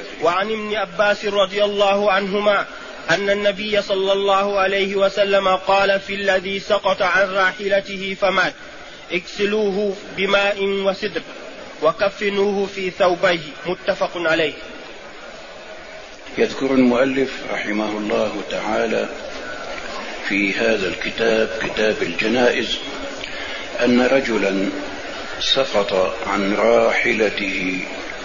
وعن ابن عباس رضي الله عنهما أن النبي صلى الله عليه وسلم قال في الذي سقط عن راحلته فمات: اغسلوه بماء وسدر وكفنوه في ثوبيه. متفق عليه. يذكر المؤلف رحمه الله تعالى في هذا الكتاب، كتاب الجنائز، أن رجلا سقط عن راحلته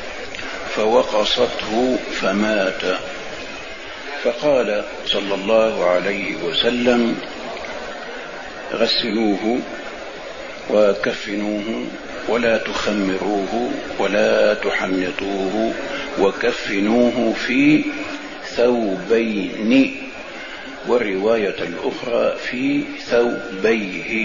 فوقصته فمات، فقال صلى الله عليه وسلم: غسلوه وكفنوه ولا تخمروه ولا تحنطوه وكفنوه في ثوبين، والرواية الأخرى في ثوبيه.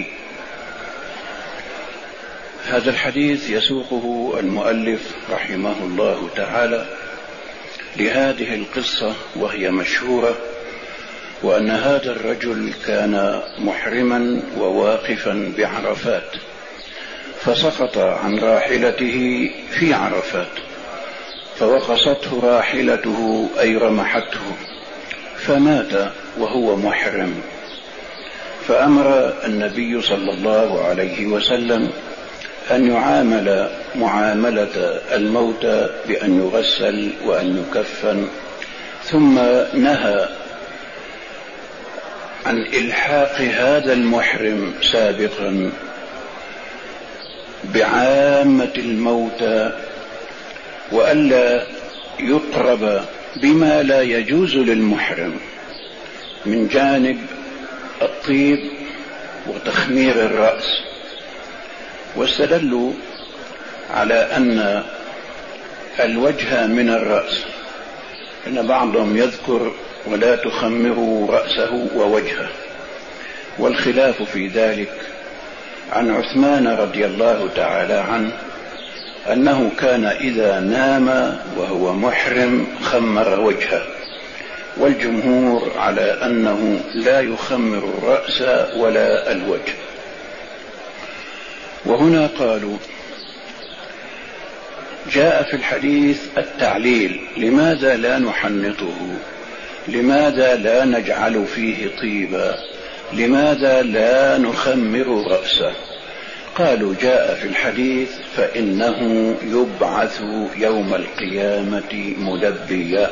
هذا الحديث يسوقه المؤلف رحمه الله تعالى لهذه القصة، وهي مشهورة، وأن هذا الرجل كان محرما وواقفا بعرفات، فسقط عن راحلته في عرفات، فوقصته راحلته أي رمحته، فمات وهو محرم. فأمر النبي صلى الله عليه وسلم أن يعامل معاملة الموتى بأن يغسل وأن يكفن، ثم نهى عن إلحاق هذا المحرم سابقا بعامة الموتى، وألا يقرب بما لا يجوز للمحرم من جانب الطيب وتخمير الرأس. واستدلوا على أن الوجه من الرأس، إن بعضهم يذكر: ولا تخمروا رأسه ووجهه، والخلاف في ذلك عن عثمان رضي الله تعالى عنه أنه كان إذا نام وهو محرم خمر وجهه، والجمهور على أنه لا يخمر الرأس ولا الوجه. وهنا قالوا: جاء في الحديث التعليل، لماذا لا نحنطه؟ لماذا لا نجعل فيه طيبا؟ لماذا لا نخمر رأسه؟ قالوا: جاء في الحديث: فإنه يبعث يوم القيامة ملبيا.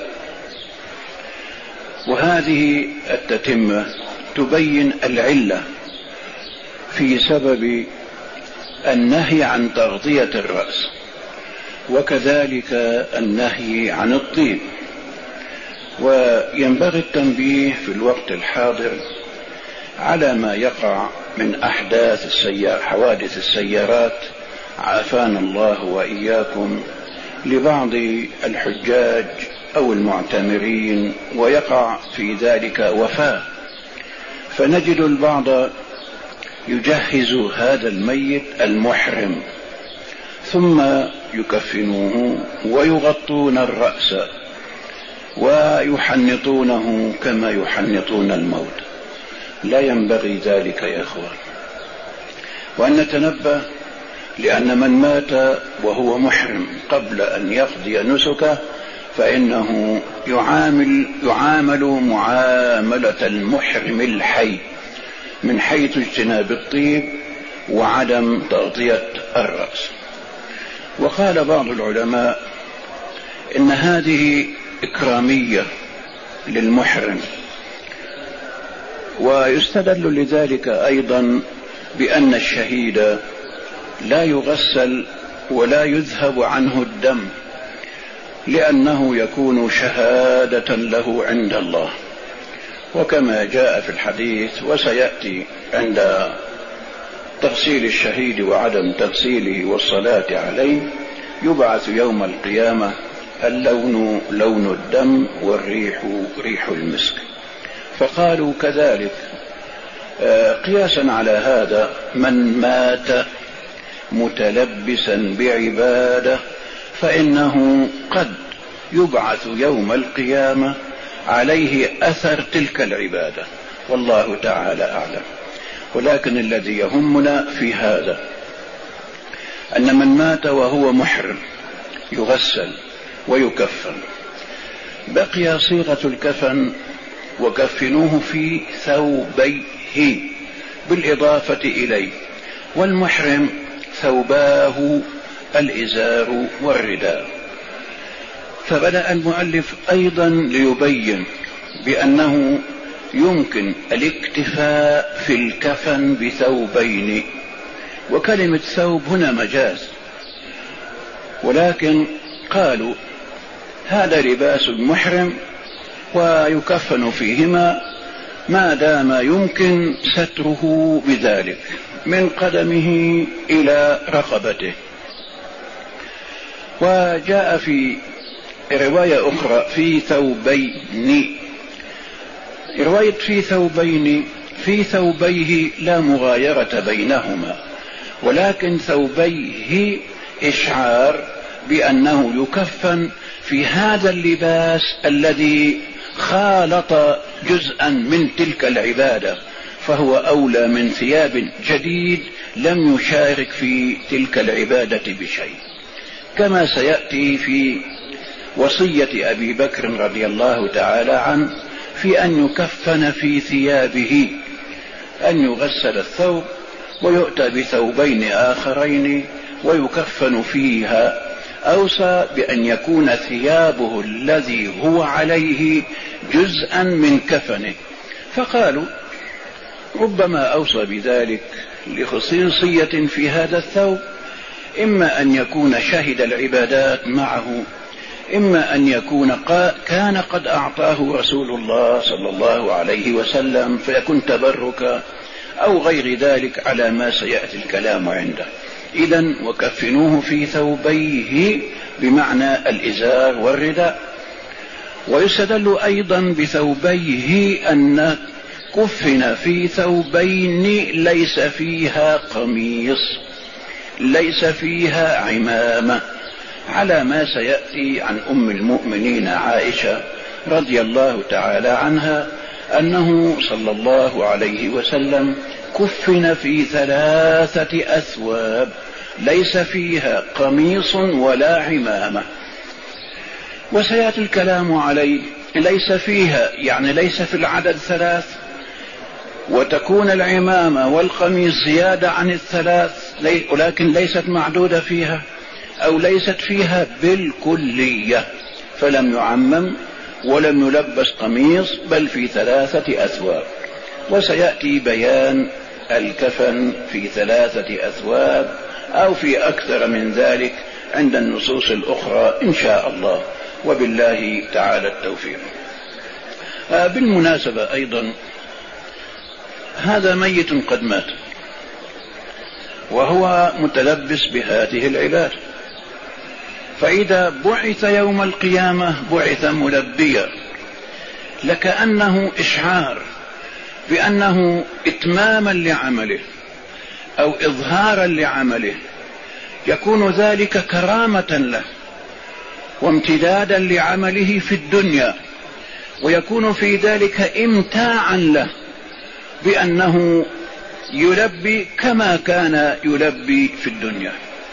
وهذه التتمة تبين العلة في سبب النهي عن تغطية الرأس، وكذلك النهي عن الطيب. وينبغي التنبيه في الوقت الحاضر على ما يقع من حوادث السيارات، عافانا الله وإياكم، لبعض الحجاج أو المعتمرين، ويقع في ذلك وفاة، فنجد البعض يجهز هذا الميت المحرم ثم يكفنوه ويغطون الرأس ويحنطونه كما يحنطون الموت. لا ينبغي ذلك يا إخوان. وأن نتنبه، لأن من مات وهو محرم قبل أن يقضي نسكه فإنه يعامل معاملة المحرم الحي، من حيث اجتناب الطيب وعدم تغطية الرأس. وقال بعض العلماء إن هذه إكرامية للمحرم، ويستدل لذلك أيضا بأن الشهيد لا يغسل ولا يذهب عنه الدم، لأنه يكون شهادة له عند الله. وكما جاء في الحديث وسيأتي عند تغسيل الشهيد وعدم تغسيله والصلاة عليه، يبعث يوم القيامة اللون لون الدم والريح ريح المسك. فقالوا كذلك قياسا على هذا: من مات متلبسا بعبادة فإنه قد يبعث يوم القيامة عليه أثر تلك العبادة، والله تعالى أعلم. ولكن الذي يهمنا في هذا أن من مات وهو محرم يغسل ويكفن، بقي صيغة الكفن وكفنوه في ثوبيه بالإضافة إليه، والمحرم ثوباه الإزار والرداء. فبدأ المؤلف أيضا ليبين بأنه يمكن الاكتفاء في الكفن بثوبين، وكلمة ثوب هنا مجاز، ولكن قالوا هذا لباس المحرم ويكفن فيهما ما دام يمكن ستره بذلك من قدمه إلى رقبته. وجاء في رواية أخرى في ثوبين، رواية في ثوبين في ثوبيه لا مغايرة بينهما، ولكن ثوبيه إشعار بأنه يكفن في هذا اللباس الذي خالط جزءا من تلك العبادة، فهو أولى من ثياب جديد لم يشارك في تلك العبادة بشيء، كما سيأتي في وصية أبي بكر رضي الله تعالى عنه في أن يكفن في ثيابه، أن يغسل الثوب ويؤتى بثوبين آخرين ويكفن فيها. أوصى بأن يكون ثيابه الذي هو عليه جزءا من كفنه، فقالوا ربما أوصى بذلك لخصوصية في هذا الثوب، إما أن يكون شهد العبادات معه، إما أن يكون كان قد أعطاه رسول الله صلى الله عليه وسلم فيكون تبركا، أو غير ذلك على ما سيأتي الكلام عنده. إذن وكفنوه في ثوبيه بمعنى الإزار والرداء. ويستدل أيضا بثوبيه أن كفن في ثوبين ليس فيها قميص، ليس فيها عمامة، على ما سيأتي عن أم المؤمنين عائشة رضي الله تعالى عنها أنه صلى الله عليه وسلم كفن في 3 أثواب ليس فيها قميص ولا عمامة. وسيأتي الكلام عليه، ليس فيها يعني ليس في العدد 3، وتكون العمامة والقميص زيادة عن 3، ولكن ليست معدودة فيها أو ليست فيها بالكلية، فلم يعمم ولم يلبس قميص بل في 3 أثواب. وسيأتي بيان الكفن في 3 أثواب أو في أكثر من ذلك عند النصوص الأخرى إن شاء الله، وبالله تعالى التوفيق. بالمناسبة أيضا هذا ميت قد مات وهو متلبس بهذه العبادة، فإذا بعث يوم القيامة بعث ملبيا، لكأنه إشعار بأنه إتماما لعمله أو إظهارا لعمله، يكون ذلك كرامة له وامتدادا لعمله في الدنيا، ويكون في ذلك إمتاعا له بأنه يلبي كما كان يلبي في الدنيا.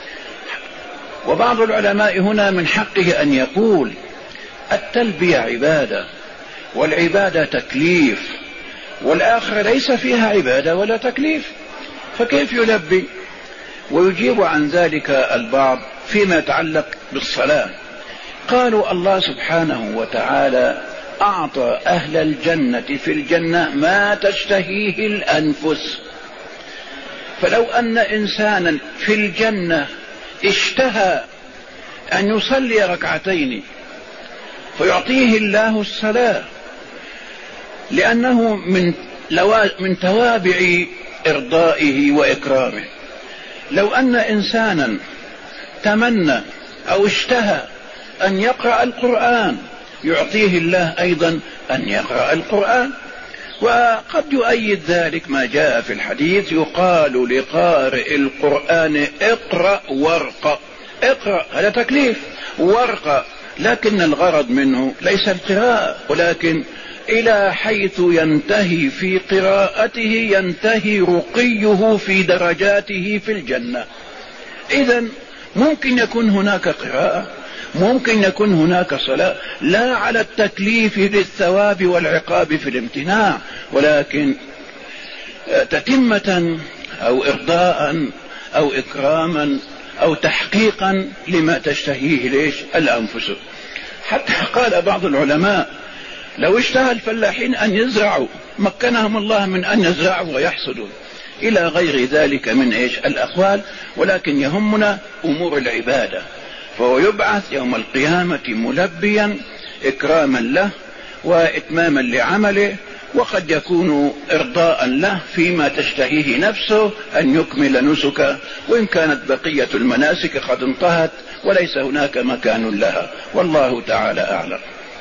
وبعض العلماء هنا من حقه أن يقول التلبية عبادة، والعبادة تكليف، والآخرة ليس فيها عبادة ولا تكليف، فكيف يلبي؟ ويجيب عن ذلك البعض فيما يتعلق بالصلاة. قالوا الله سبحانه وتعالى أعطى أهل الجنة في الجنة ما تشتهيه الأنفس، فلو أن إنسانا في الجنة اشتهى أن يصلي 2 ركعتين فيعطيه الله الصلاة، لأنه من توابع إرضائه وإكرامه. لو أن إنسانا تمنى أو اشتهى أن يقرأ القرآن يعطيه الله أيضا أن يقرأ القرآن. وقد يؤيد ذلك ما جاء في الحديث يقال لقارئ القرآن اقرأ وارقى. اقرأ هذا تكليف، وارقى لكن الغرض منه ليس القراءة، ولكن إلى حيث ينتهي في قراءته ينتهي رقيه في درجاته في الجنة. إذن ممكن يكون هناك قراءة ممكن يكون هناك صلاة لا على التكليف للثواب والعقاب في الامتناع، ولكن تتمة أو إرضاء أو إكراما أو تحقيقا لما تشتهيه ليش الأنفس. حتى قال بعض العلماء لو اشتهى الفلاحين أن يزرعوا مكنهم الله من أن يزرعوا ويحصدوا إلى غير ذلك من الأقوال، ولكن يهمنا أمور العبادة، فهو يبعث يوم القيامة ملبيا إكراما له وإتماما لعمله، وقد يكون إرضاء له فيما تشتهيه نفسه أن يكمل نسكه، وإن كانت بقية المناسك قد انتهت وليس هناك مكان لها، والله تعالى أعلم.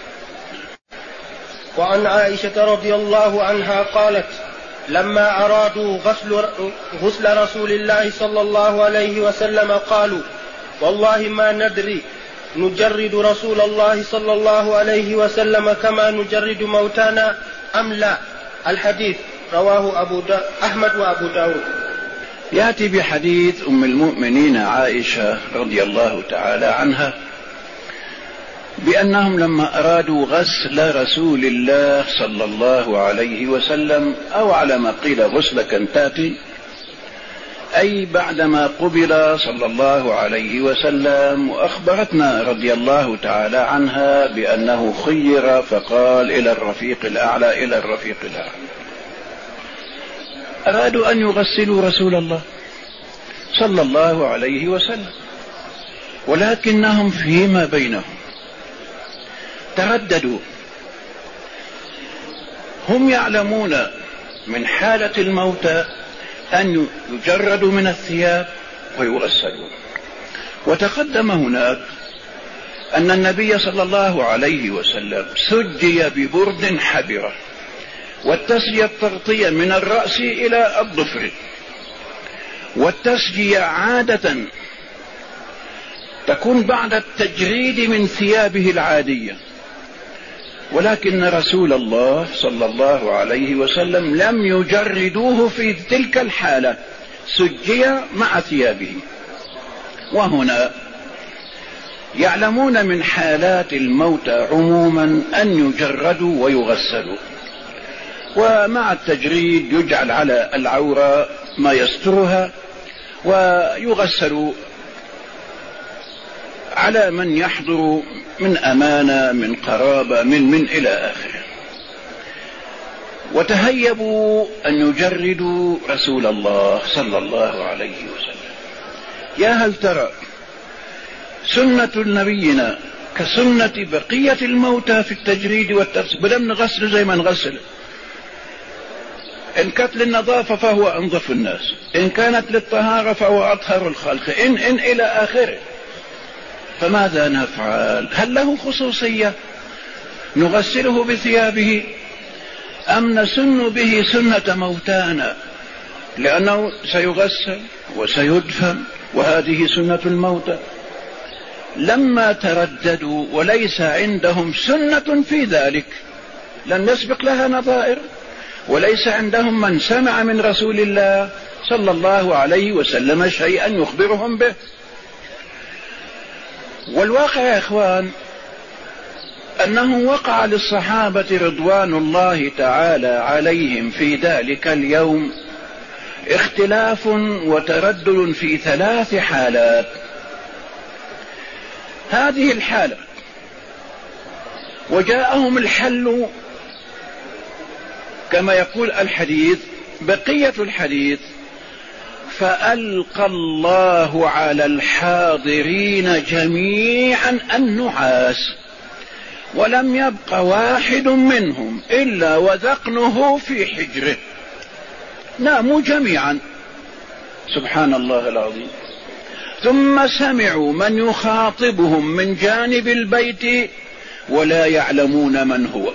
وعن عائشة رضي الله عنها قالت: لما أرادوا غسل رسول الله صلى الله عليه وسلم قالوا: والله ما ندري نجرد رسول الله صلى الله عليه وسلم كما نجرد موتانا أم لا. الحديث رواه أحمد وأبو داود. يأتي بحديث أم المؤمنين عائشة رضي الله تعالى عنها بأنهم لما أرادوا غسل رسول الله صلى الله عليه وسلم، أو على ما قيل غسل كنتاتي، أي بعدما قبل صلى الله عليه وسلم، وأخبرتنا رضي الله تعالى عنها بأنه خير فقال إلى الرفيق الأعلى إلى الرفيق الأعلى. أرادوا أن يغسلوا رسول الله صلى الله عليه وسلم، ولكنهم فيما بينهم ترددوا. هم يعلمون من حالة الموتى أن يجردوا من الثياب ويغسلون، وتقدم هناك أن النبي صلى الله عليه وسلم سجي ببرد حبرة، والتسجية التغطية من الرأس إلى الظفر، والتسجية عادة تكون بعد التجريد من ثيابه العادية، ولكن رسول الله صلى الله عليه وسلم لم يجردوه في تلك الحالة، سجي مع ثيابه. وهنا يعلمون من حالات الموتى عموما أن يجردوا ويغسلوا، ومع التجريد يجعل على العورة ما يسترها، ويغسل على من يحضر من أمانة من قرابة من إلى آخره. وتهيبوا أن يجردوا رسول الله صلى الله عليه وسلم. يا هل ترى سنة نبينا كسنة بقية الموتى في التجريد والتغسيل، بدل نغسل زي ما نغسل، إن كانت للنظافة فهو أنظف الناس، إن كانت للطهارة فهو أطهر الخلق، إن إلى آخره. فماذا نفعل؟ هل له خصوصية نغسله بثيابه أم نسن به سنة موتانا؟ لأنه سيغسل وسيدفن وهذه سنة الموتى. لما ترددوا وليس عندهم سنة في ذلك، لن يسبق لها نظائر، وليس عندهم من سمع من رسول الله صلى الله عليه وسلم شيئا يخبرهم به. والواقع يا إخوان أنه وقع للصحابة رضوان الله تعالى عليهم في ذلك اليوم اختلاف وتردد في 3 حالات. هذه الحالة وجاءهم الحل كما يقول الحديث، بقية الحديث: فألقى الله على الحاضرين جميعا النعاس، ولم يبق واحد منهم إلا وذقنه في حجره، ناموا جميعا. سبحان الله العظيم. ثم سمعوا من يخاطبهم من جانب البيت ولا يعلمون من هو.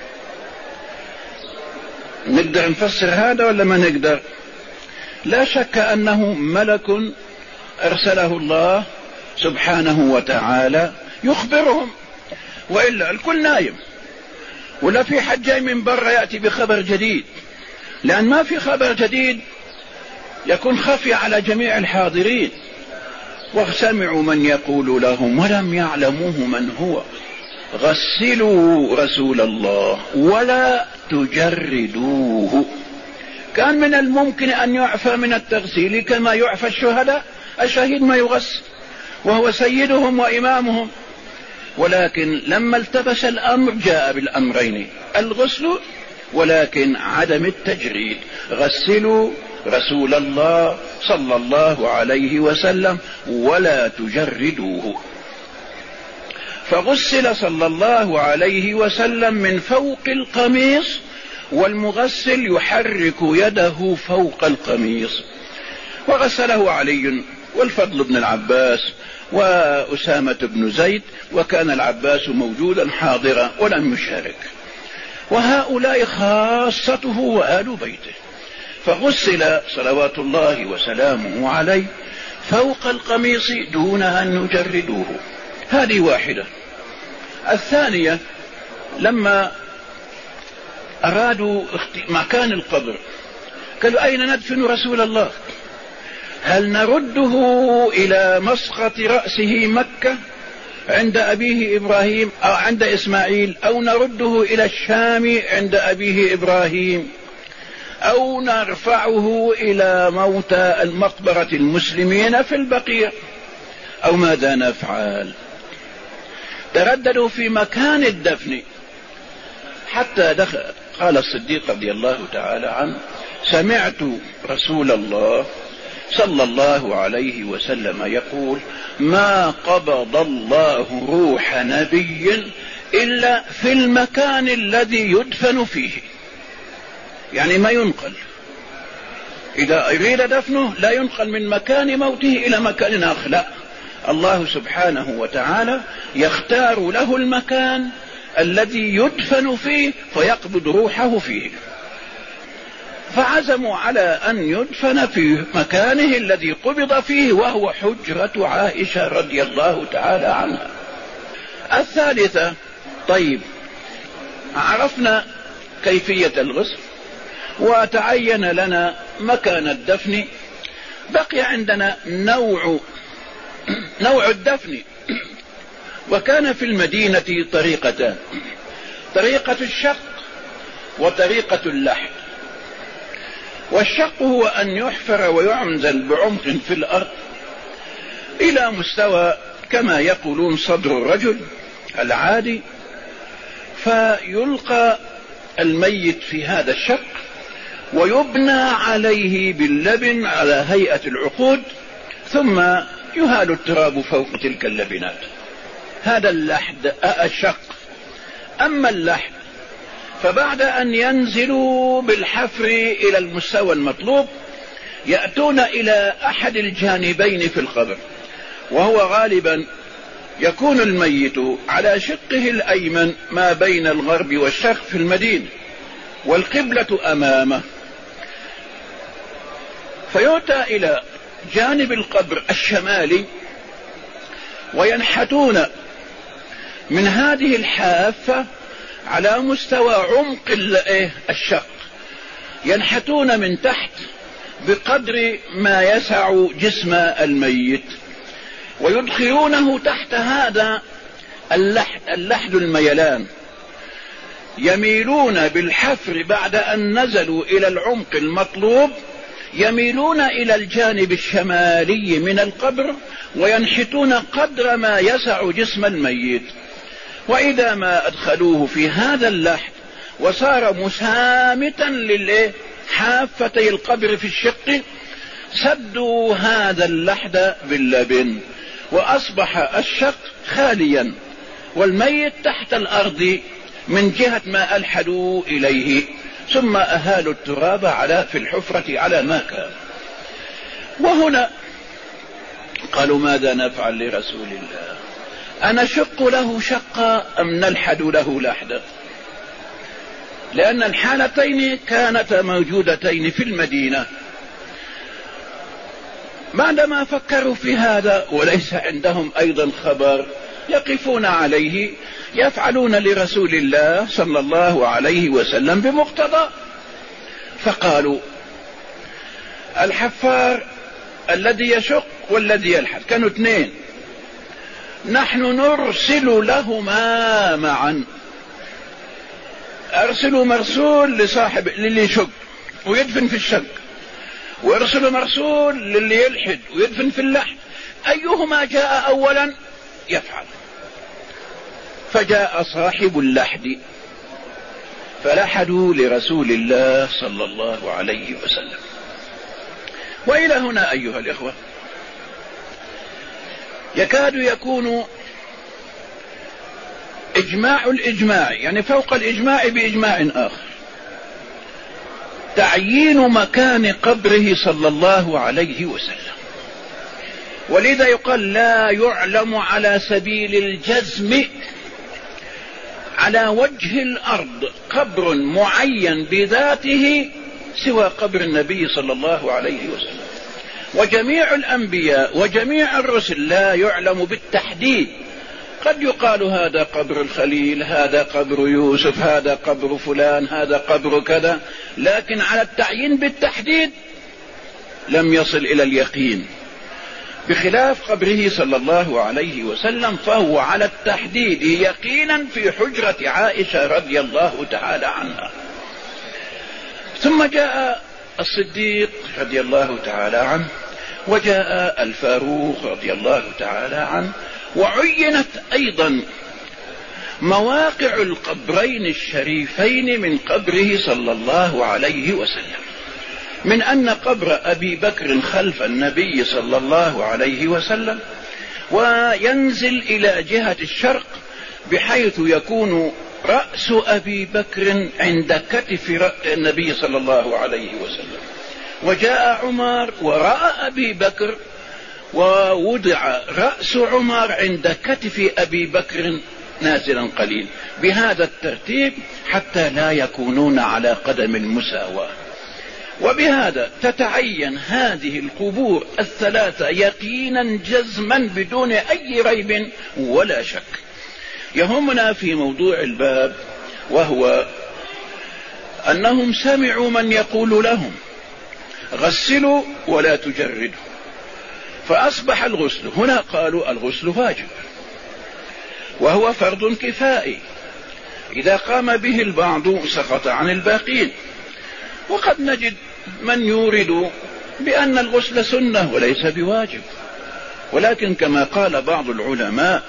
نقدر نفسر هذا ولا ما نقدر؟ لا شك أنه ملك أرسله الله سبحانه وتعالى يخبرهم، وإلا الكل نايم، ولا في حد جاي من برا يأتي بخبر جديد، لأن ما في خبر جديد يكون خفي على جميع الحاضرين. وسمعوا من يقول لهم ولم يعلموه من هو: غسلوا رسول الله ولا تجردوه. كان من الممكن أن يعفى من التغسيل كما يعفى الشهداء، الشهيد ما يغسل وهو سيدهم وإمامهم، ولكن لما التبس الأمر جاء بالأمرين: الغسل ولكن عدم التجريد. غسلوا رسول الله صلى الله عليه وسلم ولا تجردوه. فغسل صلى الله عليه وسلم من فوق القميص، والمغسل يحرك يده فوق القميص. وغسله علي والفضل بن العباس وأسامة بن زيد، وكان العباس موجودا حاضرا ولم يشارك، وهؤلاء خاصته وآل بيته. فغسل صلوات الله وسلامه عليه فوق القميص دون أن يجردوه. هذه واحدة. الثانية: لما أرادوا مكان القبر قالوا: أين ندفن رسول الله؟ هل نرده إلى مسقط رأسه مكة عند أبيه إبراهيم أو عند إسماعيل، أو نرده إلى الشام عند أبيه إبراهيم، أو نرفعه إلى موتى المقبرة المسلمين في البقيع، أو ماذا نفعل؟ ترددوا في مكان الدفن حتى دخل. قال الصديق رضي الله تعالى عنه: سمعت رسول الله صلى الله عليه وسلم يقول: ما قبض الله روح نبي إلا في المكان الذي يدفن فيه. يعني ما ينقل، إذا أريد دفنه لا ينقل من مكان موته إلى مكان آخر، لا، الله سبحانه وتعالى يختار له المكان الذي يدفن فيه فيقبض روحه فيه. فعزموا على أن يدفن في مكانه الذي قبض فيه، وهو حجرة عائشة رضي الله تعالى عنها. الثالثة: طيب، عرفنا كيفية الغسل وتعين لنا مكان الدفن، بقي عندنا نوع الدفن. وكان في المدينة طريقتان: طريقة الشق وطريقة اللحد. والشق هو أن يحفر ويعمزل بعمق في الأرض إلى مستوى كما يقولون صدر الرجل العادي، فيلقى الميت في هذا الشق ويبنى عليه باللبن على هيئة العقود، ثم يهال التراب فوق تلك اللبنات. هذا اللحد الشق. أما اللحد فبعد أن ينزلوا بالحفر إلى المستوى المطلوب يأتون إلى أحد الجانبين في القبر، وهو غالبا يكون الميت على شقه الأيمن ما بين الغرب والشرق في المدينة، والقبلة أمامه. فيؤتى إلى جانب القبر الشمالي وينحتون من هذه الحافة على مستوى عمق الشق، ينحتون من تحت بقدر ما يسع جسم الميت، ويدخلونه تحت هذا اللحد الميلان. يميلون بالحفر بعد أن نزلوا إلى العمق المطلوب، يميلون إلى الجانب الشمالي من القبر وينحتون قدر ما يسع جسم الميت. وإذا ما أدخلوه في هذا اللحد وصار مسامتا لحافتي القبر في الشق، سدوا هذا اللحد باللبن، وأصبح الشق خاليا والميت تحت الأرض من جهة ما ألحدوا إليه، ثم أهالوا التراب في الحفرة على ما كان. وهنا قالوا: ماذا نفعل لرسول الله؟ أنشق له شقا أم نلحد له لحدا؟ لأن الحالتين كانتا موجودتين في المدينة. بعدما فكروا في هذا وليس عندهم أيضا خبر يقفون عليه، يفعلون لرسول الله صلى الله عليه وسلم بمقتضى. فقالوا: الحفار الذي يشق والذي يلحد، كانوا اثنين، نحن نرسل لهما معا. أرسلوا مرسول لصاحب للي يشق ويدفن في الشق، وارسلوا مرسول للي يلحد ويدفن في اللحد، أيهما جاء أولا يفعل. فجاء صاحب اللحد فلحدوا لرسول الله صلى الله عليه وسلم. وإلى هنا أيها الإخوة يكاد يكون إجماع الإجماع، يعني فوق الإجماع بإجماع آخر، تعيين مكان قبره صلى الله عليه وسلم. ولذا يقال لا يعلم على سبيل الجزم على وجه الأرض قبر معين بذاته سوى قبر النبي صلى الله عليه وسلم. وجميع الأنبياء وجميع الرسل لا يعلم بالتحديد، قد يقال هذا قبر الخليل، هذا قبر يوسف، هذا قبر فلان، هذا قبر كذا، لكن على التعيين بالتحديد لم يصل إلى اليقين، بخلاف قبره صلى الله عليه وسلم فهو على التحديد يقينا في حجرة عائشة رضي الله تعالى عنها. ثم جاء الصديق رضي الله تعالى عنه، وجاء الفاروق رضي الله تعالى عنه، وعينت أيضا مواقع القبرين الشريفين من قبره صلى الله عليه وسلم، من أن قبر أبي بكر خلف النبي صلى الله عليه وسلم وينزل إلى جهة الشرق، بحيث يكون رأس أبي بكر عند كتف النبي صلى الله عليه وسلم، وجاء عمر وراء أبي بكر ووضع رأس عمر عند كتف أبي بكر نازلا قليل، بهذا الترتيب حتى لا يكونون على قدم المساواة. وبهذا تتعين هذه القبور الثلاثة يقينا جزما بدون أي ريب ولا شك. يهمنا في موضوع الباب وهو أنهم سمعوا من يقول لهم غسلوا ولا تجردوا، فأصبح الغسل هنا قالوا الغسل واجب وهو فرض كفائي، إذا قام به البعض سقط عن الباقين. وقد نجد من يورد بأن الغسل سنة وليس بواجب، ولكن كما قال بعض العلماء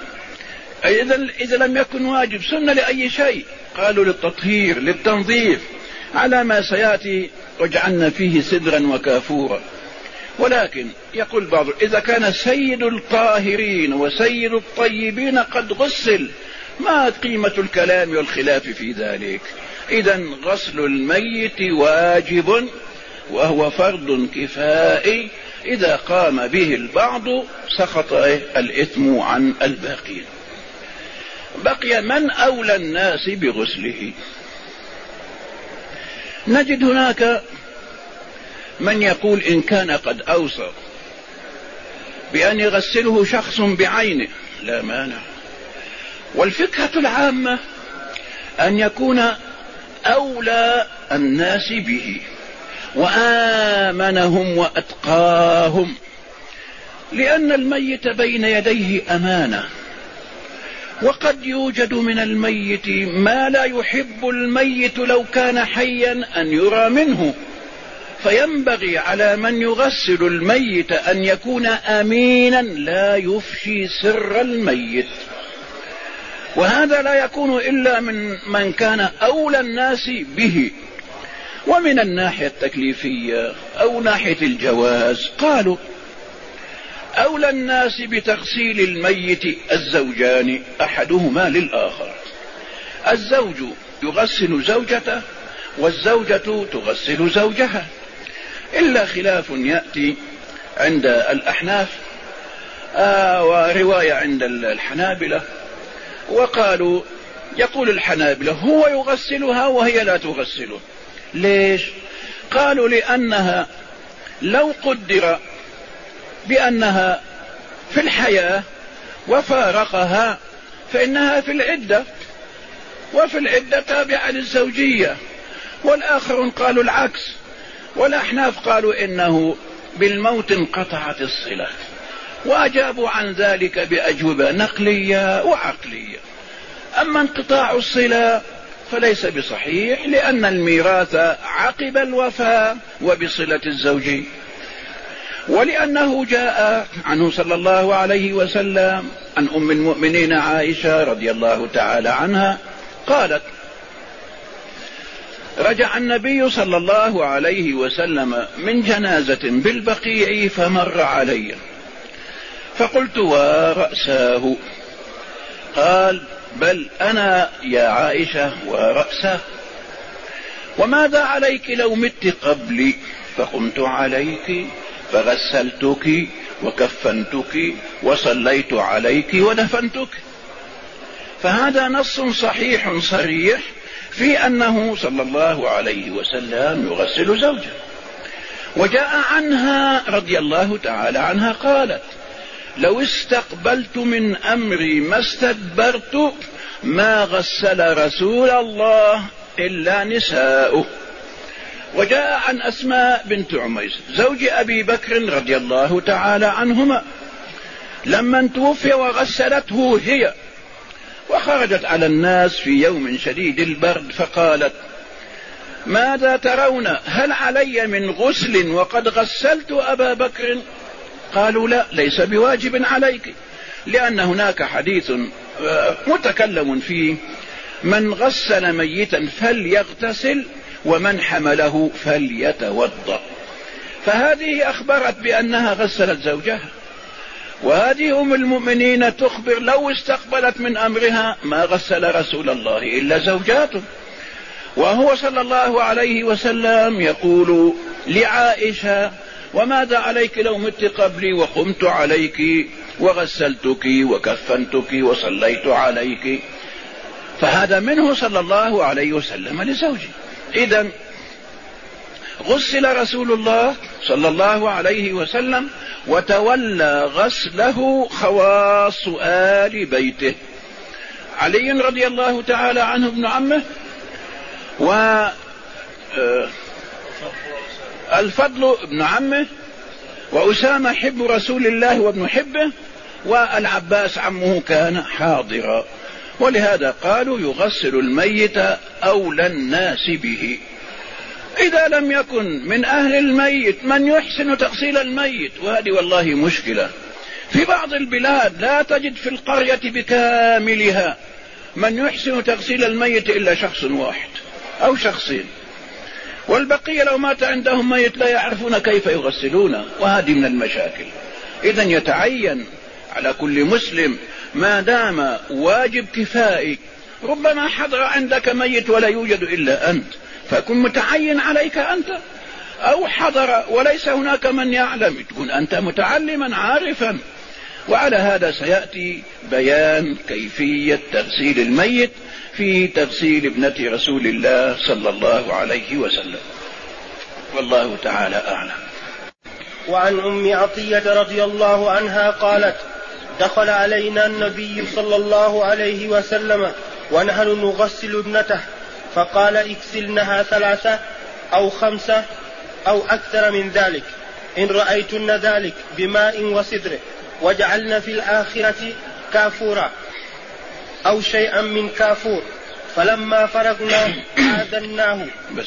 إذا لم يكن واجب سنة لأي شيء، قالوا للتطهير للتنظيف على ما سيأتي وجعلنا فيه سدرا وكافورا. ولكن يقول بعض إذا كان سيد الطاهرين وسيد الطيبين قد غسل ما قيمة الكلام والخلاف في ذلك؟ إذن غسل الميت واجب وهو فرض كفائي، إذا قام به البعض سقط الإثم عن الباقين. بقي من أولى الناس بغسله. نجد هناك من يقول إن كان قد أوصى بأن يغسله شخص بعينه لا مانع، والفكرة العامة أن يكون أولى الناس به وآمنهم وأتقاهم، لأن الميت بين يديه أمانة، وقد يوجد من الميت ما لا يحب الميت لو كان حيا أن يرى منه، فينبغي على من يغسل الميت أن يكون أمينا لا يفشي سر الميت، وهذا لا يكون إلا من كان أولى الناس به. ومن الناحية التكليفية أو ناحية الجواز قالوا أولى الناس بتغسيل الميت الزوجان أحدهما للآخر، الزوج يغسل زوجته والزوجة تغسل زوجها، إلا خلاف يأتي عند الأحناف ورواية عند الحنابلة، وقالوا يقول الحنابلة هو يغسلها وهي لا تغسله. ليش؟ قالوا لأنها لو قدر بأنها في الحياة وفارقها فإنها في العدة، وفي العدة تابعة للزوجية، والآخرون قالوا العكس، والأحناف قالوا إنه بالموت انقطعت الصلة، وأجابوا عن ذلك بأجوبة نقلية وعقلية. أما انقطاع الصلة فليس بصحيح، لأن الميراث عقب الوفاة وبصلة الزوج، ولأنه جاء عنه صلى الله عليه وسلم عن أم المؤمنين عائشة رضي الله تعالى عنها قالت: رجع النبي صلى الله عليه وسلم من جنازة بالبقيع فمر علي فقلت: ورأساه؟ قال: بل أنا يا عائشة ورأساه. وماذا عليك لو مت قبلي؟ فقمت عليك فغسلتك وكفنتك وصليت عليك ودفنتك. فهذا نص صحيح صريح في أنه صلى الله عليه وسلم يغسل زوجه. وجاء عنها رضي الله تعالى عنها قالت: لو استقبلت من أمري ما استدبرت ما غسل رسول الله إلا نساؤه. وجاء عن أسماء بنت عميس زوج أبي بكر رضي الله تعالى عنهما لما توفي وغسلته هي، وخرجت على الناس في يوم شديد البرد فقالت: ماذا ترون؟ هل علي من غسل وقد غسلت أبا بكر؟ قالوا: لا، ليس بواجب عليك، لأن هناك حديث متكلم فيه: من غسل ميتا فليغتسل ومن حمله فليتوضأ. فهذه أخبرت بأنها غسلت زوجها، وهذه أم المؤمنين تخبر لو استقبلت من أمرها ما غسل رسول الله إلا زوجاته. وهو صلى الله عليه وسلم يقول لعائشة: وماذا عليك لو مت قبلي وقمت عليك وغسلتك وكفنتك وصليت عليك. فهذا منه صلى الله عليه وسلم لزوجه. إذن غسل رسول الله صلى الله عليه وسلم وتولى غسله خواص آل بيته: علي رضي الله تعالى عنه ابن عمه، والفضل ابن عمه، وأسامة حب رسول الله وابن حبه، والعباس عمه كان حاضرا. ولهذا قالوا يغسل الميت أولى الناس به. إذا لم يكن من أهل الميت من يحسن تغسيل الميت، وهذه والله مشكلة في بعض البلاد، لا تجد في القرية بكاملها من يحسن تغسيل الميت إلا شخص واحد أو شخصين، والبقية لو مات عندهم ميت لا يعرفون كيف يغسلونه، وهذه من المشاكل. إذن يتعين على كل مسلم ما دام واجب كفائي، ربما حضر عندك ميت ولا يوجد إلا أنت، فكن متعين عليك أنت، أو حضر وليس هناك من يعلم، تكون أنت متعلما عارفا. وعلى هذا سيأتي بيان كيفية تغسيل الميت في تغسيل ابنة رسول الله صلى الله عليه وسلم، والله تعالى أعلم. وعن أم عطية رضي الله عنها قالت: دخل علينا النبي صلى الله عليه وسلم ونحن نغسل ابنته، فقال: اغسلنها 3 أو 5 أو أكثر من ذلك إن رأيتن ذلك بماء وسدر، وجعلنا في الآخرة كافورا أو شيئا من كافور. فلما فرغنا آذناه.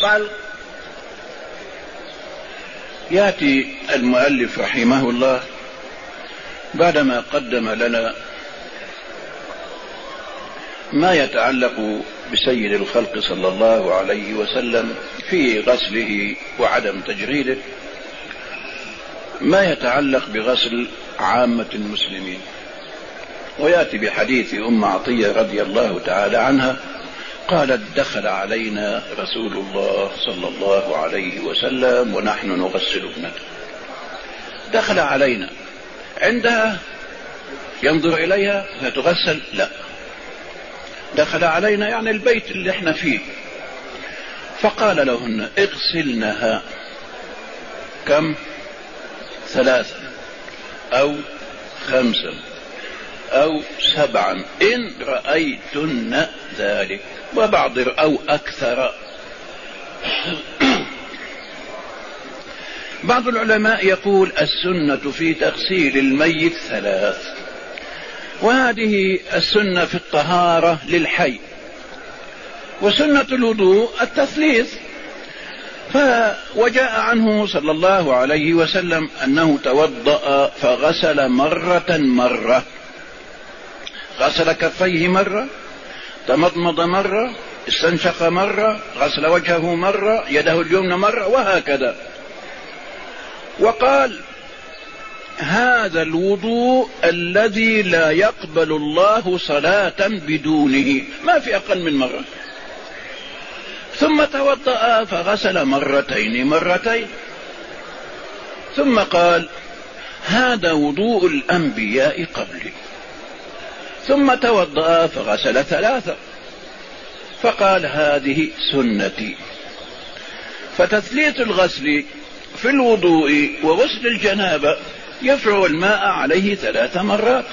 يأتي المؤلف رحمه الله بعدما قدم لنا ما يتعلق بسيد الخلق صلى الله عليه وسلم في غسله وعدم تجريده، ما يتعلق بغسل عامة المسلمين، ويأتي بحديث أم عطية رضي الله تعالى عنها قالت: دخل علينا رسول الله صلى الله عليه وسلم ونحن نغسل ابنته. دخل علينا، عندها ينظر إليها فتغسل؟ لا، دخل علينا يعني البيت اللي احنا فيه. فقال لهن: اغسلنها كم؟ 3 أو 5 أو 7 إن رأيتن ذلك، وبعض أو أكثر. بعض العلماء يقول السنة في تغسيل الميت 3، وهذه السنة في الطهارة للحي، وسنة الوضوء التثليث. وجاء عنه صلى الله عليه وسلم أنه توضأ فغسل مرة، غسل كفيه مرة، تمضمض مرة، استنشق مرة، غسل وجهه مرة، يده اليمنى مرة، وهكذا. وقال هذا الوضوء الذي لا يقبل الله صلاة بدونه، ما في أقل من مرة. ثم توضأ فغسل مرتين، ثم قال هذا وضوء الأنبياء قبلي. ثم توضأ فغسل 3، فقال هذه سنتي. فتثليث الغسل في الوضوء وغسل الجنابة يفرغ الماء عليه 3 مرات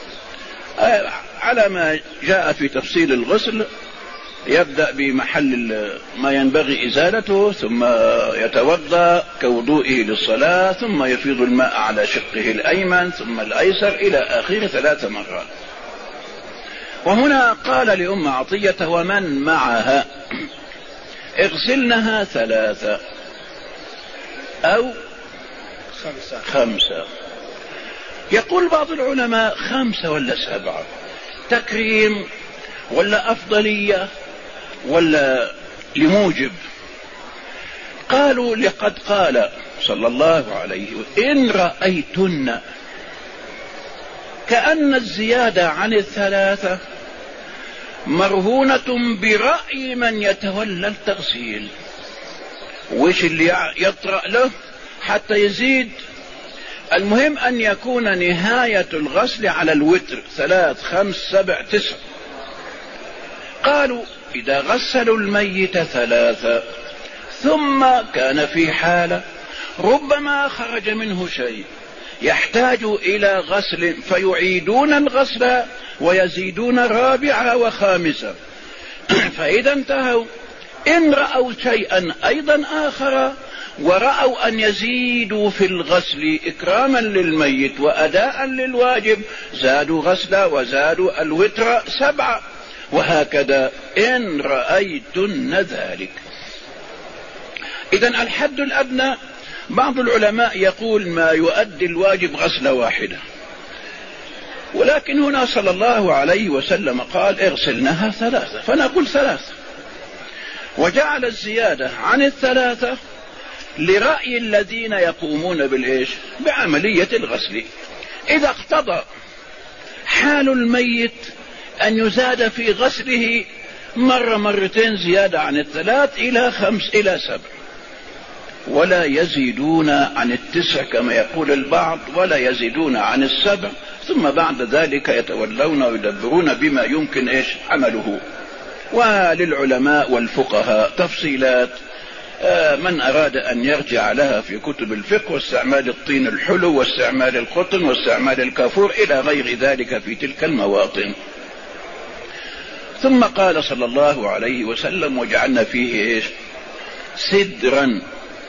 على ما جاء في تفصيل الغسل. يبدأ بمحل ما ينبغي إزالته، ثم يتوضأ كوضوئه للصلاة، ثم يفيض الماء على شقه الأيمن ثم الأيسر إلى آخر 3 مرات. وهنا قال لأم عطية ومن معها اغسلنها 3 أو 5. يقول بعض العلماء 5 ولا 7، تكريم ولا أفضلية ولا لموجب؟ قالوا لقد قال صلى الله عليه وسلم إن رأيتن، كأن الزيادة عن 3 مرهونة برأي من يتولى التغسيل، وش اللي يطرأ له حتى يزيد. المهم أن يكون نهاية الغسل على الوتر 3 5 7 9. قالوا إذا غسلوا الميت 3 ثم كان في حالة ربما خرج منه شيء يحتاج إلى غسل فيعيدون الغسل ويزيدون 4 و5، فإذا انتهوا إن رأوا شيئا أيضا آخر ورأوا أن يزيدوا في الغسل إكراما للميت وأداء للواجب زادوا غسلا وزادوا الوتر 7، وهكذا إن رأيتن ذلك. إذن الحد الأدنى بعض العلماء يقول ما يؤدي الواجب غسلة واحدة، ولكن هنا صلى الله عليه وسلم قال اغسلنها 3، فنقول 3، وجعل الزيادة عن 3 لرأي الذين يقومون بعملية الغسل. إذا اقتضى حال الميت أن يزاد في غسله مرتين زيادة عن 3 إلى 5 إلى 7، ولا يزيدون عن 9 كما يقول البعض، ولا يزيدون عن 7، ثم بعد ذلك يتولون ويدبرون بما يمكن عمله. وللعلماء والفقهاء تفصيلات من أراد أن يرجع لها في كتب الفقه، واستعمال الطين الحلو واستعمال القطن واستعمال الكافور إلى غير ذلك في تلك المواطن. ثم قال صلى الله عليه وسلم وجعلنا فيه سدرا.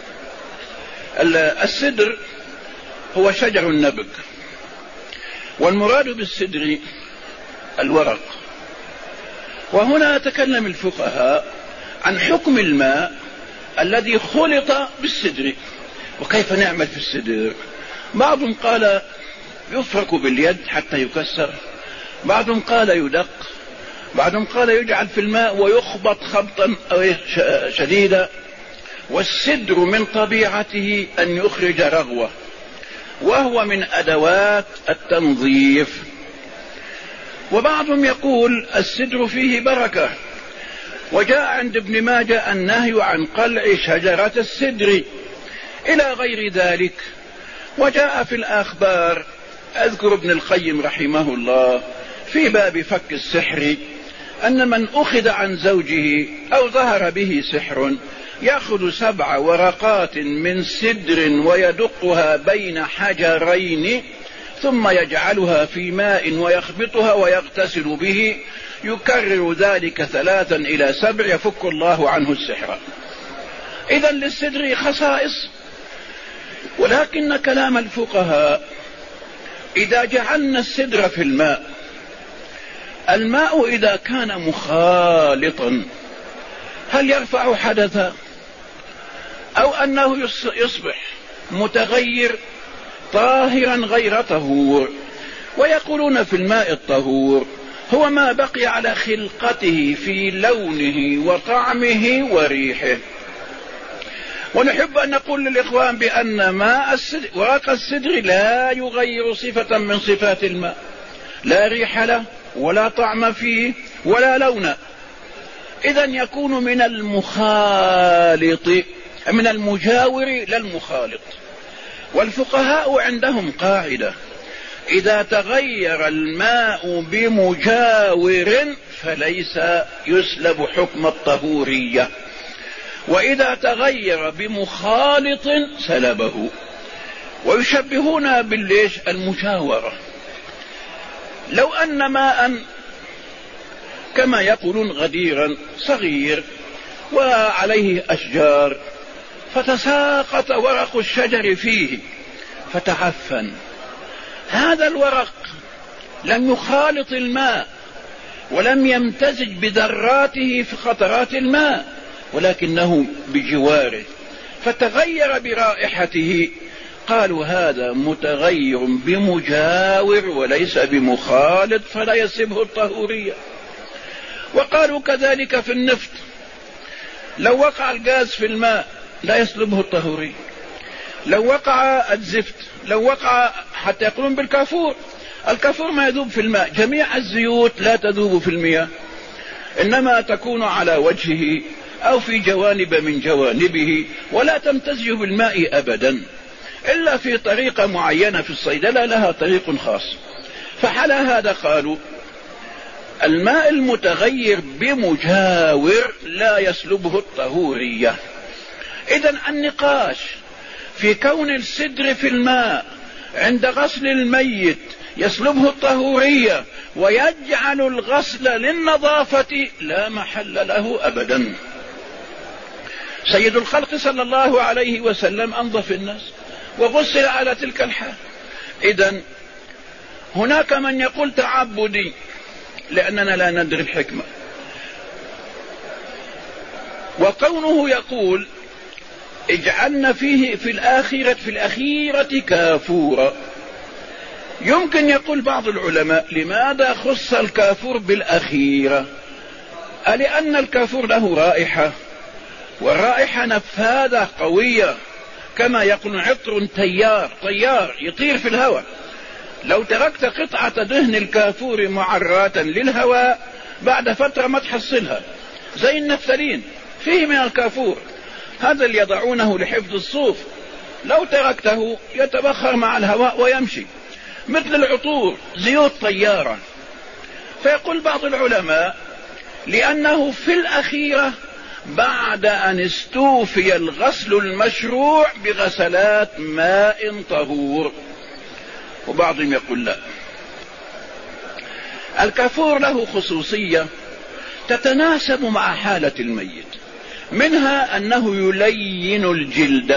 السدر هو شجر النبق، والمراد بالسدر الورق. وهنا تكلم الفقهاء عن حكم الماء الذي خلط بالسدر وكيف نعمل في السدر. بعضهم قال يفرك باليد حتى يكسر، بعضهم قال يدق، بعضهم قال يجعل في الماء ويخبط خبطا شديدا. والسدر من طبيعته أن يخرج رغوة، وهو من أدوات التنظيف. وبعضهم يقول السدر فيه بركة، وجاء عند ابن ماجه النهي عن قلع شجرة السدر إلى غير ذلك. وجاء في الأخبار أذكر ابن القيم رحمه الله في باب فك السحر أن من أخذ عن زوجه أو ظهر به سحر يأخذ 7 ورقات من سدر ويدقها بين حجرين ثم يجعلها في ماء ويخبطها ويغتسل به، يكرر ذلك 3 إلى 7 يفك الله عنه السحر. إذن للسدر خصائص ولكن كلام الفقهاء إذا جعلنا السدر في الماء إذا كان مخالطا هل يرفع حدثا أو أنه يصبح متغير طاهرا غير طهور؟ ويقولون في الماء الطهور هو ما بقي على خلقته في لونه وطعمه وريحه. ونحب أن نقول للإخوان بأن ماء ورق السدر لا يغير صفة من صفات الماء، لا ريح له ولا طعم فيه ولا لون، إذن يكون من المخالط، من المجاور للمخالط. والفقهاء عندهم قاعدة: إذا تغير الماء بمجاور فليس يسلب حكم الطهورية، وإذا تغير بمخالط سلبه. ويشبهون بالليش المجاورة. لو أن ماء كما يقولون غديرا صغير وعليه أشجار فتساقط ورق الشجر فيه فتعفن، هذا الورق لم يخالط الماء ولم يمتزج بذراته في قطرات الماء، ولكنه بجواره فتغير برائحته، قالوا هذا متغير بمجاور وليس بمخالط فلا يسبه الطهورية. وقالوا كذلك في النفط، لو وقع الغاز في الماء لا يسلبه الطهورية، لو وقع الزفت، لو وقع، حتى يقولون بالكافور، الكافور ما يذوب في الماء، جميع الزيوت لا تذوب في المياه، إنما تكون على وجهه أو في جوانب من جوانبه ولا تمتزج بالماء أبدا، إلا في طريقة معينة في الصيدلة لها طريق خاص. فحالى هذا قالوا الماء المتغير بمجاور لا يسلبه الطهورية. إذن النقاش في كون السدر في الماء عند غسل الميت يسلبه الطهورية ويجعل الغسل للنظافة لا محل له أبدا. سيد الخلق صلى الله عليه وسلم أنظف الناس وغسل على تلك الحال. إذن هناك من يقول تعبدي لأننا لا ندري الحكمة، وكونه يقول اجعلنا فيه في الأخيرة كافورا. يمكن يقول بعض العلماء لماذا خص الكافور بالأخيرة؟ لأن الكافور له رائحة، والرائحة نفاذة قوية، كما يقول عطر طيار يطير في الهواء. لو تركت قطعة دهن الكافور معراة للهواء بعد فترة ما تحصلها، زي النفتالين فيه من الكافور، هذا اللي يضعونه لحفظ الصوف، لو تركته يتبخر مع الهواء ويمشي، مثل العطور زيوت طيارة. فيقول بعض العلماء لأنه في الأخيرة بعد أن استوفي الغسل المشروع بغسلات ماء طهور. وبعضهم يقول لا، الكافور له خصوصية تتناسب مع حالة الميت، منها أنه يلين الجلد،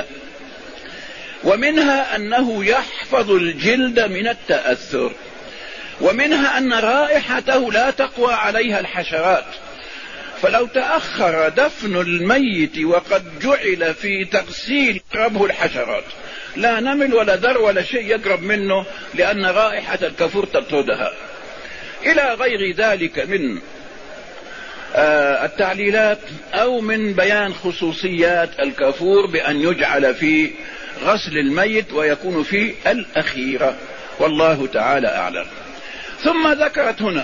ومنها أنه يحفظ الجلد من التأثر، ومنها أن رائحته لا تقوى عليها الحشرات. فلو تأخر دفن الميت وقد جعل في تغسيل يقربه الحشرات، لا نمل ولا ذر ولا شيء يقرب منه، لأن رائحة الكافور تطردها. إلى غير ذلك من التعليلات أو من بيان خصوصيات الكافور بأن يجعل في غسل الميت ويكون في الأخيرة، والله تعالى أعلم. ثم ذكرت هنا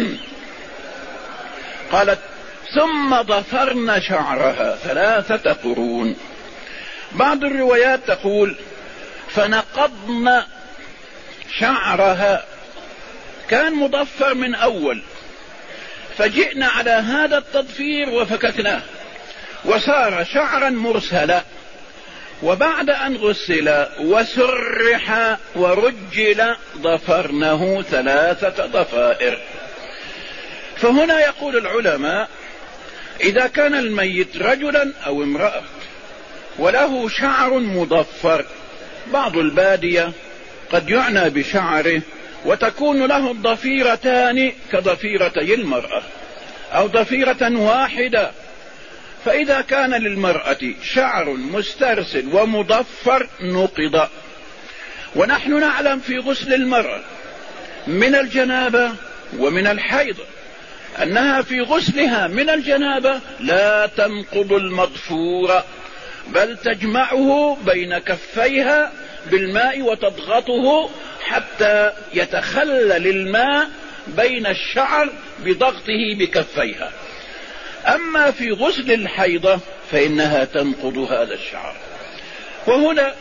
قالت ثم ضفرن شعرها 3 قرون. بعض الروايات تقول فنقضن شعرها، كان مضفر من أول، فجئنا على هذا التضفير وفككناه وصار شعرا مرسلا، وبعد أن غسل وسرح ورجل ضفرنه 3 ضفائر. فهنا يقول العلماء إذا كان الميت رجلا أو امرأة وله شعر مضفر بعض البادية قد يعنى بشعره وتكون له الضفيرتان كضفيرتي المرأة أو ضفيرة واحدة، فإذا كان للمرأة شعر مسترسل ومضفر نقض. ونحن نعلم في غسل المرأة من الجنابة ومن الحيض أنها في غسلها من الجنابة لا تنقض المضفور، بل تجمعه بين كفيها بالماء وتضغطه حتى يتخلل الماء بين الشعر بضغطه بكفيها. أما في غسل الحيضة فإنها تنقض هذا الشعر. وهنا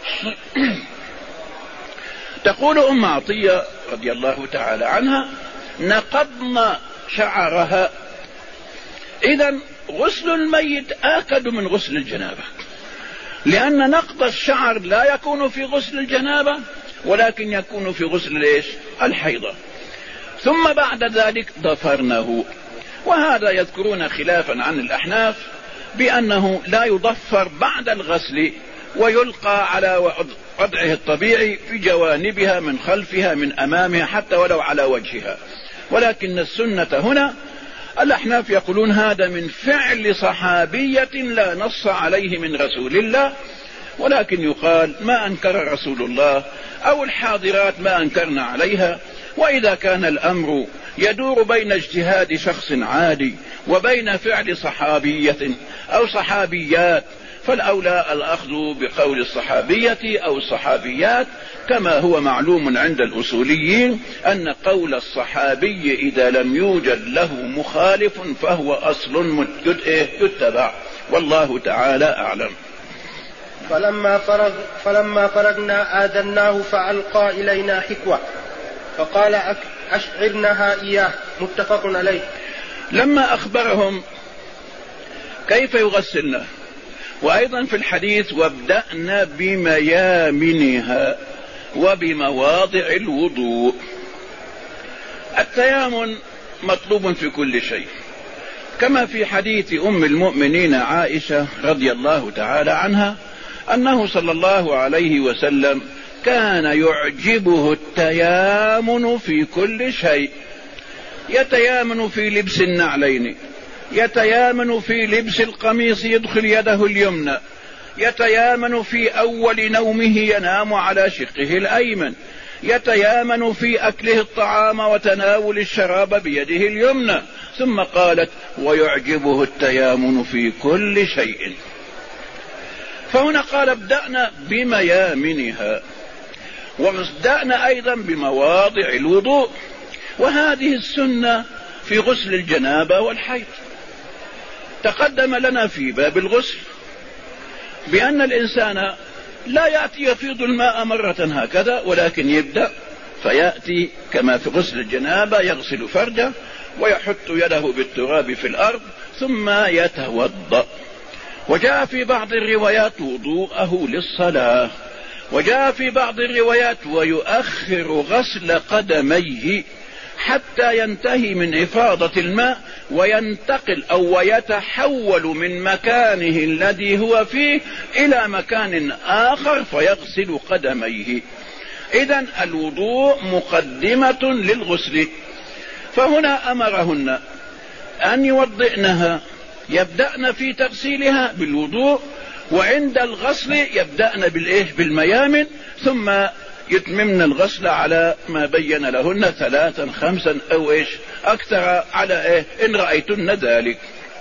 تقول أم عطية رضي الله تعالى عنها: نقضنا شعرها. إذن غسل الميت آكد من غسل الجنابة، لأن نقض الشعر لا يكون في غسل الجنابة ولكن يكون في غسل الحيضة. ثم بعد ذلك ضفرناه، وهذا يذكرون خلافا عن الأحناف بأنه لا يضفر بعد الغسل ويلقى على وضعه الطبيعي في جوانبها من خلفها من أمامها حتى ولو على وجهها. ولكن السنة هنا الأحناف يقولون هذا من فعل صحابية لا نص عليه من رسول الله، ولكن يقال ما أنكر رسول الله أو الحاضرات ما أنكرنا عليها. وإذا كان الأمر يدور بين اجتهاد شخص عادي وبين فعل صحابية أو صحابيات فالأولى الأخذ بقول الصحابية أو الصحابيات، كما هو معلوم عند الأصوليين أن قول الصحابي إذا لم يوجد له مخالف فهو أصل يتبع، والله تعالى أعلم. فلما فرغنا آذناه فألقى إلينا حكوة فقال أشعرنها إياه، متفق عليه. لما أخبرهم كيف يغسلنا، وأيضا في الحديث وابدأنا بميامنها وبمواضع الوضوء. التيامن مطلوب في كل شيء، كما في حديث أم المؤمنين عائشة رضي الله تعالى عنها أنه صلى الله عليه وسلم كان يعجبه التيامن في كل شيء. يتيامن في لبس النعلين، يتيامن في لبس القميص يدخل يده اليمنى، يتيامن في أول نومه ينام على شقه الأيمن، يتيامن في أكله الطعام وتناول الشراب بيده اليمنى. ثم قالت ويعجبه التيامن في كل شيء. فهنا قال ابدأنا بميامنها، وابدأنا أيضا بمواضع الوضوء. وهذه السنة في غسل الجنابة والحيض. تقدم لنا في باب الغسل بأن الإنسان لا يأتي يفيض الماء مرة هكذا، ولكن يبدأ فيأتي كما في غسل الجنابة يغسل فرجه ويحط يده بالتراب في الأرض ثم يتوضأ. وجاء في بعض الروايات وضوءه للصلاة، وجاء في بعض الروايات ويؤخر غسل قدميه حتى ينتهي من إفاضة الماء وينتقل أو ويتحول من مكانه الذي هو فيه إلى مكان آخر فيغسل قدميه. إذن الوضوء مقدمة للغسل. فهنا أمرهن أن يوضئنها، يبدأن في تغسيلها بالوضوء، وعند الغسل يبدأن بالميامن، ثم يتممن الغسل على ما بين لهن 3 5 أو أكثر على إن رأيتن ذلك.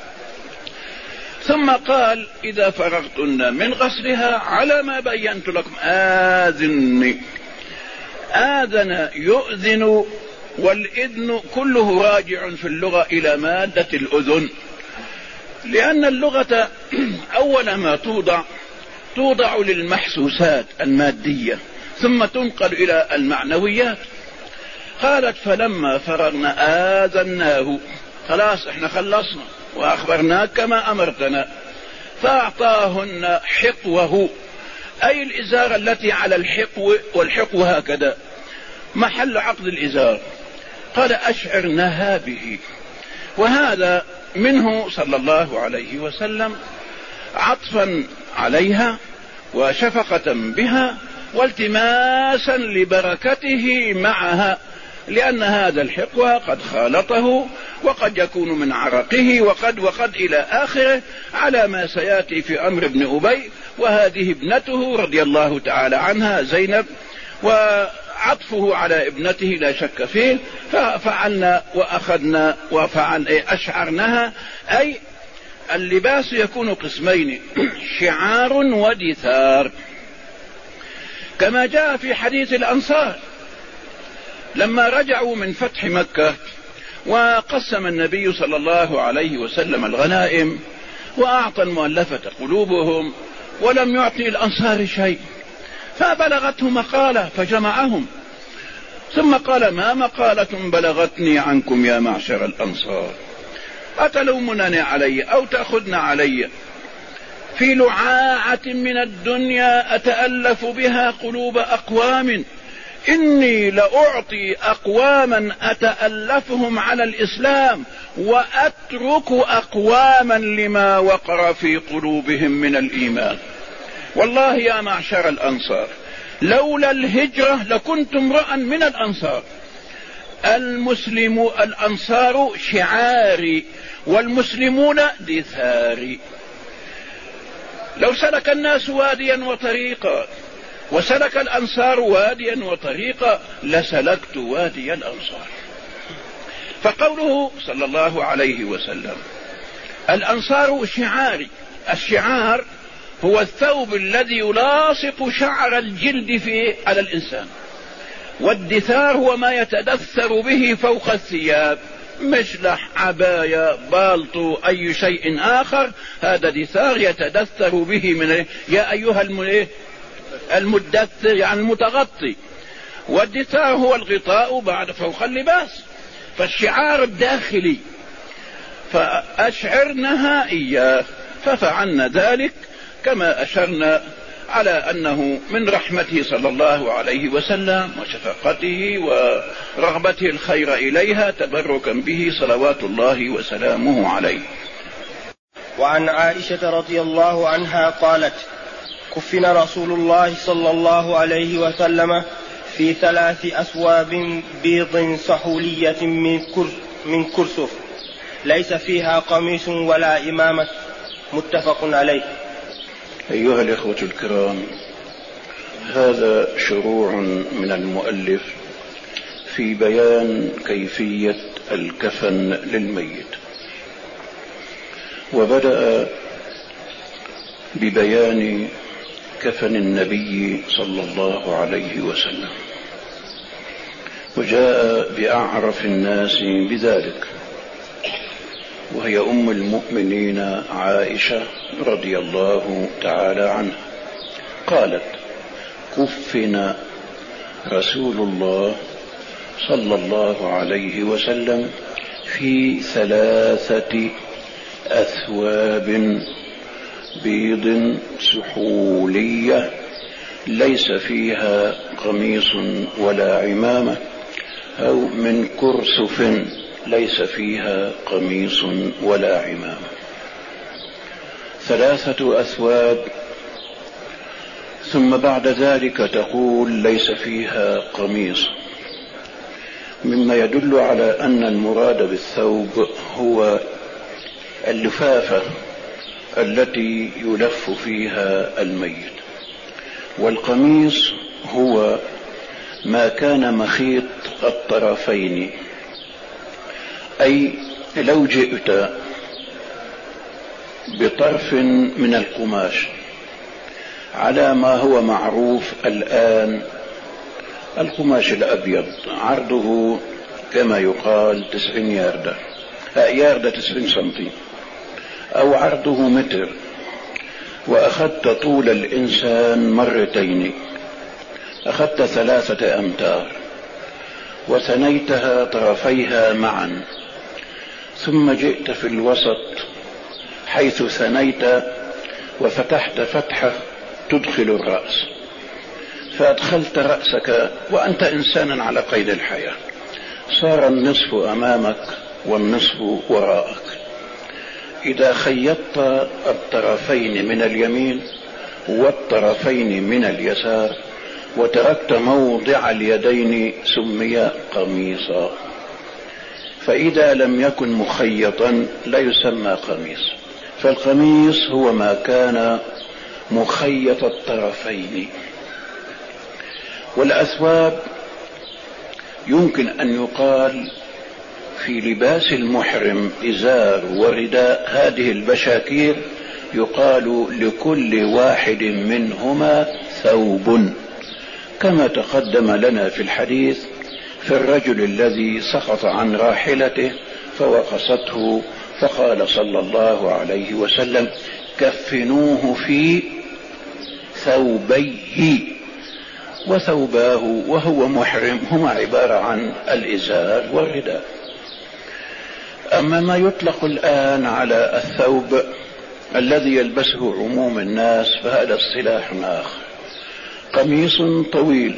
ثم قال إذا فرغتن من غسلها على ما بينت لكم آذني. آذن يؤذن، والإذن كله راجع في اللغة إلى مادة الأذن، لأن اللغة أول ما توضع للمحسوسات المادية ثم تنقل إلى المعنويات. قالت فلما فرغنا آذناه، خلاص احنا خلصنا وأخبرناك كما أمرتنا. فأعطاهن حقوه، أي الإزار التي على الحقو، والحقو هكذا محل عقد الإزار. قال أشعرنها به، وهذا منه صلى الله عليه وسلم عطفا عليها وشفقة بها والتماسا لبركته معها، لأن هذا الحقوى قد خالطه وقد يكون من عرقه وقد إلى آخره، على ما سيأتي في أمر ابن أبي. وهذه ابنته رضي الله تعالى عنها زينب، وعطفه على ابنته لا شك فيه. ففعلنا وأخذنا أشعرناها، أي اللباس يكون قسمين: شعار ودثار، كما جاء في حديث الأنصار لما رجعوا من فتح مكة وقسم النبي صلى الله عليه وسلم الغنائم وأعطى المؤلفة قلوبهم ولم يعطي الأنصار شيء، فبلغته مقالة فجمعهم، ثم قال: ما مقالة بلغتني عنكم يا معشر الأنصار؟ أتلومنني علي أو تأخذن علي في لعاعة من الدنيا أتألف بها قلوب أقوام؟ إني لأعطي أقواما أتألفهم على الإسلام وأترك أقواما لما وقر في قلوبهم من الإيمان. والله يا معشر الأنصار لولا الهجرة لكنت امرأ من الأنصار. الأنصار شعاري والمسلمون دثاري. لو سلك الناس واديا وطريقا وسلك الأنصار واديا وطريقا لسلكت وادي الأنصار. فقوله صلى الله عليه وسلم: الأنصار شعاري. الشعار هو الثوب الذي يلاصق شعر الجلد على الإنسان، والدثار هو ما يتدثر به فوق الثياب، مشلح، عباية، بالطو، أي شيء آخر، هذا دثار يتدثر به من يا أيها المدثر، يعني المتغطي. والدثار هو الغطاء بعد فوق اللباس، فالشعار الداخلي. فأشعرنها إياه، ففعلنا ذلك كما أشرنا على أنه من رحمته صلى الله عليه وسلم وشفقته ورغبته الخير إليها تبركا به صلوات الله وسلامه عليه. وعن عائشة رضي الله عنها قالت: كفن رسول الله صلى الله عليه وسلم في 3 أثواب بيض سحولية من كرسف ليس فيها قميص ولا إمامة، متفق عليه. أيها الإخوة الكرام، هذا شروع من المؤلف في بيان كيفية الكفن للميت، وبدأ ببيان كفن النبي صلى الله عليه وسلم، وجاء بأعرف الناس بذلك، وهي أم المؤمنين عائشة رضي الله تعالى عنها. قالت: كفن رسول الله صلى الله عليه وسلم في 3 أثواب بيض سحولية ليس فيها قميص ولا عمامة، أو من كرسف ليس فيها قميص ولا عمامة. 3 أثواب، ثم بعد ذلك تقول ليس فيها قميص، مما يدل على أن المراد بالثوب هو اللفافة التي يلف فيها الميت، والقميص هو ما كان مخيط الطرفين، أي لو جئت بطرف من القماش على ما هو معروف الآن، القماش الأبيض عرضه كما يقال 90 ياردة 90 سنتي، أو عرضه متر، وأخذت طول الإنسان مرتين، أخذت 3 أمتار وثنيتها طرفيها معا، ثم جئت في الوسط حيث ثنيت وفتحت فتحة تدخل الرأس، فأدخلت رأسك وأنت إنسان على قيد الحياة، صار النصف أمامك والنصف وراءك. إذا خيطت الطرفين من اليمين والطرفين من اليسار وتركت موضع اليدين سمي قميصا، فإذا لم يكن مخيطا لا يسمى قميص. فالقميص هو ما كان مخيط الطرفين. والأثواب يمكن أن يقال في لباس المحرم إزار ورداء، هذه البشاكير يقال لكل واحد منهما ثوب، كما تقدم لنا في الحديث في الرجل الذي سقط عن راحلته فوقصته، فقال صلى الله عليه وسلم: كفنوه في ثوبيه. وثوباه وهو محرم هما عبارة عن الإزار والرداء. أما ما يطلق الآن على الثوب الذي يلبسه عموم الناس فهذا اصطلاح آخر، قميص طويل،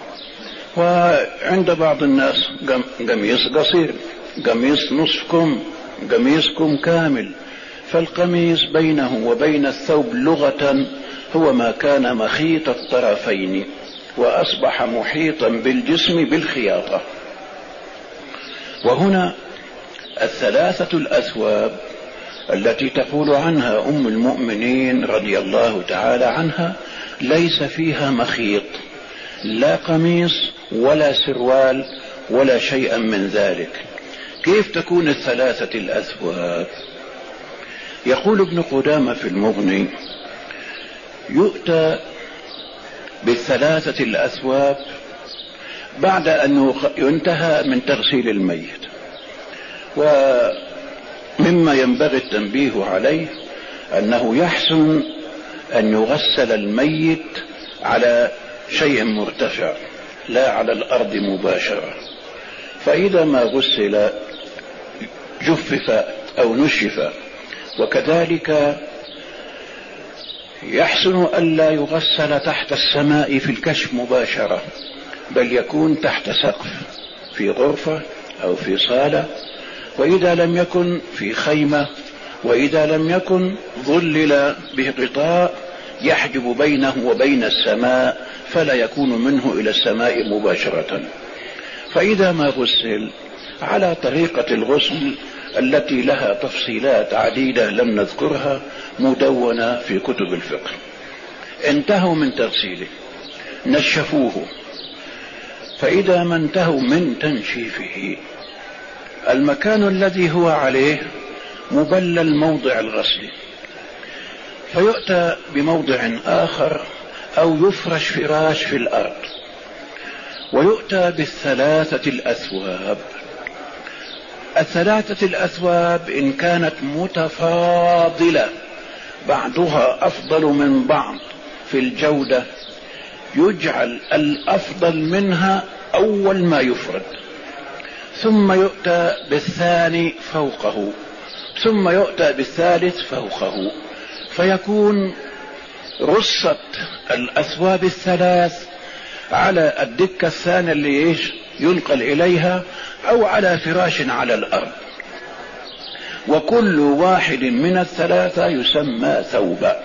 وعند بعض الناس قميص قصير، قميص نصف كم، قميص كم كامل. فالقميص بينه وبين الثوب لغة هو ما كان مخيط الطرفين وأصبح محيطا بالجسم بالخياطة. وهنا الثلاثة الأثواب التي تقول عنها أم المؤمنين رضي الله تعالى عنها ليس فيها مخيط، لا قميص ولا سروال ولا شيئا من ذلك. كيف تكون الثلاثة الأثواب؟ يقول ابن قدامة في المغني: يؤتى بالثلاثة الأثواب بعد أن ينتهى من تغسيل الميت. ومما ينبغي التنبيه عليه أنه يحسن أن يغسل الميت على شيء مرتفع لا على الأرض مباشرة، فإذا ما غسل جفف أو نشف. وكذلك يحسن ألا يغسل تحت السماء في الكشف مباشرة، بل يكون تحت سقف في غرفة أو في صالة، وإذا لم يكن في خيمة، وإذا لم يكن ظلل بغطاء يحجب بينه وبين السماء فلا يكون منه إلى السماء مباشرة. فإذا ما غسل على طريقة الغسل التي لها تفصيلات عديدة لم نذكرها مدونة في كتب الفقه، انتهوا من تغسيله نشفوه، فإذا ما انتهوا من تنشيفه المكان الذي هو عليه مبلل موضع الغسل، فيؤتى بموضع آخر أو يفرش فراش في الأرض، ويؤتى بالثلاثة الأثواب. الثلاثة الأثواب إن كانت متفاضلة بعضها أفضل من بعض في الجودة يجعل الأفضل منها أول ما يفرد، ثم يؤتى بالثاني فوقه، ثم يؤتى بالثالث فوقه، فيكون رصت الأثواب الثلاث على الدكة الثانية اللي ينقل إليها أو على فراش على الأرض، وكل واحد من الثلاثة يسمى ثوبا.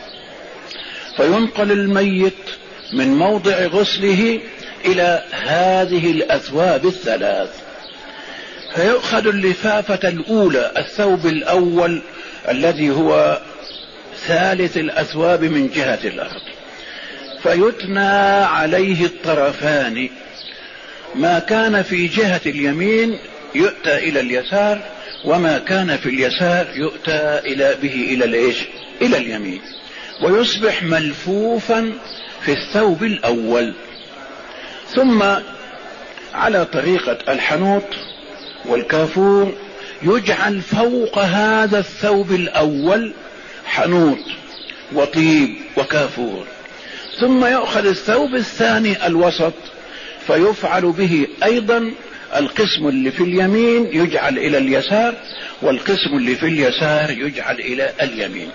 فينقل الميت من موضع غسله إلى هذه الأثواب الثلاث، فيؤخذ اللفافة الأولى الثوب الأول الذي هو ثالث الأثواب من جهة الأرض، فيتنى عليه الطرفان، ما كان في جهة اليمين يؤتى إلى اليسار، وما كان في اليسار يؤتى إلى اليمين، ويصبح ملفوفا في الثوب الأول. ثم على طريقة الحنوط والكافور يجعل فوق هذا الثوب الأول حنوط وطيب وكافور، ثم يأخذ الثوب الثاني الوسط فيفعل به أيضا القسم اللي في اليمين يجعل إلى اليسار، والقسم اللي في اليسار يجعل إلى اليمين.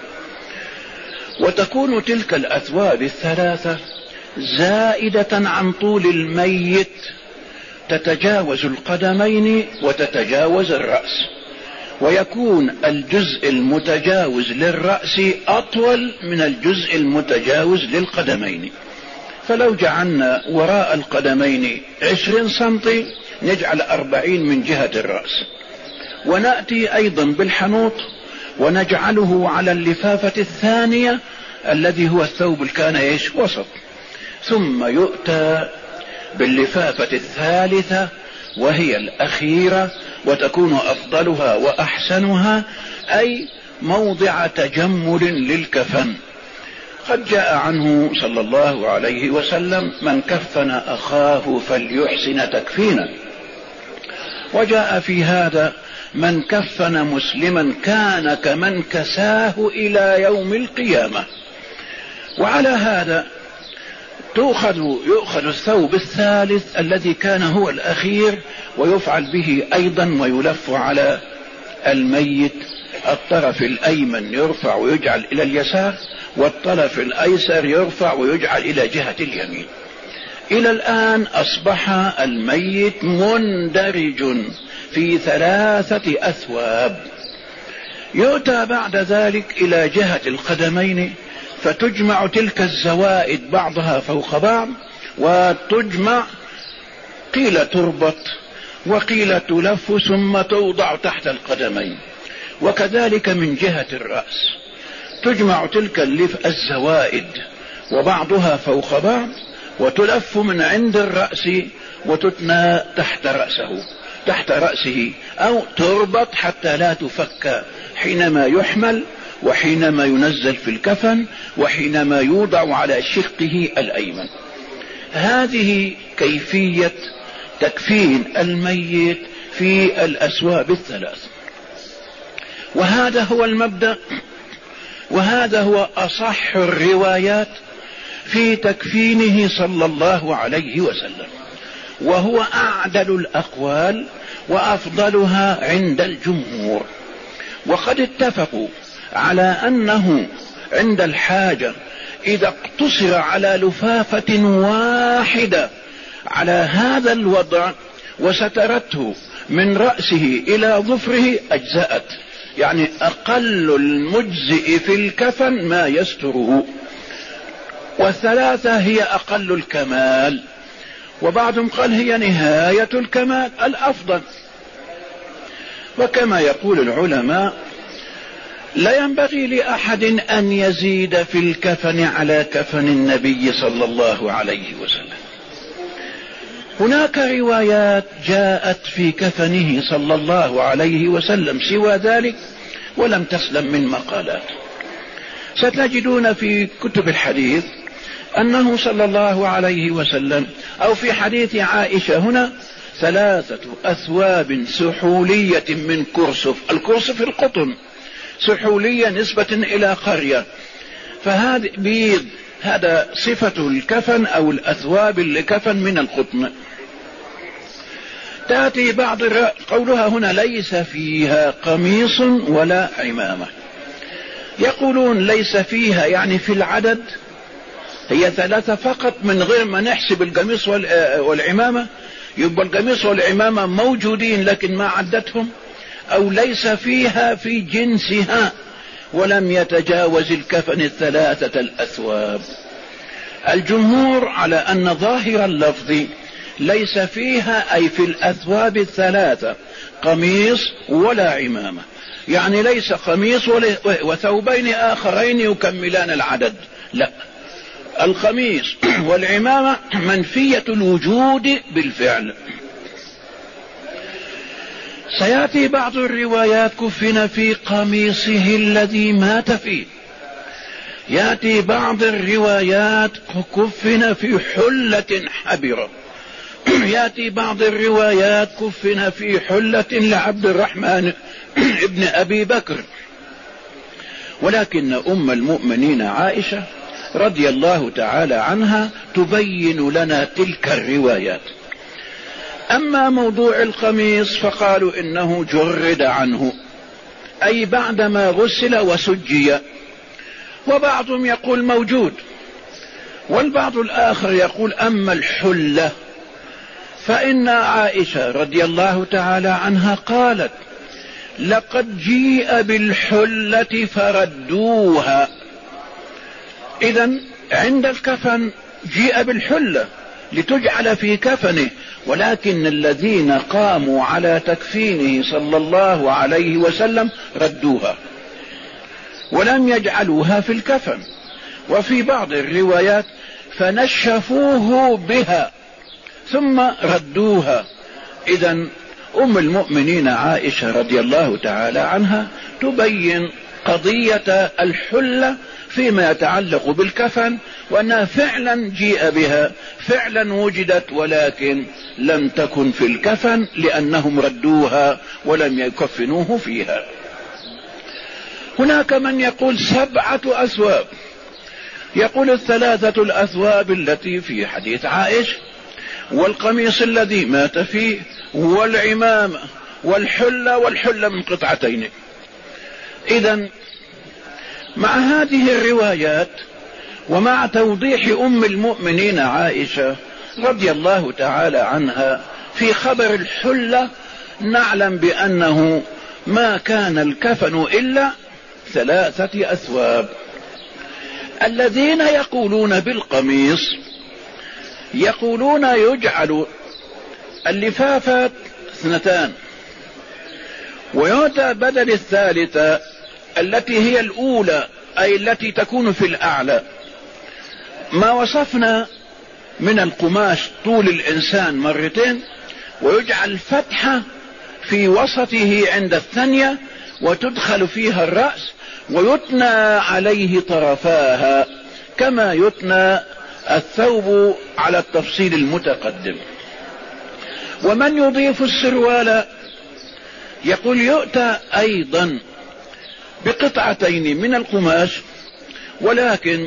وتكون تلك الأثواب الثلاثة زائدة عن طول الميت، تتجاوز القدمين وتتجاوز الرأس، ويكون الجزء المتجاوز للرأس أطول من الجزء المتجاوز للقدمين، فلو جعلنا وراء القدمين 20 سنتي نجعل 40 من جهة الرأس، ونأتي أيضا بالحنوط ونجعله على اللفافة الثانية الذي هو الثوب الكان وسط، ثم يؤتى باللفافة الثالثة وهي الأخيرة وتكون أفضلها وأحسنها، أي موضع تجمل للكفن. قد جاء عنه صلى الله عليه وسلم: من كفن أخاه فليحسن تكفينا. وجاء في هذا: من كفن مسلما كان كمن كساه إلى يوم القيامة. وعلى هذا يؤخذ الثوب الثالث الذي كان هو الأخير ويفعل به أيضا ويلف على الميت، الطرف الأيمن يرفع ويجعل إلى اليسار، والطرف الأيسر يرفع ويجعل إلى جهة اليمين. إلى الآن أصبح الميت مندرج في 3 أثواب. يؤتى بعد ذلك إلى جهة القدمين فتجمع تلك الزوائد بعضها فوق بعض، وتجمع، قيل تربط وقيل تلف ثم توضع تحت القدمين. وكذلك من جهة الرأس تجمع تلك الزوائد وبعضها فوق بعض وتلف من عند الرأس وتتنى تحت رأسه أو تربط حتى لا تفك حينما يحمل وحينما ينزل في الكفن وحينما يوضع على شقه الأيمن. هذه كيفية تكفين الميت في الأثواب 3، وهذا هو المبدأ، وهذا هو أصح الروايات في تكفينه صلى الله عليه وسلم، وهو أعدل الأقوال وأفضلها عند الجمهور. وقد اتفقوا على أنه عند الحاجة إذا اقتصر على لفافة واحدة على هذا الوضع وسترته من رأسه إلى ظفره أجزأت، يعني أقل المجزئ في الكفن ما يستره، و3 هي أقل الكمال، وبعضهم قال هي نهاية الكمال الأفضل. وكما يقول العلماء: لا ينبغي لأحد أن يزيد في الكفن على كفن النبي صلى الله عليه وسلم. هناك روايات جاءت في كفنه صلى الله عليه وسلم سوى ذلك ولم تسلم من مقالات. ستجدون في كتب الحديث أنه صلى الله عليه وسلم، أو في حديث عائشة هنا: 3 أثواب سحولية من كرسف. الكرسف القطن، سحولية نسبة إلى قرية، فهذا بيض، هذا صفة الكفن أو الأثواب اللي كفن من القطن. تأتي بعض قولها هنا: ليس فيها قميص ولا عمامة. يقولون ليس فيها يعني في العدد هي 3 فقط، من غير ما نحسب القميص والعمامة، يبقى القميص والعمامة موجودين لكن ما عدتهم، أو ليس فيها في جنسها ولم يتجاوز الكفن 3 الأثواب. الجمهور على أن ظاهر اللفظ ليس فيها أي في الأثواب 3 قميص ولا عمامة، يعني ليس قميص وثوبين آخرين يكملان العدد، لا، القميص والعمامة منفية الوجود بالفعل. سيأتي بعض الروايات: كفن في قميصه الذي مات فيه. يأتي بعض الروايات: كفن في حلة حبرة. يأتي بعض الروايات: كفن في حلة لعبد الرحمن ابن أبي بكر. ولكن أم المؤمنين عائشة رضي الله تعالى عنها تبين لنا تلك الروايات. أما موضوع القميص فقالوا إنه جرد عنه، أي بعدما غسل وسجي، وبعضهم يقول موجود، والبعض الآخر يقول أما الحلة فإن عائشة رضي الله تعالى عنها قالت: لقد جيء بالحلة فردوها. إذن عند الكفن جيء بالحلة لتجعل في كفنه، ولكن الذين قاموا على تكفينه صلى الله عليه وسلم ردوها ولم يجعلوها في الكفن. وفي بعض الروايات فنشفوه بها ثم ردوها. إذن أم المؤمنين عائشة رضي الله تعالى عنها تبين قضية الحلة فيما يتعلق بالكفن، وأنها فعلا جيء بها، فعلا وجدت، ولكن لم تكن في الكفن لأنهم ردوها ولم يكفنوه فيها. هناك من يقول 7 أثواب، يقول 3 الأثواب التي في حديث عائشة، والقميص الذي مات فيه، والعمامة، والحلة من قطعتين. إذن مع هذه الروايات ومع توضيح أم المؤمنين عائشة رضي الله تعالى عنها في خبر الحلة، نعلم بأنه ما كان الكفن إلا 3 أثواب. الذين يقولون بالقميص يقولون يجعل اللفافات 2 ويؤتى بدل الثالثة التي هي الأولى، أي التي تكون في الأعلى. ما وصفنا من القماش طول الإنسان 2 ويجعل فتحة في وسطه عند الثانية وتدخل فيها الرأس ويتنى عليه طرفاها كما يتنى الثوب على التفصيل المتقدم. ومن يضيف السروال يقول يؤتى أيضا بقطعتين من القماش، ولكن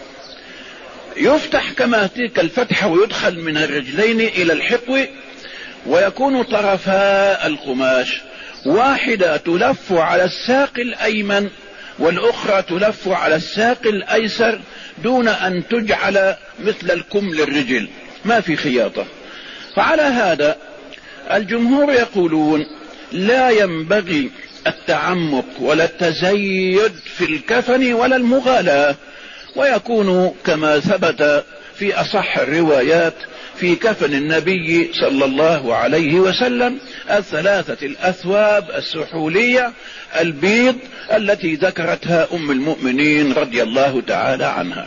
يفتح كما تلك الفتحة ويدخل من الرجلين إلى الحقو، ويكون طرفا القماش واحدة تلف على الساق الأيمن والأخرى تلف على الساق الأيسر دون أن تجعل مثل الكم للرجل، ما في خياطة. فعلى هذا الجمهور يقولون لا ينبغي التعمق ولا التزيد في الكفن ولا المغالاة، ويكون كما ثبت في أصح الروايات في كفن النبي صلى الله عليه وسلم 3 الأثواب السحولية البيض التي ذكرتها أم المؤمنين رضي الله تعالى عنها.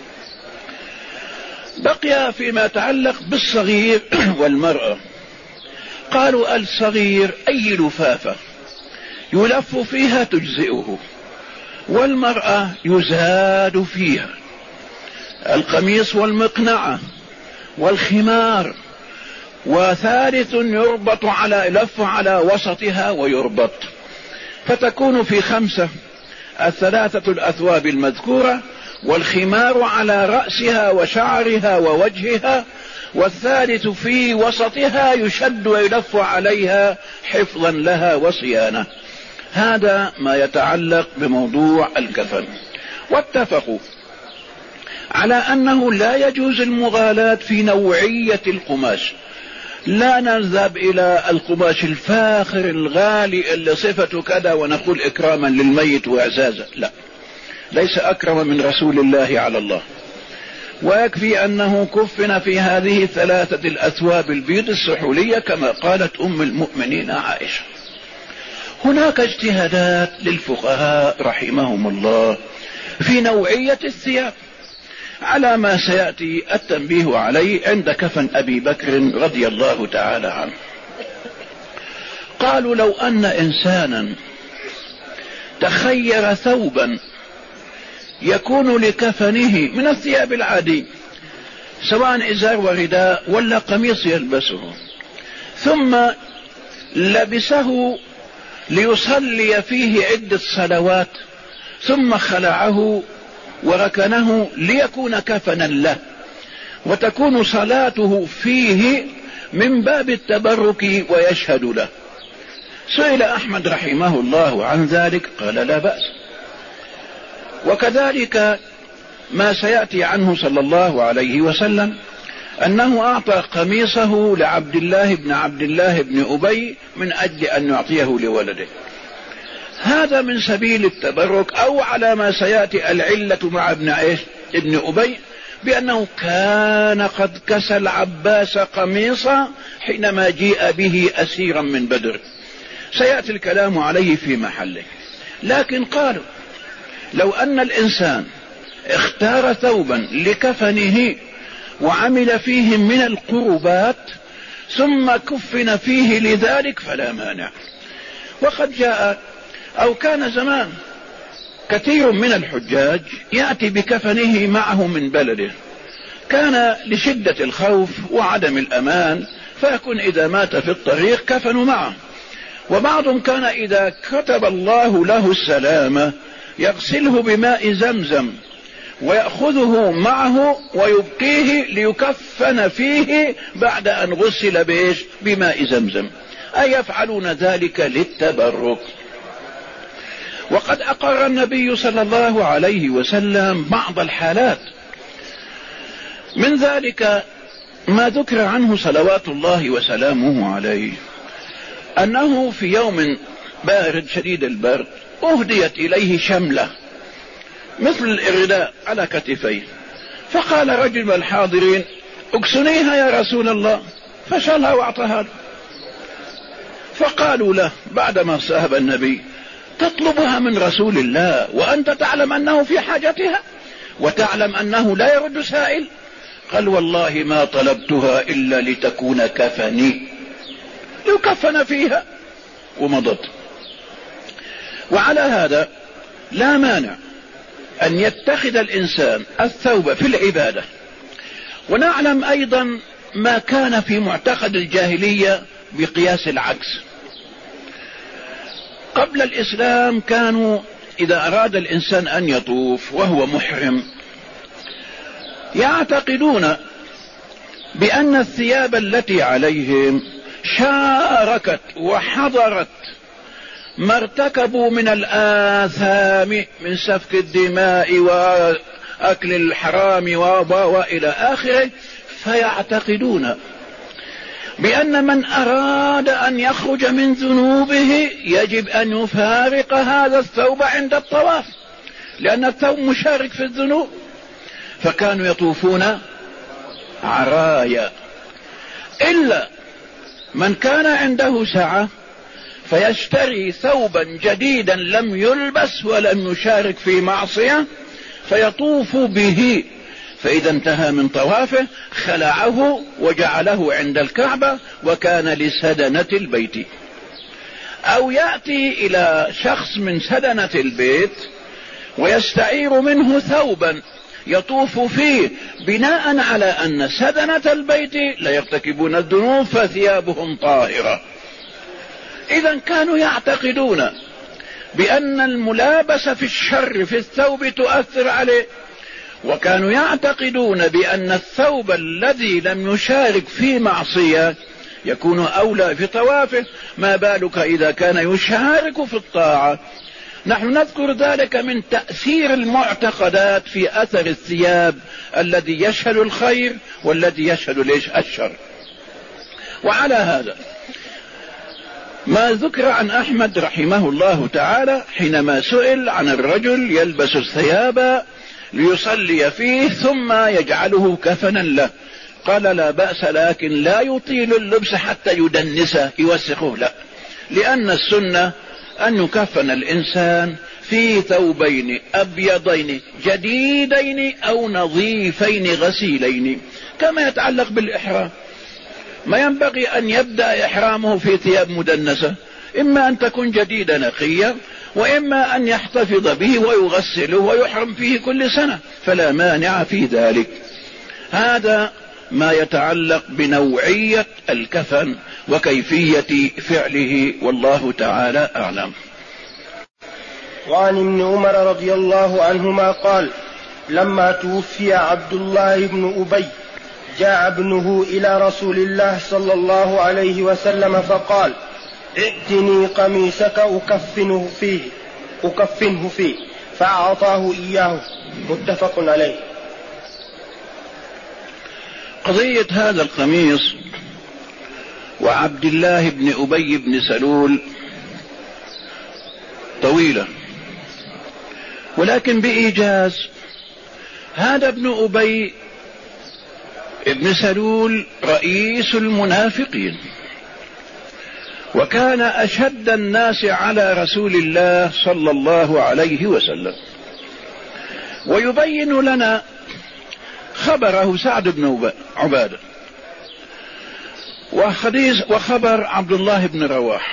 بقي فيما يتعلق بالصغير والمرأة، قالوا الصغير أي لفافة يلف فيها تجزئه، والمرأة يزاد فيها القميص والمقنعة والخمار، وثالث يربط يلف على وسطها ويربط، فتكون في 5 3 الأثواب المذكورة، والخمار على رأسها وشعرها ووجهها، والثالث في وسطها يشد ويلف عليها حفظا لها وصيانة. هذا ما يتعلق بموضوع الكفن. واتفقوا على أنه لا يجوز المغالاة في نوعية القماش، لا نذهب إلى القماش الفاخر الغالي اللي صفته كذا ونقول إكراما للميت وإعزازا، لا، ليس أكرم من رسول الله على الله، ويكفي أنه كفن في هذه 3 الأثواب البيض السحولية كما قالت أم المؤمنين عائشة. هناك اجتهادات للفقهاء رحمهم الله في نوعية الثياب على ما سيأتي التنبيه عليه عند كفن أبي بكر رضي الله تعالى عنه. قالوا لو أن إنسانا تخير ثوبا يكون لكفنه من الثياب العادي سواء إزار ورداء ولا قميص يلبسه، ثم لبسه ليصلي فيه عدة صلوات ثم خلعه وركنه ليكون كفنا له وتكون صلاته فيه من باب التبرك ويشهد له، سئل أحمد رحمه الله عن ذلك قال لا بأس. وكذلك ما سيأتي عنه صلى الله عليه وسلم أنه أعطى قميصه لعبد الله بن أبي من أجل أن يعطيه لولده، هذا من سبيل التبرك، أو على ما سيأتي العلة مع ابن أبي بأنه كان قد كسى العباس قميصا حينما جيء به أسيرا من بدر. سيأتي الكلام عليه في محله. لكن قالوا لو أن الإنسان اختار ثوبا لكفنه وعمل فيه من القربات ثم كفن فيه لذلك فلا مانع. وقد جاء أو كان زمان كثير من الحجاج يأتي بكفنه معه من بلده، كان لشدة الخوف وعدم الأمان فيكون إذا مات في الطريق كفنوا معه. وبعضهم كان إذا كتب الله له السلامة يغسله بماء زمزم ويأخذه معه ويبقيه ليكفن فيه بعد أن غسل بماء زمزم، أي يفعلون ذلك للتبرك. وقد أقر النبي صلى الله عليه وسلم بعض الحالات، من ذلك ما ذكر عنه صلوات الله وسلامه عليه أنه في يوم بارد شديد البرد أهديت إليه شملة مثل الرداء على كتفيه، فقال رجل من الحاضرين اكسنيها يا رسول الله، فشالها واعطاها له. فقالوا له بعدما صاحب النبي تطلبها من رسول الله وأنت تعلم أنه في حاجتها وتعلم أنه لا يرد سائل؟ قال والله ما طلبتها إلا لتكون كفني، يكفن فيها، ومضت. وعلى هذا لا مانع أن يتخذ الإنسان الثوب في العبادة. ونعلم أيضا ما كان في معتقد الجاهلية بقياس العكس. قبل الإسلام كانوا إذا أراد الإنسان أن يطوف وهو محرم يعتقدون بأن الثياب التي عليهم شاركت وحضرت ما ارتكبوا من الآثام من سفك الدماء وأكل الحرام وإلى آخره، فيعتقدون بأن من أراد أن يخرج من ذنوبه يجب أن يفارق هذا الثوب عند الطواف، لأن الثوب مشارك في الذنوب. فكانوا يطوفون عرايا، إلا من كان عنده سعة فيشتري ثوبا جديدا لم يلبس ولم يشارك في معصية فيطوف به، فإذا انتهى من طوافه خلعه وجعله عند الكعبة وكان لسدنة البيت. أو يأتي إلى شخص من سدنة البيت ويستعير منه ثوبا يطوف فيه بناء على أن سدنة البيت لا يرتكبون الذنوب فثيابهم طاهرة. إذا كانوا يعتقدون بأن الملابسة في الشر في الثوب تؤثر عليه، وكانوا يعتقدون بأن الثوب الذي لم يشارك في معصية يكون أولى في طوافه، ما بالك إذا كان يشارك في الطاعة. نحن نذكر ذلك من تأثير المعتقدات في أثر الثياب الذي يشهد الخير والذي يشهد الشر. وعلى هذا ما ذكر عن أحمد رحمه الله تعالى حينما سئل عن الرجل يلبس الثياب ليصلي فيه ثم يجعله كفنا له، قال لا بأس لكن لا يطيل اللبس حتى يدنسه يوسخه، لا، لأن السنة أن يكفن الإنسان في ثوبين أبيضين جديدين أو نظيفين غسيلين، كما يتعلق بالإحرام. ما ينبغي أن يبدأ إحرامه في ثياب مدنسة، إما أن تكون جديدة نقية وإما أن يحتفظ به ويغسله ويحرم فيه كل سنة، فلا مانع في ذلك. هذا ما يتعلق بنوعية الكفن وكيفية فعله، والله تعالى أعلم. وعن ابن عمر رضي الله عنهما قال لما توفي عبد الله بن أبي جاء ابنه إلى رسول الله صلى الله عليه وسلم فقال ائتني قميصك أكفنه فيه فأعطاه إياه، متفق عليه. قضية هذا القميص وعبد الله بن أبي بن سلول طويلة، ولكن بإيجاز. هذا ابن أبي ابن سلول رئيس المنافقين، وكان أشد الناس على رسول الله صلى الله عليه وسلم. ويبين لنا خبره سعد بن عبادة وخبر عبد الله بن رواح.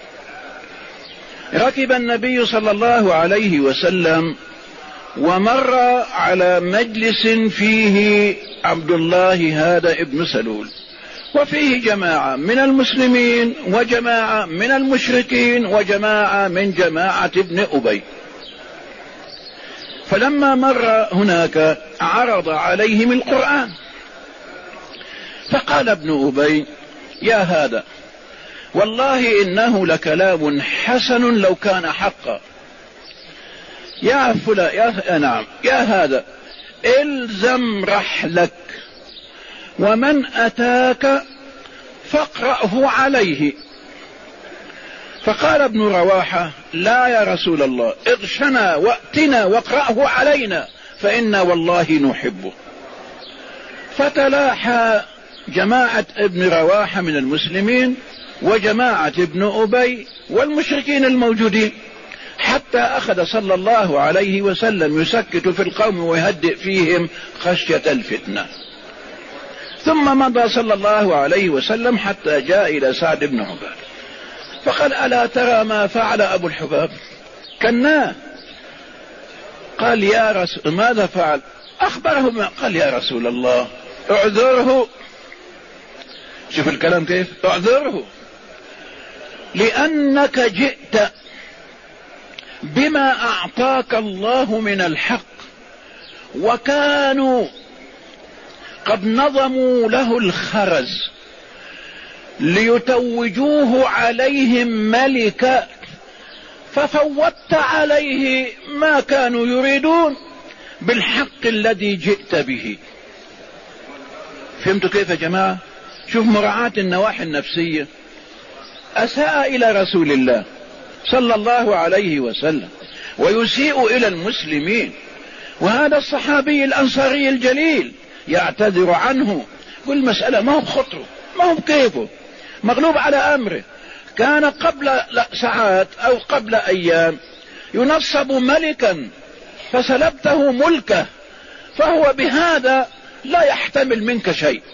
ركب النبي صلى الله عليه وسلم ومر على مجلس فيه عبد الله هذا ابن سلول، وفيه جماعة من المسلمين وجماعة من المشركين وجماعة من جماعة ابن أبي. فلما مر هناك عرض عليهم القرآن، فقال ابن أبي: يا هذا والله إنه لكلام حسن لو كان حقا. يا فلان يا هذا الزم رحلك، ومن أتاك فاقرأه عليه. فقال ابن رواحة: لا يا رسول الله، اغشنا وأتنا واقرأه علينا فإنا والله نحبه. فتلاحى جماعة ابن رواحة من المسلمين وجماعة ابن أبي والمشركين الموجودين، حتى أخذ صلى الله عليه وسلم يسكت في القوم ويهدئ فيهم خشية الفتنة. ثم مضى صلى الله عليه وسلم حتى جاء إلى سعد بن عبادة فقال: ألا ترى ما فعل أبو الحباب؟ كناه. قال: يا رسول ماذا فعل؟ أخبره ما قال: يا رسول الله اعذره. شوف الكلام كيف، اعذره، لأنك جئت بما أعطاك الله من الحق، وكانوا قد نظموا له الخرز ليتوجوه عليهم ملكا، ففوت عليه ما كانوا يريدون بالحق الذي جئت به. فهمتوا كيف يا جماعة؟ شوف مراعاة النواحي النفسية. أساء إلى رسول الله صلى الله عليه وسلم ويسيء إلى المسلمين، وهذا الصحابي الأنصاري الجليل يعتذر عنه، كل مسألة ما هو بخطره، ما هو بكيفه، مغلوب على أمره. كان قبل ساعات أو قبل أيام ينصب ملكا فسلبته ملكه، فهو بهذا لا يحتمل منك شيء.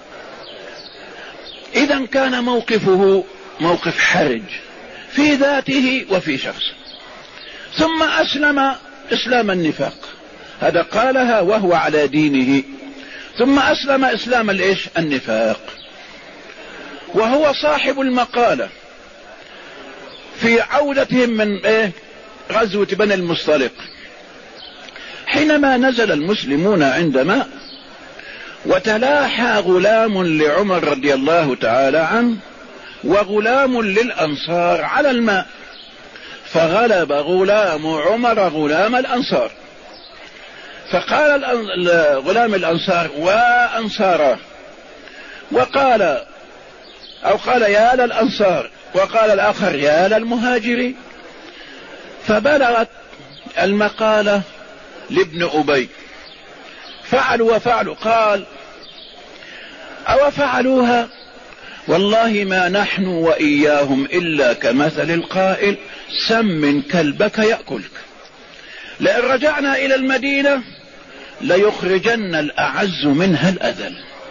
إذا كان موقفه موقف حرج في ذاته وفي شخصه. ثم أسلم إسلام النفاق، هذا قالها وهو على دينه، ثم أسلم إسلام النفاق، وهو صاحب المقالة في عودتهم من غزوة بني المصطلق، حينما نزل المسلمون عند ماء، وتلاحى غلام لعمر رضي الله تعالى عنه وغلام للأنصار على الماء، فغلب غلام عمر غلام الأنصار، فقال غلام الأنصار: وأنصاره، وقال أو قال: يا للأنصار، وقال الآخر: يا للمهاجرين. فبلغت المقالة لابن أبي، فعلوا وفعلوا. قال: أو فعلوها والله ما نحن وإياهم إلا كمثل القائل: سمن كلبك يأكلك، لئن رجعنا إلى المدينة ليخرجن الأعز منها الأذل.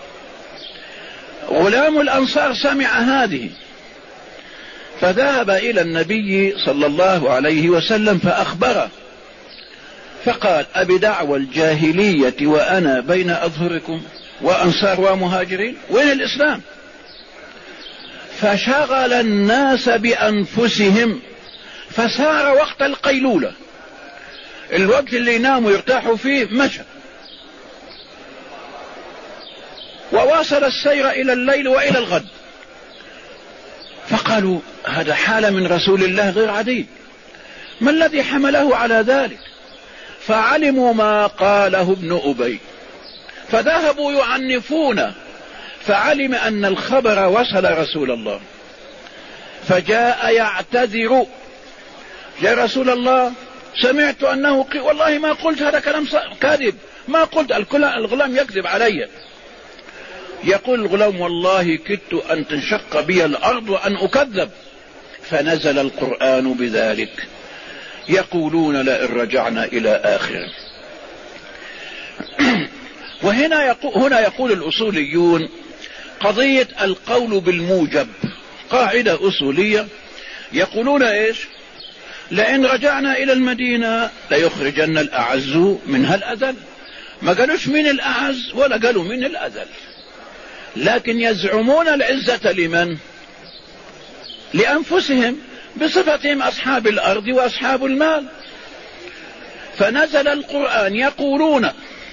غلام الأنصار سمع هذه فذهب إلى النبي صلى الله عليه وسلم فأخبره، فقال: أبدعوى الجاهلية وأنا بين أظهركم وأنصار ومهاجرين؟ وين الإسلام؟ فشغل الناس بأنفسهم، فسار وقت القيلولة، الوقت اللي يناموا يرتاحوا فيه مشى، وواصل السير إلى الليل وإلى الغد. فقالوا: هذا حال من رسول الله غير عادي، ما الذي حمله على ذلك؟ فعلموا ما قاله ابن أبي، فذهبوا يعنفون، فعلم أن الخبر وصل رسول الله، فجاء يعتذر: يا رسول الله سمعت أنه والله ما قلت هذا كلام كاذب، ما قلت، الغلام يكذب علي. يقول الغلام والله كدت أن تنشق بي الأرض وأن أكذب، فنزل القرآن بذلك. يقولون لئن رجعنا إلى آخره. هنا يقول الأصوليون قضية القول بالموجب قاعدة أصولية، يقولون إيش؟ لئن رجعنا إلى المدينة ليخرجن الأعز منها الأذل. ما قالوش من الأعز ولا قالوا من الأذل، لكن يزعمون العزة لمن؟ لأنفسهم بصفتهم أصحاب الأرض وأصحاب المال. فنزل القرآن يقولون،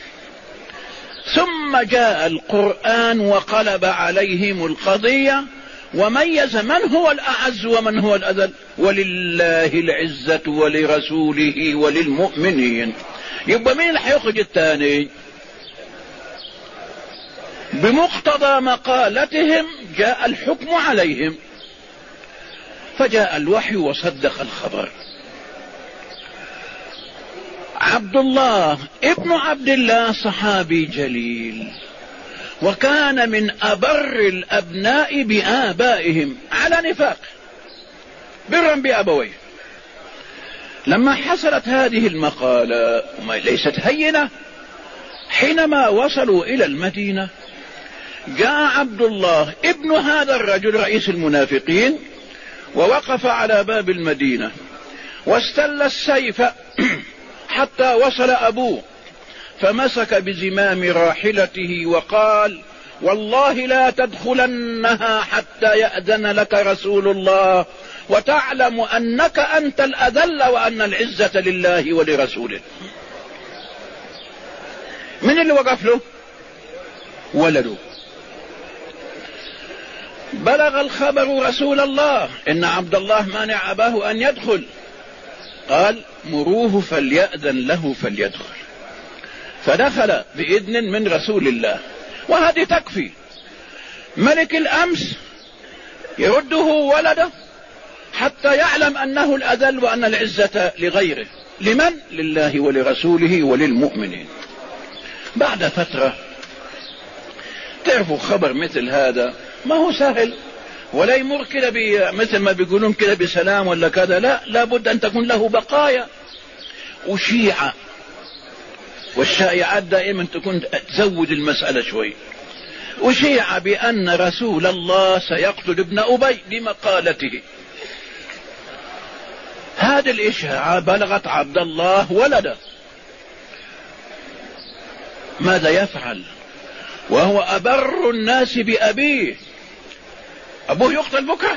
ثم جاء القرآن وقلب عليهم القضية وميز من هو الأعز ومن هو الأذل. ولله العزة ولرسوله وللمؤمنين. يبقى مين اللي هيخرج الثاني؟ بمقتضى مقالتهم جاء الحكم عليهم، فجاء الوحي وصدق الخبر. عبد الله ابن عبد الله صحابي جليل، وكان من أبر الأبناء بآبائهم على نفاق برا بأبويه. لما حصلت هذه المقالة ليست هينة، حينما وصلوا إلى المدينة جاء عبد الله ابن هذا الرجل رئيس المنافقين ووقف على باب المدينة واستل السيف حتى وصل أبوه، فمسك بزمام راحلته وقال والله لا تدخلنها حتى يأذن لك رسول الله وتعلم أنك أنت الأذل وأن العزة لله ولرسوله. من اللي وقف له؟ ولده. بلغ الخبر رسول الله إن عبد الله مانع أباه أن يدخل، قال مروه فليأذن له فليدخل. فدخل بإذن من رسول الله، وهذه تكفي. ملك الأمس يرده ولده حتى يعلم أنه الأذل وأن العزة لغيره. لمن؟ لله ولرسوله وللمؤمنين. بعد فترة تعرفوا خبر مثل هذا ما هو سهل ولا يمر كده مثل ما بيقولون كده بسلام ولا كذا، لا، لابد أن تكون له بقايا وشيعة، والشائعات دائما تكون تزود المسألة شوي. وشيعة بأن رسول الله سيقتل ابن أبي بمقالته. هذه الإشاعة بلغت عبد الله ولده. ماذا يفعل وهو أبر الناس بأبيه؟ أبوه يقتل بكرة،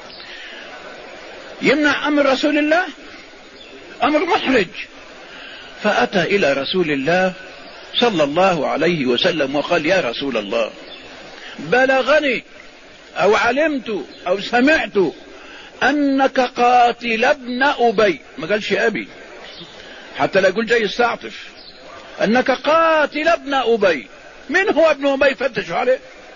يمنع أمر رسول الله؟ أمر محرج. فأتى إلى رسول الله صلى الله عليه وسلم وقال يا رسول الله، بلغني أو علمت أو سمعت أنك قاتل ابن أبي. ما قالش أبي حتى لا يقول جاي يستعطف. أنك قاتل ابن أبي. من هو ابن أبي؟ فتشوا عليه.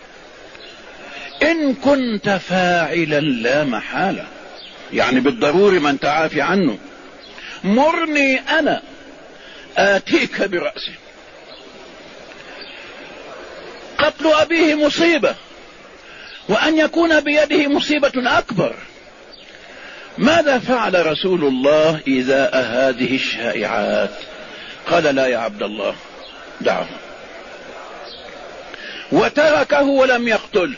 إن كنت فاعلا لا محالة، يعني بالضروري من تعافي عنه، مرني أنا آتيك برأسه. قتل أبيه مصيبة، وأن يكون بيده مصيبة أكبر. ماذا فعل رسول الله إذا هذه الشائعات؟ قال لا يا عبد الله، دعه. وتركه ولم يقتله.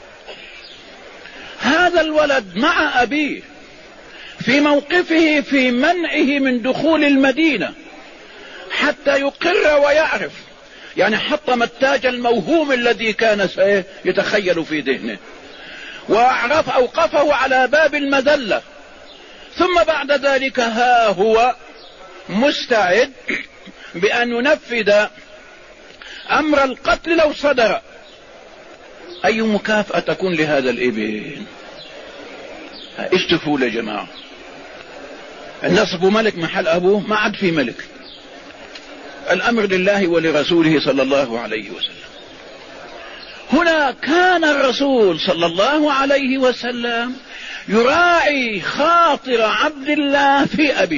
هذا الولد مع أبيه في موقفه في منعه من دخول المدينة حتى يقر ويعرف، يعني حطم التاج الموهوم الذي كان يتخيل في ذهنه، وأعرف أوقفه على باب المذلة. ثم بعد ذلك ها هو مستعد بأن ينفذ أمر القتل لو صدر. أي مكافأة تكون لهذا الابن؟ ايش تفول يا جماعة؟ النصب ملك محل أبوه، ما عاد في ملك. الأمر لله ولرسوله صلى الله عليه وسلم. هنا كان الرسول صلى الله عليه وسلم يراعي خاطر عبد الله في أبيه.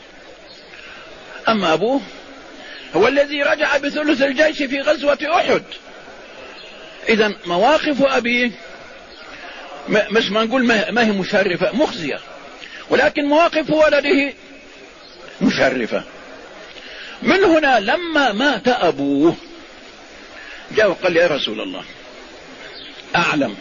أما أبوه هو الذي رجع بثلث الجيش في غزوة أحد، إذن مواقف أبيه مش ما نقول ما هي مشرفة مخزية، ولكن مواقف ولده مشرفة. من هنا لما مات أبوه جاء وقال يا رسول الله أعلم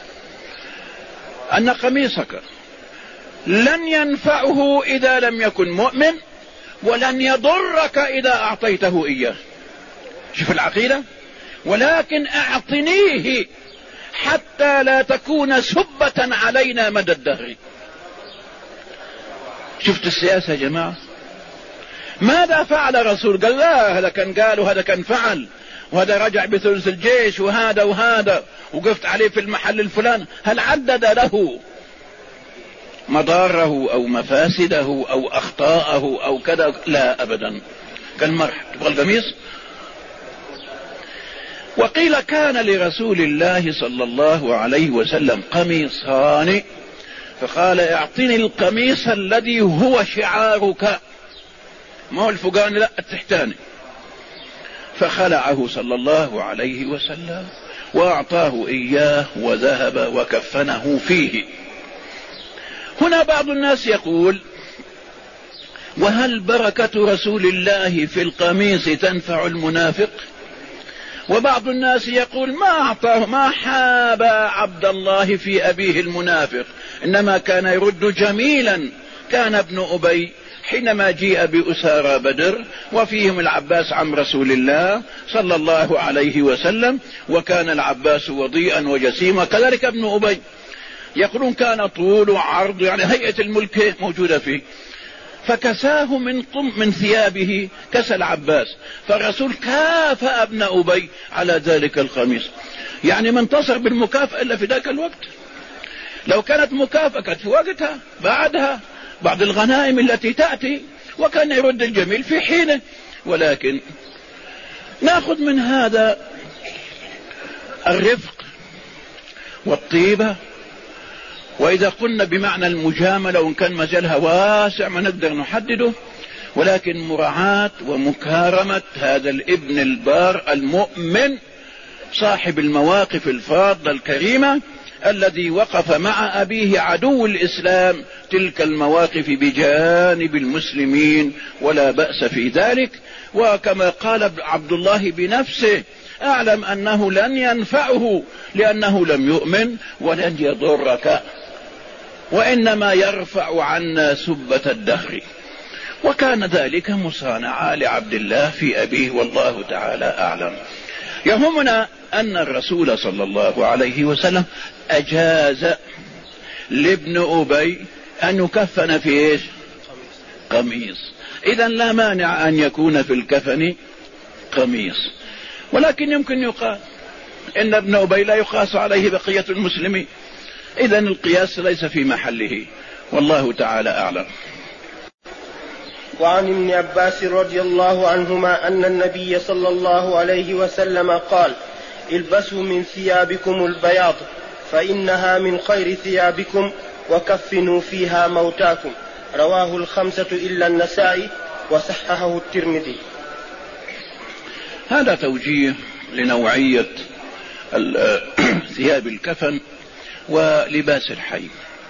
أن قميصك لن ينفعه إذا لم يكن مؤمن، ولن يضرك إذا أعطيته إياه. شوف العقيدة، ولكن أعطنيه حتى لا تكون سبة علينا مدى الدهر. شفت السياسة يا جماعة؟ ماذا فعل رسول؟ قال لا هذا كان قال وهذا كان فعل، وهذا رجع بثلث الجيش وهذا وهذا، وقفت عليه في المحل الفلاني. هل عدد له مضاره أو مفاسده أو أخطاءه أو كذا؟ لا أبدا. كان مرح تبغى القميص. وقيل كان لرسول الله صلى الله عليه وسلم قميصان، فقال اعطني القميص الذي هو شعارك، ما هو الفوقاني لا التحتاني. فخلعه صلى الله عليه وسلم وأعطاه إياه وذهب وكفنه فيه. هنا بعض الناس يقول وهل بركة رسول الله في القميص تنفع المنافق؟ وبعض الناس يقول ما أعطاه ما حاب عبد الله في أبيه المنافق، إنما كان يرد جميلا. كان ابن أبي حينما جيء بأسارى بدر وفيهم العباس عم رسول الله صلى الله عليه وسلم، وكان العباس وضيئا وجسيما، كذلك ابن أبي. يقولون كان طول وعرض يعني هيئة الملك موجودة فيه، فكساه من ثيابه كسى العباس، فالرسول كافأ ابن أبي على ذلك القميص. يعني ما انتصر بالمكافأة إلا في ذاك الوقت. لو كانت مكافأة كانت في وقتها بعدها بعض الغنائم التي تأتي، وكان يرد الجميل في حينه. ولكن نأخذ من هذا الرفق والطيبة، وإذا قلنا بمعنى المجاملة وإن كان مجالها واسع ما نقدر نحدده، ولكن مراعاة ومكارمة هذا الابن البار المؤمن صاحب المواقف الفاضلة الكريمة الذي وقف مع أبيه عدو الإسلام تلك المواقف بجانب المسلمين، ولا بأس في ذلك. وكما قال عبد الله بنفسه أعلم أنه لن ينفعه لأنه لم يؤمن، ولن يضرك، وإنما يرفع عنا سبة الدهر. وكان ذلك مصانعا لعبد الله في أبيه، والله تعالى أعلم. يهمنا أن الرسول صلى الله عليه وسلم أجاز لابن أبي أن يكفن في إيش؟ قميص. إذن لا مانع أن يكون في الكفن قميص، ولكن يمكن يقال إن ابن أبي لا يقاس عليه بقية المسلمين، إذن القياس ليس في محله، والله تعالى أعلم. وعن ابن عباس رضي الله عنهما أن النبي صلى الله عليه وسلم قال البسوا من ثيابكم البياض فإنها من خير ثيابكم وكفنوا فيها موتاكم. رواه الخمسة إلا النسائي وصححه الترمذي. هذا توجيه لنوعية ثياب الكفن ولباس الحي.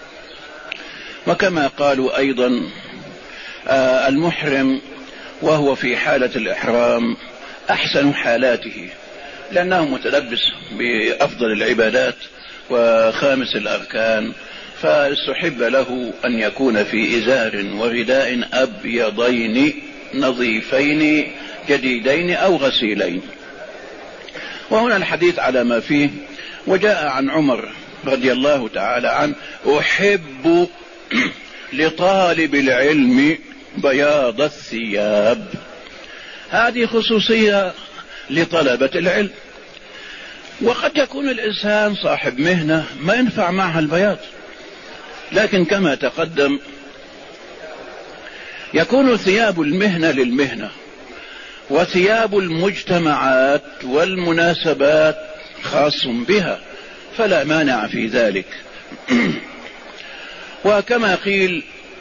وكما قالوا أيضا المحرم وهو في حالة الإحرام أحسن حالاته، لأنه متلبس بأفضل العبادات وخامس الأركان، فاستحب له أن يكون في إزار ورداء أبيضين نظيفين جديدين أو غسيلين. وهنا الحديث على ما فيه. وجاء عن عمر رضي الله تعالى عنه أحب لطالب العلم بياض الثياب. هذه خصوصية لطلبة العلم. وقد يكون الإنسان صاحب مهنة ما ينفع معها البياض، لكن كما تقدم يكون ثياب المهنة للمهنة، وثياب المجتمعات والمناسبات خاص بها، فلا مانع في ذلك. وكما قيل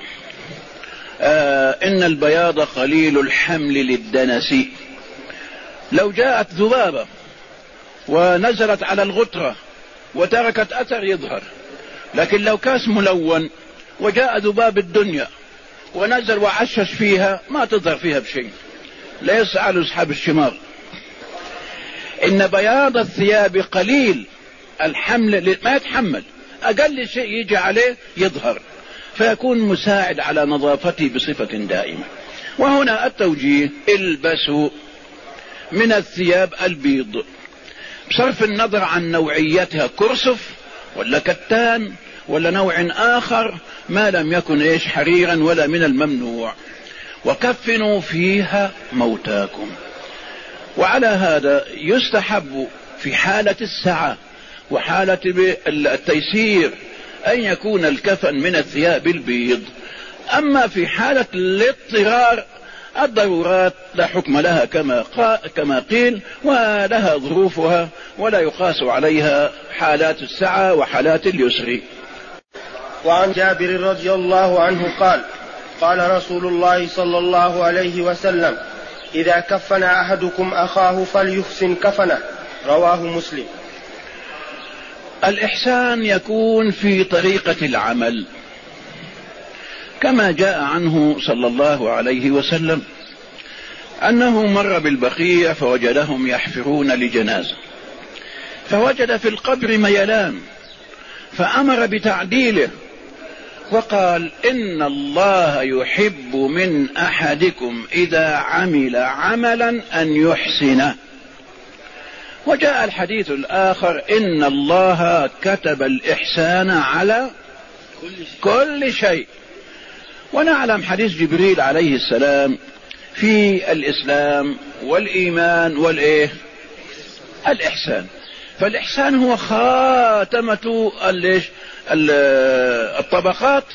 إن البياض قليل الحمل للدنس. لو جاءت ذبابة ونزلت على الغترة وتركت أثر يظهر. لكن لو كاس ملون وجاء ذباب الدنيا ونزل وعشش فيها ما تظهر فيها بشيء، لا يسأل أصحاب الشمار. إن بياض الثياب قليل الحمل ما يتحمل، أقل شيء يجي عليه يظهر، فيكون مساعد على نظافته بصفة دائمة. وهنا التوجيه: البسوا من الثياب البيض بصرف النظر عن نوعيتها، كرسف ولا كتان ولا نوع آخر، ما لم يكن حريرا ولا من الممنوع. وكفنوا فيها موتاكم. وعلى هذا يستحب في حالة السعة وحالة التيسير أن يكون الكفن من الثياب البيض. أما في حالة الاضطرار الضرورات لا حكم لها كما قيل، ولها ظروفها ولا يقاس عليها حالات السعة وحالات اليسر. وعن جابر رضي الله عنه قال: قال رسول الله صلى الله عليه وسلم: إذا كفن أحدكم أخاه فليحسن كفنه. رواه مسلم. الإحسان يكون في طريقة العمل كما جاء عنه صلى الله عليه وسلم أنه مر بالبقيع فوجدهم يحفرون لجنازة، فوجد في القبر ميلان فأمر بتعديله، وقال: إن الله يحب من أحدكم إذا عمل عملا أن يحسنه. وجاء الحديث الآخر: إن الله كتب الإحسان على كل شيء. ونعلم حديث جبريل عليه السلام في الإسلام والإيمان الإحسان. فالإحسان هو خاتمة الطبقات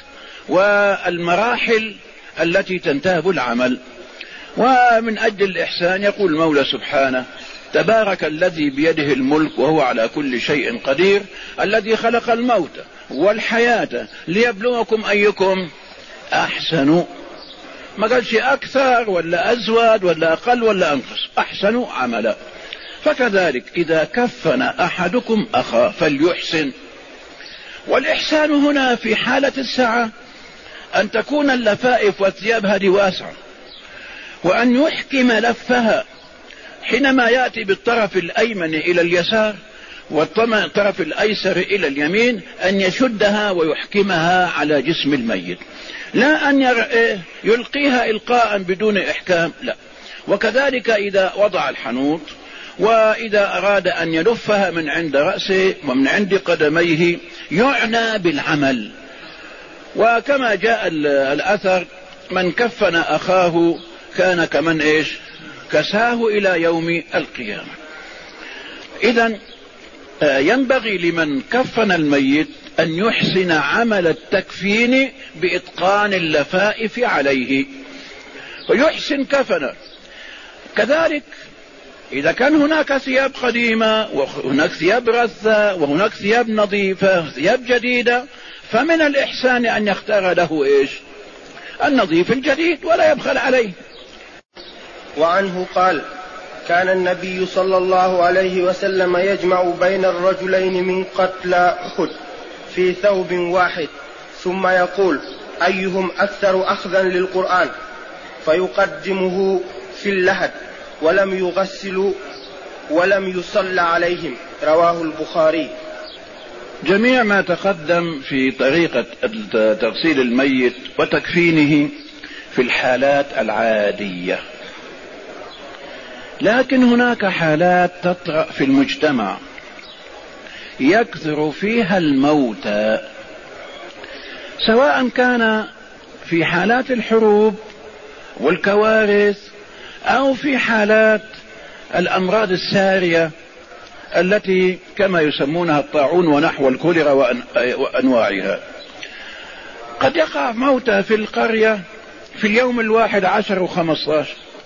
والمراحل التي تنتهب العمل. ومن أجل الإحسان يقول المولى سبحانه: تبارك الذي بيده الملك وهو على كل شيء قدير، الذي خلق الموت والحياة ليبلوكم أيكم أحسن. ما قالش أكثر ولا أزود ولا أقل ولا أنقص، أحسن عملا. فكذلك إذا كفن أحدكم أخاه فليحسن. والإحسان هنا في حالة السعة أن تكون اللفائف والثياب هذه واسعة، وأن يحكم لفها حينما يأتي بالطرف الأيمن إلى اليسار والطرف الأيسر إلى اليمين، أن يشدها ويحكمها على جسم الميت، لا أن يلقيها إلقاء بدون إحكام، لا. وكذلك إذا وضع الحنوط وإذا أراد أن يلفها من عند رأسه ومن عند قدميه يعنى بالعمل. وكما جاء الأثر: من كفن أخاه كان كمن كساه إلى يوم القيامة. إذن ينبغي لمن كفن الميت أن يحسن عمل التكفين بإتقان اللفائف عليه ويحسن كفنه. كذلك إذا كان هناك ثياب قديمة وهناك ثياب رثة وهناك ثياب نظيفة ثياب جديدة، فمن الإحسان أن يختار له النظيف الجديد ولا يبخل عليه. وعنه قال: كان النبي صلى الله عليه وسلم يجمع بين الرجلين من قتلى أحد في ثوب واحد، ثم يقول: أيهم أكثر أخذا للقرآن، فيقدمه في اللحد، ولم يغسلوا ولم يصلى عليهم. رواه البخاري. جميع ما تقدم في طريقة تغسيل الميت وتكفينه في الحالات العادية، لكن هناك حالات تطرأ في المجتمع يكثر فيها الموتى، سواء كان في حالات الحروب والكوارث أو في حالات الأمراض السارية التي كما يسمونها الطاعون ونحو الكوليرا وأنواعها. قد يقع موتى في القرية في اليوم الواحد 10 و15،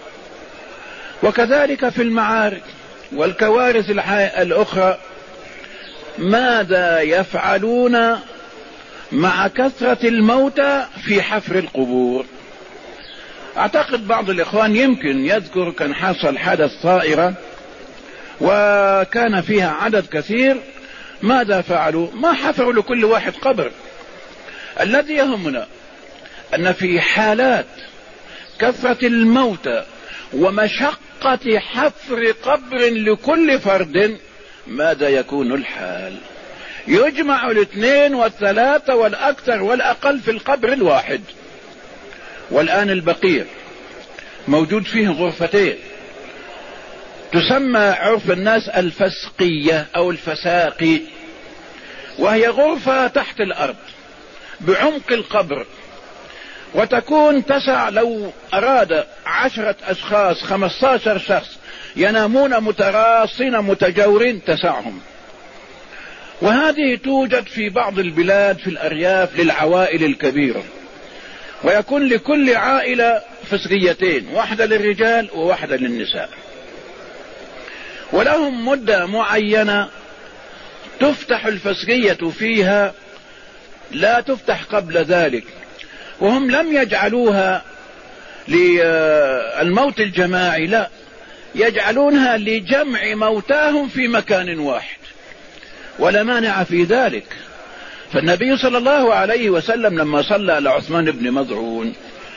وكذلك في المعارك والكوارث الأخرى. ماذا يفعلون مع كثرة الموتى في حفر القبور؟ أعتقد بعض الإخوان يمكن يذكر كان حصل حدث طائرة وكان فيها عدد كثير، ماذا فعلوا؟ ما حفروا لكل واحد قبر. الذي يهمنا أن في حالات كثرة الموتى ومشقة حفر قبر لكل فرد ماذا يكون الحال؟ يجمع الاثنين والثلاثة والأكثر والأقل في القبر الواحد. والآن البقيع موجود فيه غرفتين تسمى عرف الناس الفسقية أو الفساقي، وهي غرفة تحت الأرض بعمق القبر، وتكون تسع لو أراد 10 أشخاص 15 شخص ينامون متراصين متجاورين تسعهم. وهذه توجد في بعض البلاد في الأرياف للعوائل الكبيرة، ويكون لكل عائلة فسقيتين، واحدة للرجال وواحدة للنساء، ولهم مدة معينة تفتح الفسقية فيها، لا تفتح قبل ذلك. وهم لم يجعلوها للموت الجماعي، لا، يجعلونها لجمع موتاهم في مكان واحد، ولا مانع في ذلك. فالنبي صلى الله عليه وسلم لما صلى على عثمان بن مظعون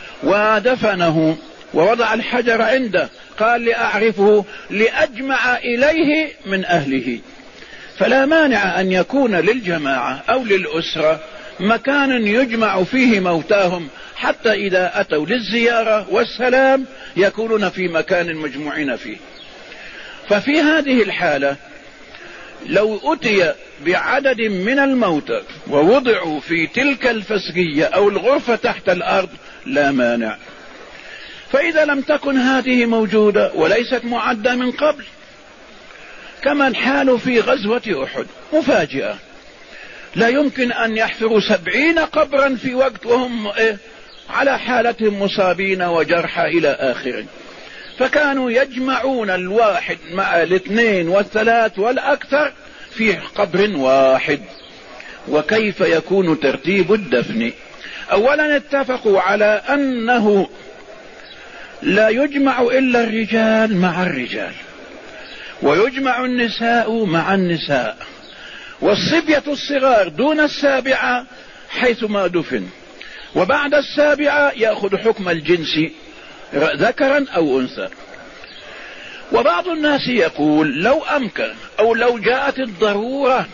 ودفنه ووضع الحجر عنده قال لأعرفه لأجمع إليه من أهله. فلا مانع أن يكون للجماعة أو للأسرة مكان يجمع فيه موتاهم، حتى إذا أتوا للزيارة والسلام يكونون في مكان مجموعين فيه. ففي هذه الحالة لو أتي بعدد من الموتى ووضعوا في تلك الفسقية أو الغرفة تحت الأرض لا مانع. فإذا لم تكن هذه موجودة وليست معدة من قبل، كما الحال في غزوة أحد مفاجئة، لا يمكن أن يحفروا 70 قبرا في وقت وهم على حالتهم مصابين وجرحى إلى آخره. فكانوا يجمعون الواحد مع الاثنين والثلاث والأكثر في قبر واحد. وكيف يكون ترتيب الدفن؟ أولا اتفقوا على أنه لا يجمع إلا الرجال مع الرجال، ويجمع النساء مع النساء، والصبية الصغار دون السابعة حيثما دفن، وبعد السابعة يأخذ حكم الجنس ذكرا أو أنثى. وبعض الناس يقول لو أمكن أو لو جاءت الضرورة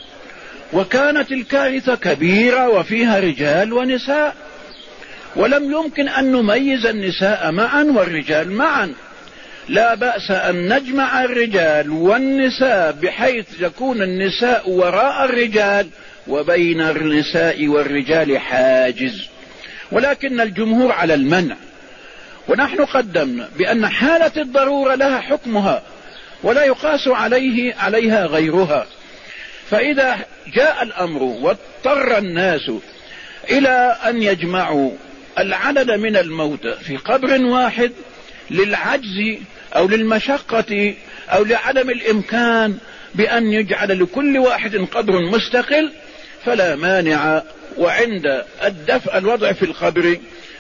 وكانت الكارثة كبيرة وفيها رجال ونساء ولم يمكن أن نميز النساء معا والرجال معا، لا بأس أن نجمع الرجال والنساء بحيث يكون النساء وراء الرجال وبين النساء والرجال حاجز. ولكن الجمهور على المنع، ونحن قدمنا بأن حالة الضرورة لها حكمها ولا يقاس عليها غيرها. فإذا جاء الأمر واضطر الناس إلى أن يجمعوا العدد من الموتى في قبر واحد للعجز أو للمشقة أو لعدم الإمكان بأن يجعل لكل واحد قبر مستقل، فلا مانع. وعند الوضع في القبر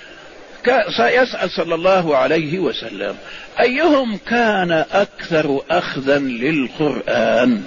سيسأل صلى الله عليه وسلم أيهم كان أكثر أخذا للقرآن،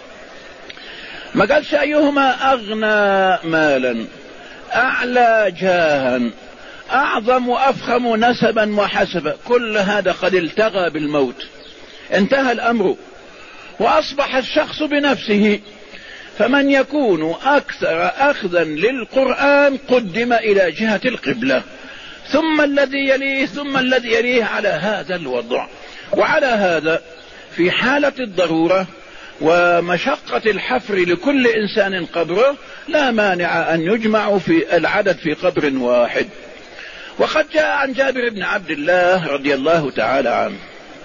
ما قالش أيهما أغنى مالا أعلى جاها أعظم وأفخم نسبا وحسبا. كل هذا قد التغى بالموت، انتهى الأمر وأصبح الشخص بنفسه. فمن يكون أكثر أخذا للقرآن قدم إلى جهة القبلة، ثم الذي يليه ثم الذي يليه على هذا الوضع. وعلى هذا في حالة الضرورة ومشقة الحفر لكل إنسان قبره لا مانع أن يجمع في العدد في قبر واحد. وقد جاء عن جابر بن عبد الله رضي الله تعالى عنه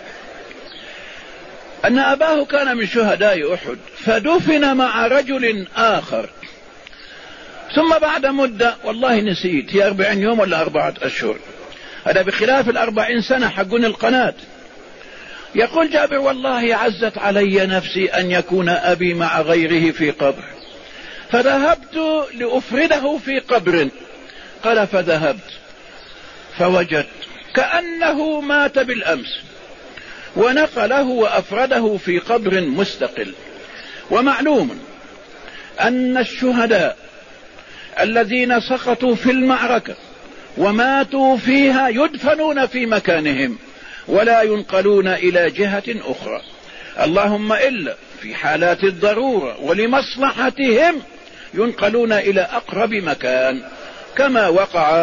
أن أباه كان من شهداء أحد فدفن مع رجل آخر، ثم بعد مدة والله نسيت هي 40 يوم ولا 4 أشهر، هذا بخلاف 40 سنة حقون القناة. يقول جابر والله عزت علي نفسي أن يكون أبي مع غيره في قبر، فذهبت لأفرده في قبر. قال فذهبت فوجدت كأنه مات بالأمس، ونقله وأفرده في قبر مستقل. ومعلوم أن الشهداء الذين سقطوا في المعركة وماتوا فيها يدفنون في مكانهم ولا ينقلون إلى جهة أخرى، اللهم إلا في حالات الضرورة ولمصلحتهم ينقلون إلى أقرب مكان، كما وقع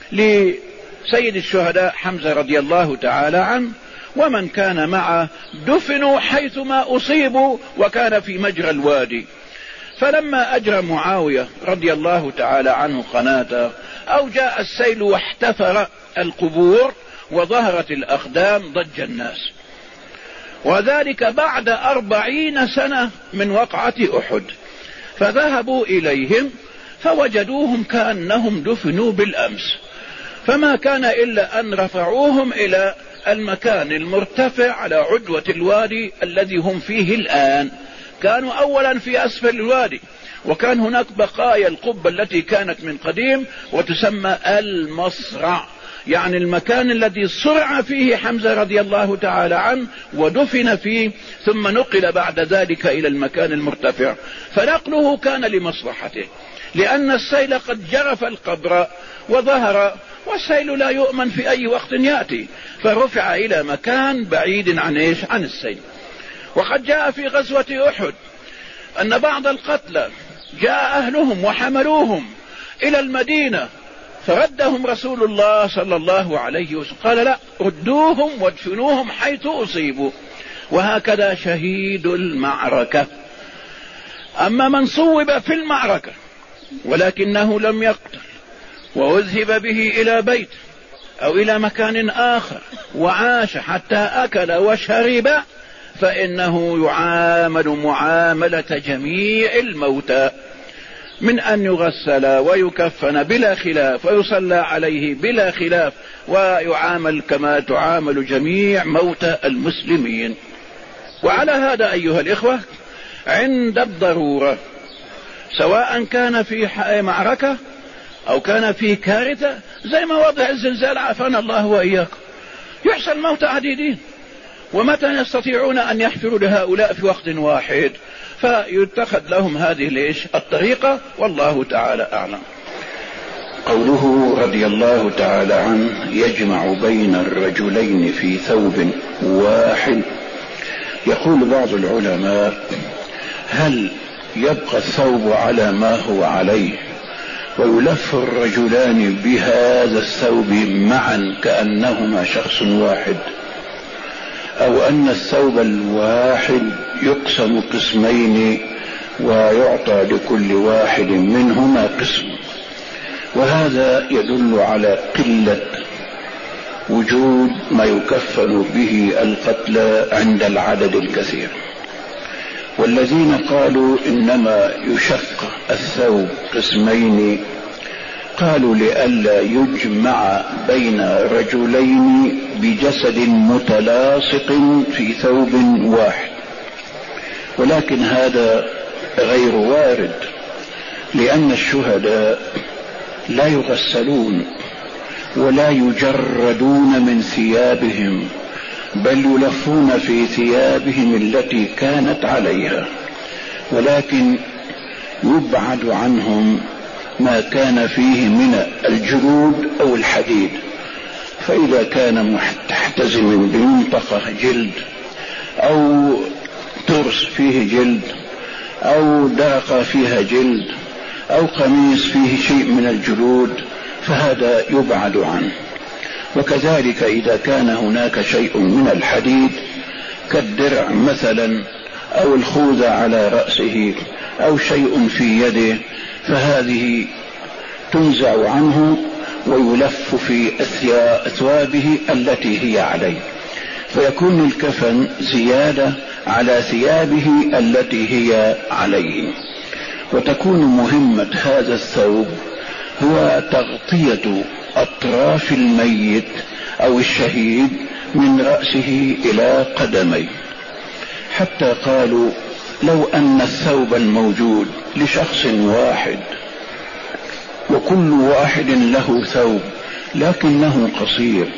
لسيد الشهداء حمزة رضي الله تعالى عنه ومن كان معه، دفنوا حيثما أصيبوا وكان في مجرى الوادي. فلما أجرى معاوية رضي الله تعالى عنه قناته أو جاء السيل واحتفر القبور وظهرت الأقدام ضج الناس، وذلك بعد 40 سنة من وقعة أحد. فذهبوا إليهم فوجدوهم كأنهم دفنوا بالأمس، فما كان إلا أن رفعوهم إلى المكان المرتفع على عدوة الوادي الذي هم فيه الآن. كانوا أولا في أسفل الوادي، وكان هناك بقايا القبة التي كانت من قديم وتسمى المصرع، يعني المكان الذي صرع فيه حمزة رضي الله تعالى عنه ودفن فيه، ثم نقل بعد ذلك إلى المكان المرتفع. فنقله كان لمصلحته، لأن السيل قد جرف القبر وظهر، والسيل لا يؤمن في أي وقت يأتي، فرفع إلى مكان بعيد عن السيل. وقد جاء في غزوة أحد أن بعض القتلى جاء أهلهم وحملوهم إلى المدينة، فردهم رسول الله صلى الله عليه وسلم، قال لا، ردوهم وادفنوهم حيث أصيبوا. وهكذا شهيد المعركة. أما من صوب في المعركة ولكنه لم يقتل وأذهب به إلى بيت أو إلى مكان آخر وعاش حتى أكل وشرب، فإنه يعامل معاملة جميع الموتى، من أن يغسل ويكفن بلا خلاف ويصلى عليه بلا خلاف، ويعامل كما تعامل جميع موتى المسلمين. وعلى هذا أيها الإخوة، عند الضرورة سواء كان في معركة أو كان في كارثة زي ما وضع الزلزال عافانا الله وإياكم، يحصل موتى عديدين، ومتى يستطيعون أن يحفروا لهؤلاء في وقت واحد؟ فيتخذ لهم هذه الطريقة، والله تعالى أعلم. قوله رضي الله تعالى عنه يجمع بين الرجلين في ثوب واحد، يقول بعض العلماء: هل يبقى الثوب على ما هو عليه ويلف الرجلان بهذا الثوب معا كأنهما شخص واحد، أو أن الثوب الواحد يقسم قسمين ويعطى لكل واحد منهما قسم؟ وهذا يدل على قلة وجود ما يكفن به القتلى عند العدد الكثير. والذين قالوا إنما يشق الثوب قسمين قالوا لئلا يجمع بين رجلين بجسد متلاصق في ثوب واحد، ولكن هذا غير وارد، لأن الشهداء لا يغسلون ولا يجردون من ثيابهم، بل يلفون في ثيابهم التي كانت عليها، ولكن يبعد عنهم ما كان فيه من الجلود أو الحديد. فإذا كان محتزما بمنطقة جلد أو ترس فيه جلد أو داقة فيها جلد أو قميص فيه شيء من الجلود فهذا يبعد عنه. وكذلك إذا كان هناك شيء من الحديد كالدرع مثلا أو الخوذة على رأسه أو شيء في يده، فهذه تنزع عنه ويلف في أثوابه التي هي عليه، فيكون الكفن زيادة على ثيابه التي هي عليه. وتكون مهمة هذا الثوب هو تغطية أطراف الميت أو الشهيد من رأسه إلى قدميه، حتى قالوا لو أن الثوب الموجود لشخص واحد وكل واحد له ثوب لكنه قصير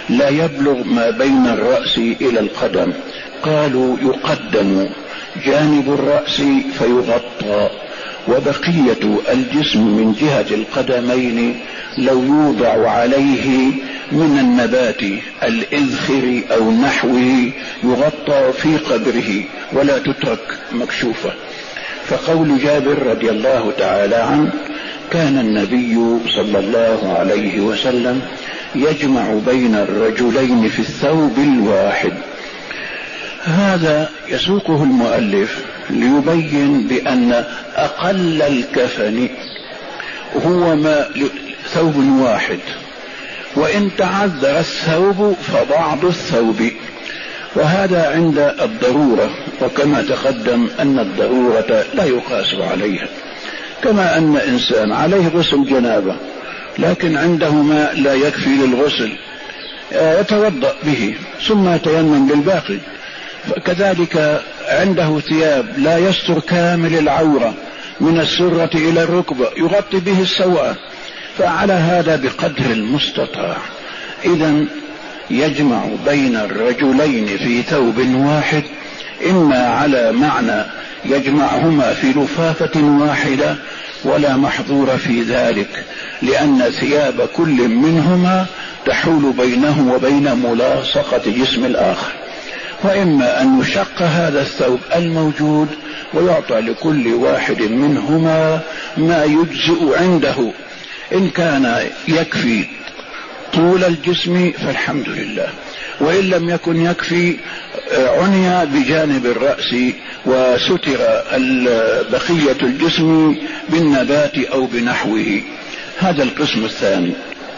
لا يبلغ ما بين الرأس إلى القدم. قالوا يقدم جانب الرأس فيغطى، وبقية الجسم من جهة القدمين لو يوضع عليه من النبات الإذخر أو نحوه يغطى في قبره ولا تترك مكشوفة. فقول جابر رضي الله تعالى عنه: كان النبي صلى الله عليه وسلم يجمع بين الرجلين في الثوب الواحد. هذا يسوقه المؤلف ليبين بأن أقل الكفن هو ثوب واحد، وإن تعذر الثوب فبعض الثوب، وهذا عند الضرورة، وكما تقدم أن الضرورة لا يقاس عليها. كما أن إنسان عليه غسل جنابة لكن عنده ماء لا يكفي للغسل يتوضأ به ثم يتيمم بالباقي، فكذلك عنده ثياب لا يستر كامل العورة من السرة إلى الركبة يغطي به السوء، فعلى هذا بقدر المستطاع. إذن يجمع بين الرجلين في ثوب واحد، إما على معنى يجمعهما في لفافة واحدة ولا محظور في ذلك، لأن ثياب كل منهما تحول بينه وبين ملاصقة جسم الآخر، وإما أن يشق هذا الثوب الموجود ويعطى لكل واحد منهما ما يجزئ عنده. إن كان يكفي طول الجسم فالحمد لله، وإن لم يكن يكفي عني بجانب الرأس وستر بقية الجسم بالنبات أو بنحوه. هذا القسم الثاني.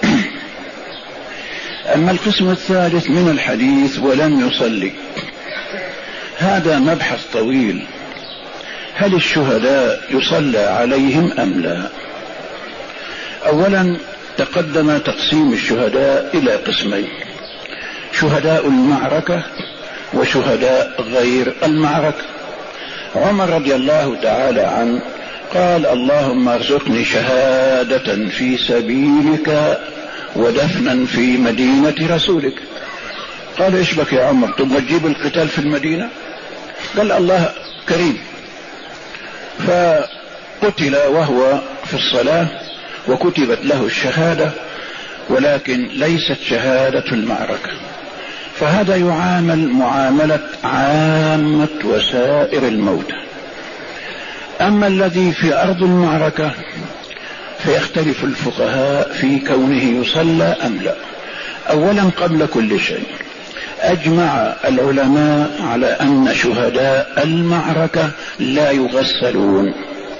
أما القسم الثالث من الحديث: ولم يصلي، هذا مبحث طويل. هل الشهداء يصلى عليهم أم لا؟ أولا تقدم تقسيم الشهداء إلى قسمين: شهداء المعركة وشهداء غير المعركة. عمر رضي الله تعالى عنه قال: اللهم ارزقني شهادة في سبيلك ودفنا في مدينة رسولك. قال: ايش بك يا عمر، تبغى تجيب القتال في المدينة؟ قال: الله كريم. فقتل وهو في الصلاة وكتبت له الشهادة، ولكن ليست شهادة المعركة، فهذا يعامل معاملة عامة وسائر الموتى. أما الذي في أرض المعركة فيختلف الفقهاء في كونه يصلى أم لا. أولا قبل كل شيء أجمع العلماء على أن شهداء المعركة لا يغسلون،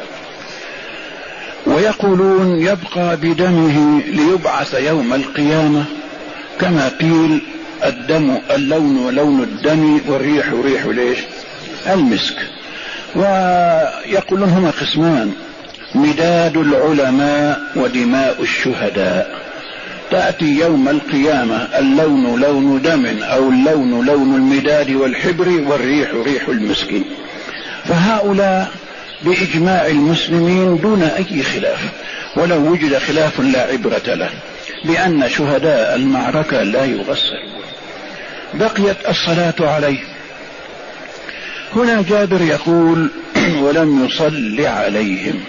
ويقولون يبقى بدمه ليبعث يوم القيامة، كما قيل: الدم اللون لون الدم والريح ريح ليش المسك. ويقولون هما قسمان: مداد العلماء ودماء الشهداء. تأتي يوم القيامة اللون لون دم أو اللون لون المداد والحبر والريح ريح المسك. فهؤلاء بإجماع المسلمين دون أي خلاف، ولو وجد خلاف لا عبرة له، بأن شهداء المعركة لا يغسلون. بقيت الصلاة عليه. هنا جابر يقول: ولم يصل عليهم.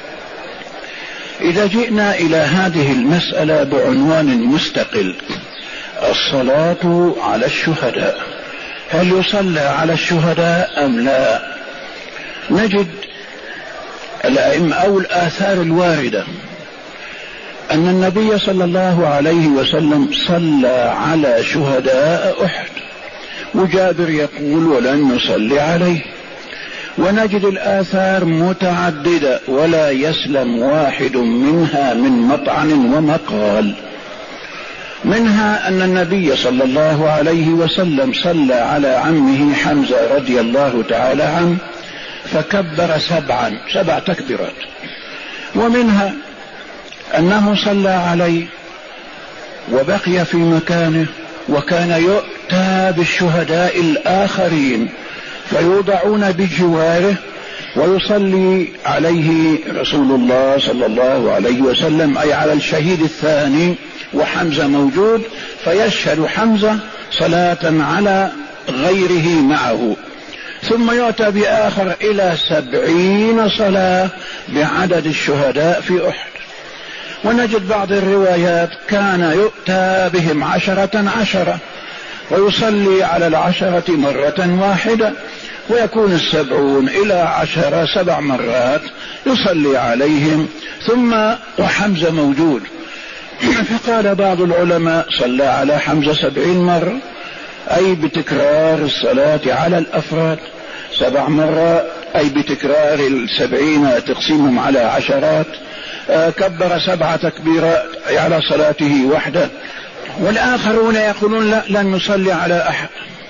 إذا جئنا إلى هذه المسألة بعنوان مستقل: الصلاة على الشهداء، هل يصلى على الشهداء أم لا؟ نجد الأئمة أو الآثار الواردة أن النبي صلى الله عليه وسلم صلى على شهداء أحد، وجابر يقول: ولن يصلي عليه. ونجد الآثار متعددة ولا يسلم واحد منها من مطعن ومقال. منها أن النبي صلى الله عليه وسلم صلى على عمه حمزة رضي الله تعالى عنه فكبر 7 تكبيرات. ومنها أنه صلى عليه وبقي في مكانه، وكان يؤتى بالشهداء الآخرين فيوضعون بجواره ويصلي عليه رسول الله صلى الله عليه وسلم، أي على الشهيد الثاني وحمزة موجود، فيشهد حمزة صلاة على غيره معه، ثم يؤتى بآخر إلى 70 صلاة بعدد الشهداء في أحد. ونجد بعض الروايات كان يؤتى بهم 10 ويصلي على 10 مرة واحدة، ويكون 70 إلى 10 7 مرات يصلي عليهم، ثم وحمزة موجود. فقال بعض العلماء صلى على حمزة 70 مرة، أي بتكرار الصلاة على الأفراد 7 مرات، أي بتكرار 70 تقسيمهم على 10، كبر 7 تكبيرات على صلاته وحده. والآخرون يقولون لا، لن نصلي على أحد.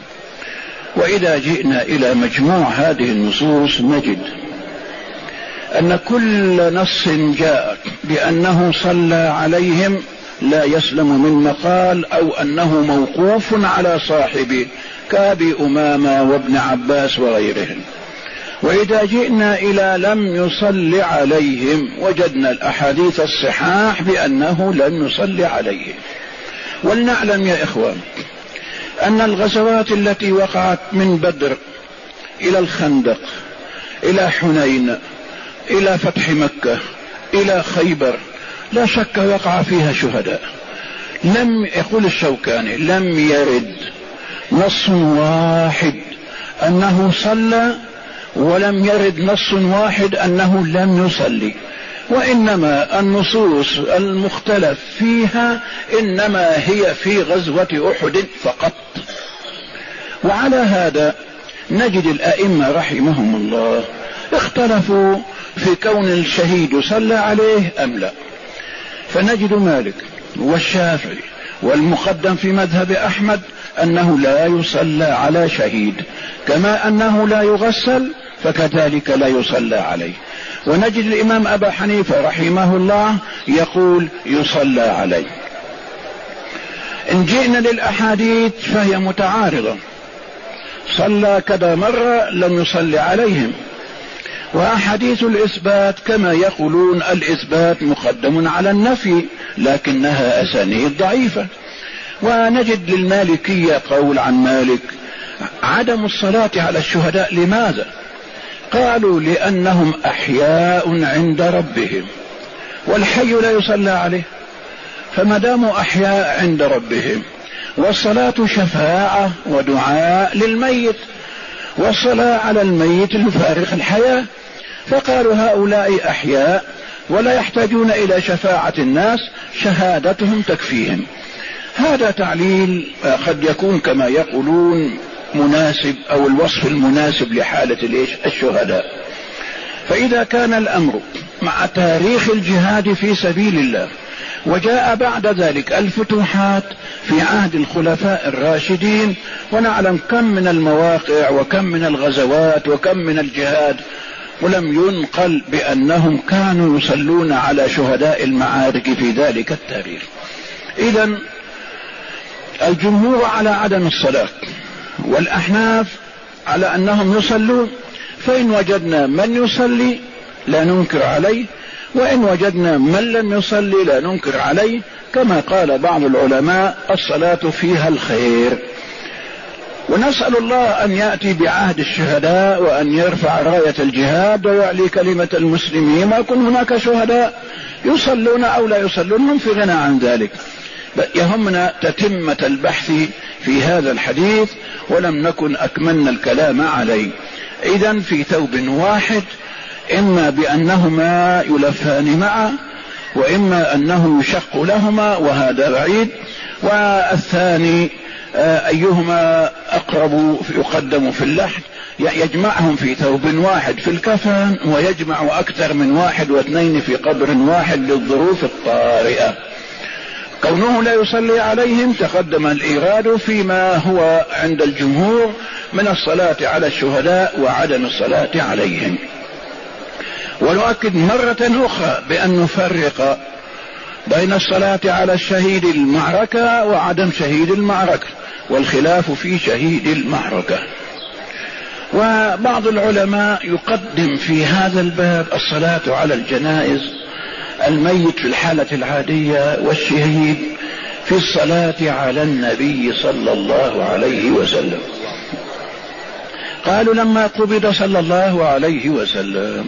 وإذا جئنا إلى مجموع هذه النصوص نجد أن كل نص جاء بأنه صلى عليهم لا يسلم من مقال أو أنه موقوف على صاحبه كأبي أمامة وابن عباس وغيرهم. وإذا جئنا إلى لم يصلي عليهم وجدنا الأحاديث الصحاح بأنه لم يصلي عليهم. ولنعلم يا إخوان أن الغزوات التي وقعت من بدر إلى الخندق إلى حنين إلى فتح مكة إلى خيبر لا شك وقع فيها شهداء. لم يقول الشوكاني لم يرد نص واحد أنه صلى، ولم يرد نص واحد أنه لم يصلي، وإنما النصوص المختلف فيها إنما هي في غزوة أحد فقط. وعلى هذا نجد الأئمة رحمهم الله اختلفوا في كون الشهيد صلى عليه أم لا. فنجد مالك والشافعي والمقدم في مذهب أحمد أنه لا يصلى على شهيد، كما أنه لا يغسل فكذلك لا يصلى عليه. ونجد الإمام أبا حنيفة رحمه الله يقول يصلى عليه. إن جئنا للأحاديث فهي متعارضة، صلى كذا مرة لم يصلي عليهم. وأحاديث الإثبات كما يقولون الإثبات مقدم على النفي، لكنها أسانيد ضعيفة. ونجد للمالكية قول عن مالك عدم الصلاة على الشهداء. لماذا؟ قالوا لأنهم أحياء عند ربهم، والحي لا يصلى عليه، فما داموا أحياء عند ربهم، والصلاة شفاعة ودعاء للميت، والصلاة على الميت لفارق الحياة، فقالوا هؤلاء أحياء ولا يحتاجون إلى شفاعة الناس، شهادتهم تكفيهم. هذا تعليل قد يكون كما يقولون مناسب أو الوصف المناسب لحالة الشهداء. فإذا كان الأمر مع تاريخ الجهاد في سبيل الله، وجاء بعد ذلك الفتوحات في عهد الخلفاء الراشدين، ونعلم كم من المواقع وكم من الغزوات وكم من الجهاد، ولم ينقل بأنهم كانوا يصلون على شهداء المعارك في ذلك التاريخ. إذن الجمهور على عدم الصلاة، والأحناف على أنهم يصلون. فإن وجدنا من يصلي لا ننكر عليه، وإن وجدنا من لم يصلي لا ننكر عليه، كما قال بعض العلماء الصلاة فيها الخير. ونسأل الله أن يأتي بعهد الشهداء وأن يرفع راية الجهاد ويعلي كلمة المسلمين، ويكون هناك شهداء يصلون أو لا يصلون، هم في غنى عن ذلك. يهمنا تتمة البحث في هذا الحديث، ولم نكن أكملنا الكلام عليه. إذن في ثوب واحد، إما بأنهما يلفان معا، وإما أنه يشق لهما وهذا بعيد، والثاني أيهما أقرب يقدم في اللحد، يجمعهم في ثوب واحد في الكفن، ويجمع أكثر من 1 و2 في قبر واحد للظروف الطارئة. كونه لا يصلي عليهم تقدم الإيراد فيما هو عند الجمهور من الصلاة على الشهداء وعدم الصلاة عليهم. ونؤكد مرة أخرى بأن نفرق بين الصلاة على الشهيد المعركة وعدم شهيد المعركة، والخلاف في شهيد المعركة. وبعض العلماء يقدم في هذا الباب الصلاة على الجنائز، الميت في الحالة العادية والشهيد في الصلاة على النبي صلى الله عليه وسلم. قالوا لما قبض صلى الله عليه وسلم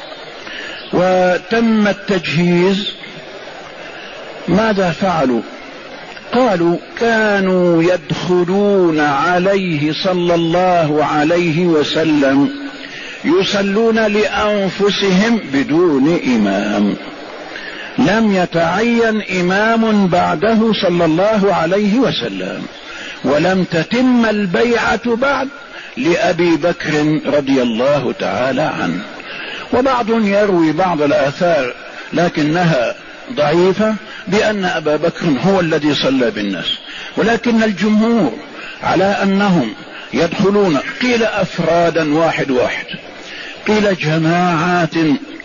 وتم التجهيز ماذا فعلوا؟ قالوا كانوا يدخلون عليه صلى الله عليه وسلم يصلون لأنفسهم بدون إمام، لم يتعين إمام بعده صلى الله عليه وسلم، ولم تتم البيعة بعد لأبي بكر رضي الله تعالى عنه. وبعض يروي بعض الآثار لكنها ضعيفة بأن أبا بكر هو الذي صلى بالناس، ولكن الجمهور على أنهم يدخلون، قيل أفرادا واحد واحد، قيل جماعات،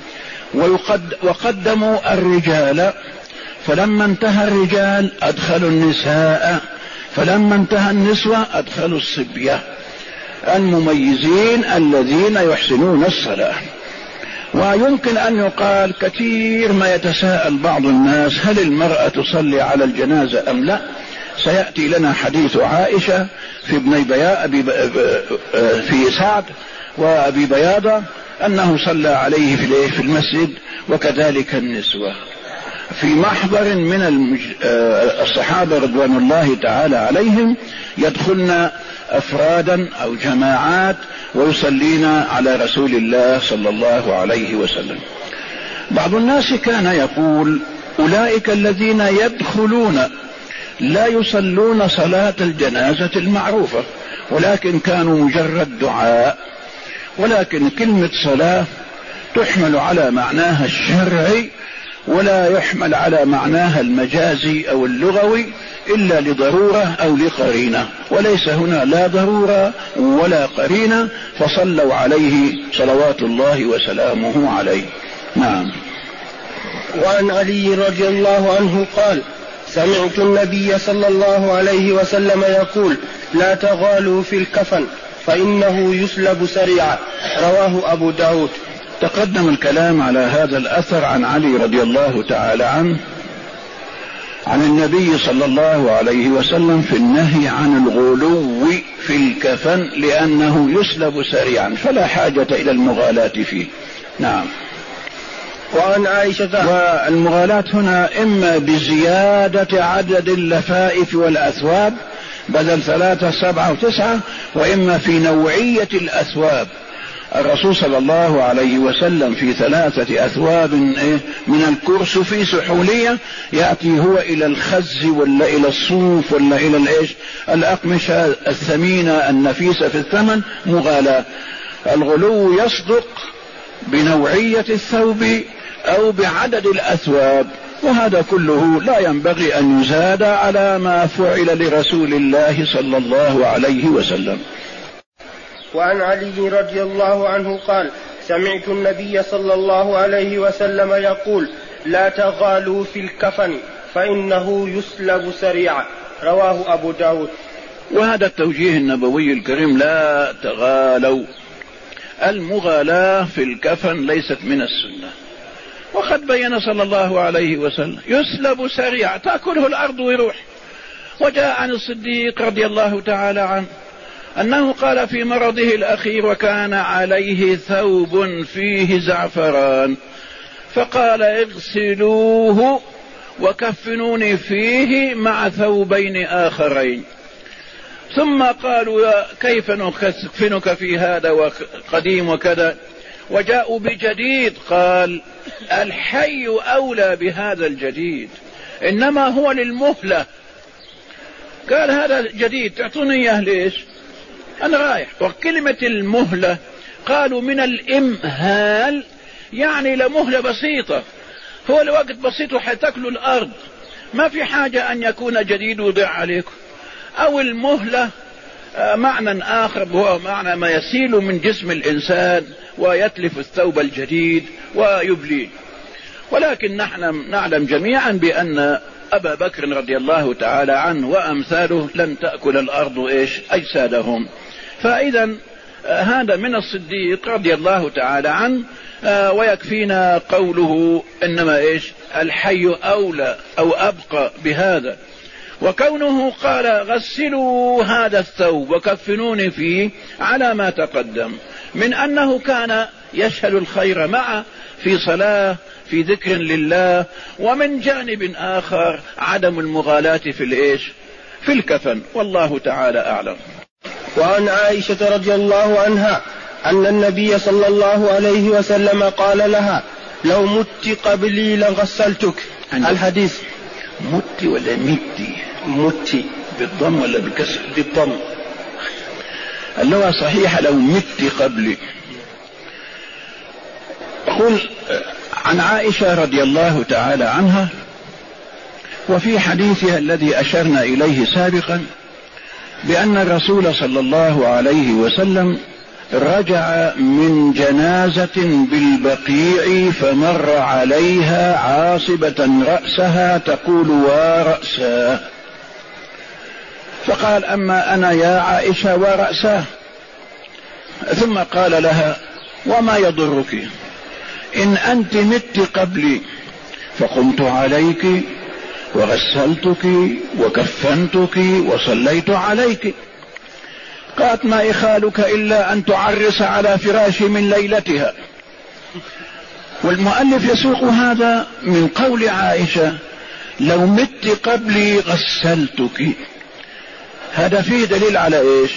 وقدموا الرجال، فلما انتهى الرجال أدخلوا النساء، فلما انتهى النسوة أدخلوا الصبية المميزين الذين يحسنون الصلاة. ويمكن أن يقال كثير ما يتساءل بعض الناس هل المرأة تصلي على الجنازة أم لا؟ سيأتي لنا حديث عائشة في ابن في سعد وأبي بياضة أنه صلى عليه في المسجد، وكذلك النسوة في محضر من الصحابة رضوان الله تعالى عليهم يدخلن أفرادا أو جماعات ويصلين على رسول الله صلى الله عليه وسلم. بعض الناس كان يقول أولئك الذين يدخلون لا يصلون صلاة الجنازة المعروفة، ولكن كانوا مجرد دعاء، ولكن كلمة صلاة تحمل على معناها الشرعي ولا يحمل على معناها المجازي أو اللغوي إلا لضرورة أو لقرينة، وليس هنا لا ضرورة ولا قرينة، فصلوا عليه صلوات الله وسلامه عليه. نعم. وعن علي رضي الله عنه قال: سمعت النبي صلى الله عليه وسلم يقول: لا تغالوا في الكفن فإنه يسلب سريعا، رواه أبو داود. تقدم الكلام على هذا الأثر عن علي رضي الله تعالى عنه عن النبي صلى الله عليه وسلم في النهي عن الغلو في الكفن لأنه يسلب سريعا، فلا حاجة إلى المغالاة فيه. نعم. وعن عائشة. والمغالاة هنا إما بزيادة عدد اللفائف والأثواب بدل 3 7 و9، وإما في نوعية الأثواب. الرسول صلى الله عليه وسلم في 3 أثواب من الكرس في سحولية، يأتي هو إلى الخز ولا إلى الصوف ولا إلى الأقمشة الثمينة النفيسة في الثمن مغالاة. الغلو يصدق بنوعية الثوب أو بعدد الأثواب، وهذا كله لا ينبغي أن يزاد على ما فعل لرسول الله صلى الله عليه وسلم. وعن علي رضي الله عنه قال: سمعت النبي صلى الله عليه وسلم يقول: لا تغالوا في الكفن فإنه يسلب سريعا، رواه أبو داود. وهذا التوجيه النبوي الكريم: لا تغالوا. المغالاة في الكفن ليست من السنة، وقد بين صلى الله عليه وسلم يسلب سريعا، تأكله الأرض ويروح. وجاء عن الصديق رضي الله تعالى عنه أنه قال في مرضه الأخير وكان عليه ثوب فيه زعفران، فقال: اغسلوه وكفنوني فيه مع ثوبين آخرين. ثم قالوا: كيف نكفنك في هذا وقديم وكذا؟ وجاءوا بجديد، قال: الحي أولى بهذا الجديد، إنما هو للمهلة. قال: هذا جديد تعطوني إياه ليش؟ أنا رايح. وكلمة المهلة قالوا من الإمهال، يعني لمهلة بسيطة، هو لوقت بسيط وحتاكلوا الأرض، ما في حاجة أن يكون جديد وضع عليكم. أو المهلة معنى آخر هو معنى ما يسيل من جسم الإنسان ويتلف الثوب الجديد ويبليه. ولكن نحن نعلم جميعا بأن أبا بكر رضي الله تعالى عنه وأمثاله لن تأكل الأرض أجسادهم. فإذا هذا من الصديق رضي الله تعالى عنه. ويكفينا قوله إنما الحي أولى أو أبقى بهذا. وكونه قال غسلوا هذا الثوب وكفنوني فيه على ما تقدم من أنه كان يشهد الخير معه في صلاة في ذكر لله، ومن جانب آخر عدم المغالاة في الكفن. والله تعالى أعلم. وعن عائشة رضي الله عنها أن النبي صلى الله عليه وسلم قال لها لو مت قبلي لغسلتك. الحديث مت ولا متي؟ مت بالضم ولا بالكسر؟ بالضم. اللغة صحيحة لو مت قبلي. قل عن عائشة رضي الله تعالى عنها وفي حديثها الذي أشرنا إليه سابقا بأن الرسول صلى الله عليه وسلم رجع من جنازة بالبقيع فمر عليها عاصبة رأسها تقول ورأساه، فقال أما أنا يا عائشة ورأساه، ثم قال لها وما يضرك إن أنت مت قبلي فقمت عليك وغسلتك وكفنتك وصليت عليك. قالت ما يخالك إلا أن تعرس على فراشي من ليلتها. والمؤلف يسوق هذا من قول عائشة لو مت قبلي غسلتك. هذا فيه دليل على إيش؟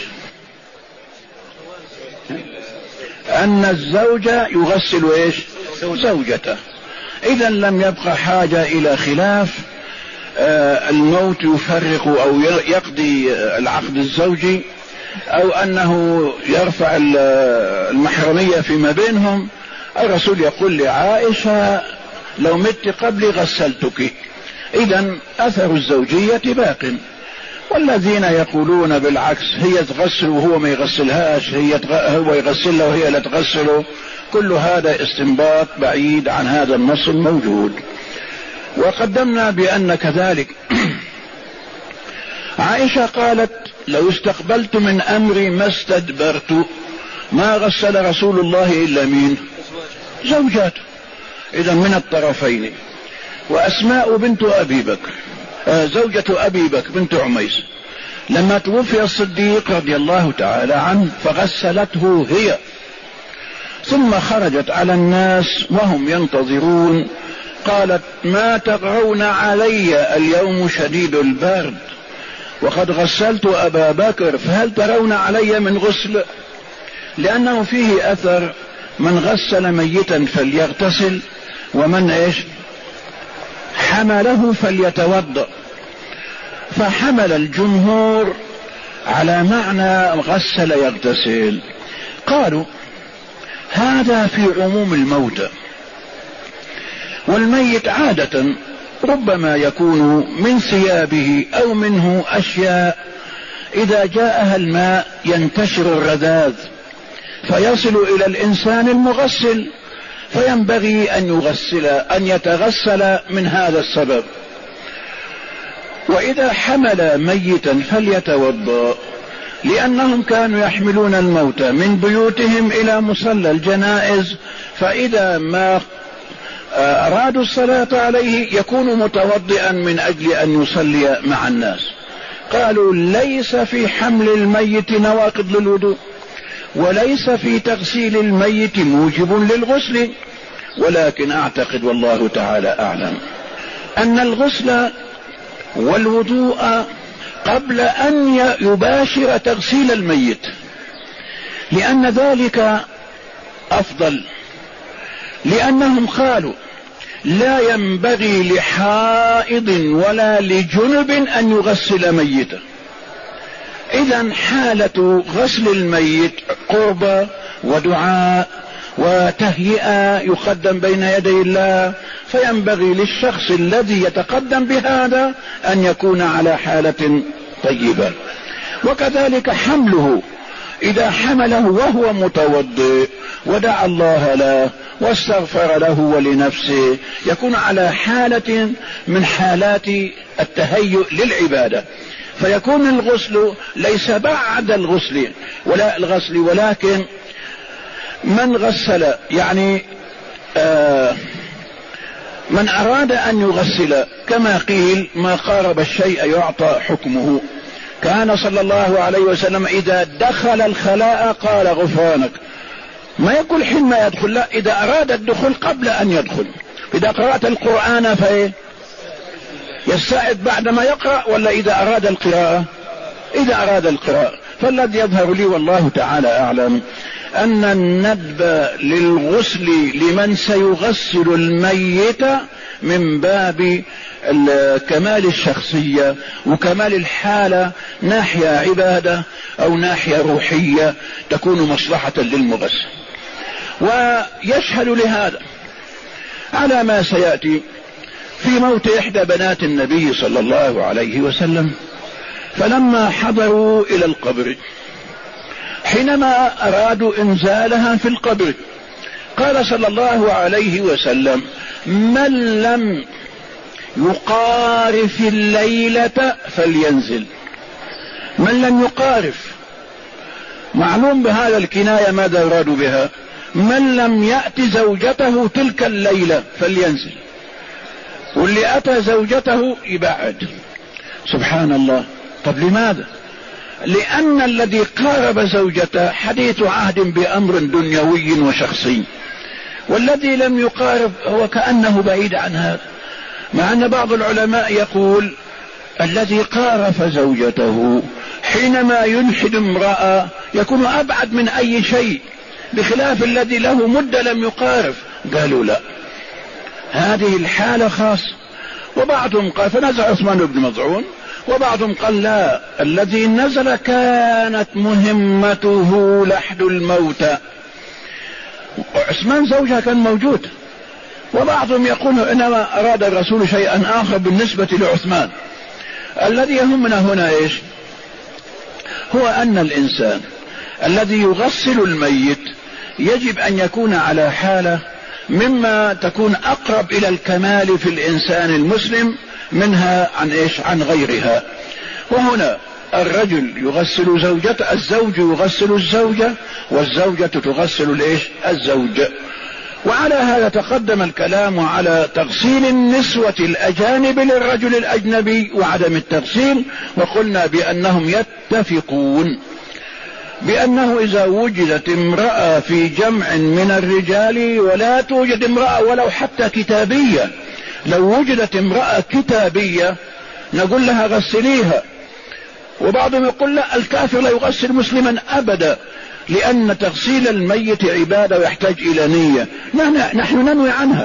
أن الزوج يغسل إيش؟ زوجته. إذا لم يبقى حاجة إلى خلاف الموت يفرق أو يقضي العقد الزوجي أو أنه يرفع المحرمية فيما بينهم. الرسول يقول لعائشة لو مت قبلي غسلتك. إذا أثر الزوجية باق. والذين يقولون بالعكس هي تغسل وهو ما يغسلهاش، هو يغسلها وهي لا تغسله، كل هذا استنباط بعيد عن هذا النص الموجود. وقدمنا بأن كذلك عائشة قالت لو استقبلت من أمري ما استدبرت ما غسل رسول الله إلا مين؟ زوجاته. إذا من الطرفين. وأسماء بنت أبي بكر زوجة أبي بكر بنت عميس لما توفي الصديق رضي الله تعالى عنه فغسلته هي، ثم خرجت على الناس وهم ينتظرون قالت ما تقعون علي اليوم شديد البرد وقد غسلت أبا بكر فهل ترون علي من غسل؟ لأنه فيه أثر من غسل ميتا فليغتسل ومن إيش حمله فليتوضأ، فحمل الجمهور على معنى غسل يغتسل. قالوا هذا في عموم الموتى، والميت عادة ربما يكون من ثيابه أو منه أشياء إذا جاءها الماء ينتشر الرذاذ فيصل إلى الإنسان المغسل، فينبغي أن يتغسل من هذا السبب. وإذا حمل ميتا فليتوضأ، لأنهم كانوا يحملون الموتى من بيوتهم إلى مصلى الجنائز، فإذا ما أرادوا الصلاة عليه يكون متوضئا من أجل أن يصلي مع الناس. قالوا ليس في حمل الميت نواقض للوضوء وليس في تغسيل الميت موجب للغسل، ولكن أعتقد والله تعالى أعلم أن الغسل والوضوء قبل أن يباشر تغسيل الميت، لأن ذلك أفضل، لأنهم قالوا لا ينبغي لحائض ولا لجنب أن يغسل ميتا. إذن حالة غسل الميت قربة ودعاء وتهيئة يقدم بين يدي الله، فينبغي للشخص الذي يتقدم بهذا أن يكون على حالة طيبة. وكذلك حمله، إذا حمله وهو متوضئ ودعا الله له واستغفر له ولنفسه يكون على حالة من حالات التهيؤ للعبادة، فيكون الغسل ليس بعد الغسل ولا الغسل، ولكن من غسل يعني من أراد أن يغسل كما قيل ما قارب الشيء يعطى حكمه. كان صلى الله عليه وسلم إذا دخل الخلاء قال غفرانك، ما يقول حين ما يدخل، لا، إذا أراد الدخول قبل أن يدخل. إذا قرأت القرآن فإيه يستعد بعد ما يقرأ، ولا إذا أراد القراءة؟ إذا أراد القراءة. فالذي يظهر لي والله تعالى أعلم أن الندب للغسل لمن سيغسل الميت من باب كمال الشخصية وكمال الحالة، ناحية عبادة أو ناحية روحية تكون مصلحة للمغسل. ويشهد لهذا على ما سيأتي في موت إحدى بنات النبي صلى الله عليه وسلم، فلما حضروا إلى القبر حينما أرادوا إنزالها في القبر قال صلى الله عليه وسلم: من لم يقارف الليلة فلينزل. من لم يقارف، معلوم بهذا الكناية ماذا أرادوا بها؟ من لم يأت زوجته تلك الليلة فلينزل، واللي أتى زوجته يبعد. سبحان الله. طب لماذا؟ لأن الذي قارب زوجته حديث عهد بأمر دنيوي وشخصي، والذي لم يقارب هو كأنه بعيد عن هذا. مع أن بعض العلماء يقول الذي قارف زوجته حينما ينشد امرأة يكون أبعد من أي شيء، بخلاف الذي له مدة لم يقارف. قالوا لا، هذه الحالة خاصة. وبعضهم قال فنزل عثمان بن مظعون، وبعضهم قال لا، الذي نزل كانت مهمته لحد الموتى. عثمان زوجها كان موجود. وبعضهم يقول انما اراد الرسول شيئا اخر بالنسبة لعثمان. الذي يهمنا هنا ايش؟ هو ان الانسان الذي يغسل الميت يجب ان يكون على حالة مما تكون اقرب الى الكمال في الانسان المسلم منها عن ايش؟ عن غيرها. وهنا الرجل يغسل زوجته، الزوج يغسل الزوجة، والزوجة تغسل الايش؟ الزوج. وعلى هذا تقدم الكلام على تغسيل النسوة الأجانب للرجل الأجنبي وعدم التغسيل، وقلنا بأنهم يتفقون بأنه إذا وجدت امرأة في جمع من الرجال ولا توجد امرأة ولو حتى كتابية، لو وجدت امرأة كتابية نقول لها غسليها. وبعضهم يقول لا، الكافر لا يغسل مسلما أبدا، لأن تغسيل الميت عبادة ويحتاج إلى نية. نحن ننوي عنها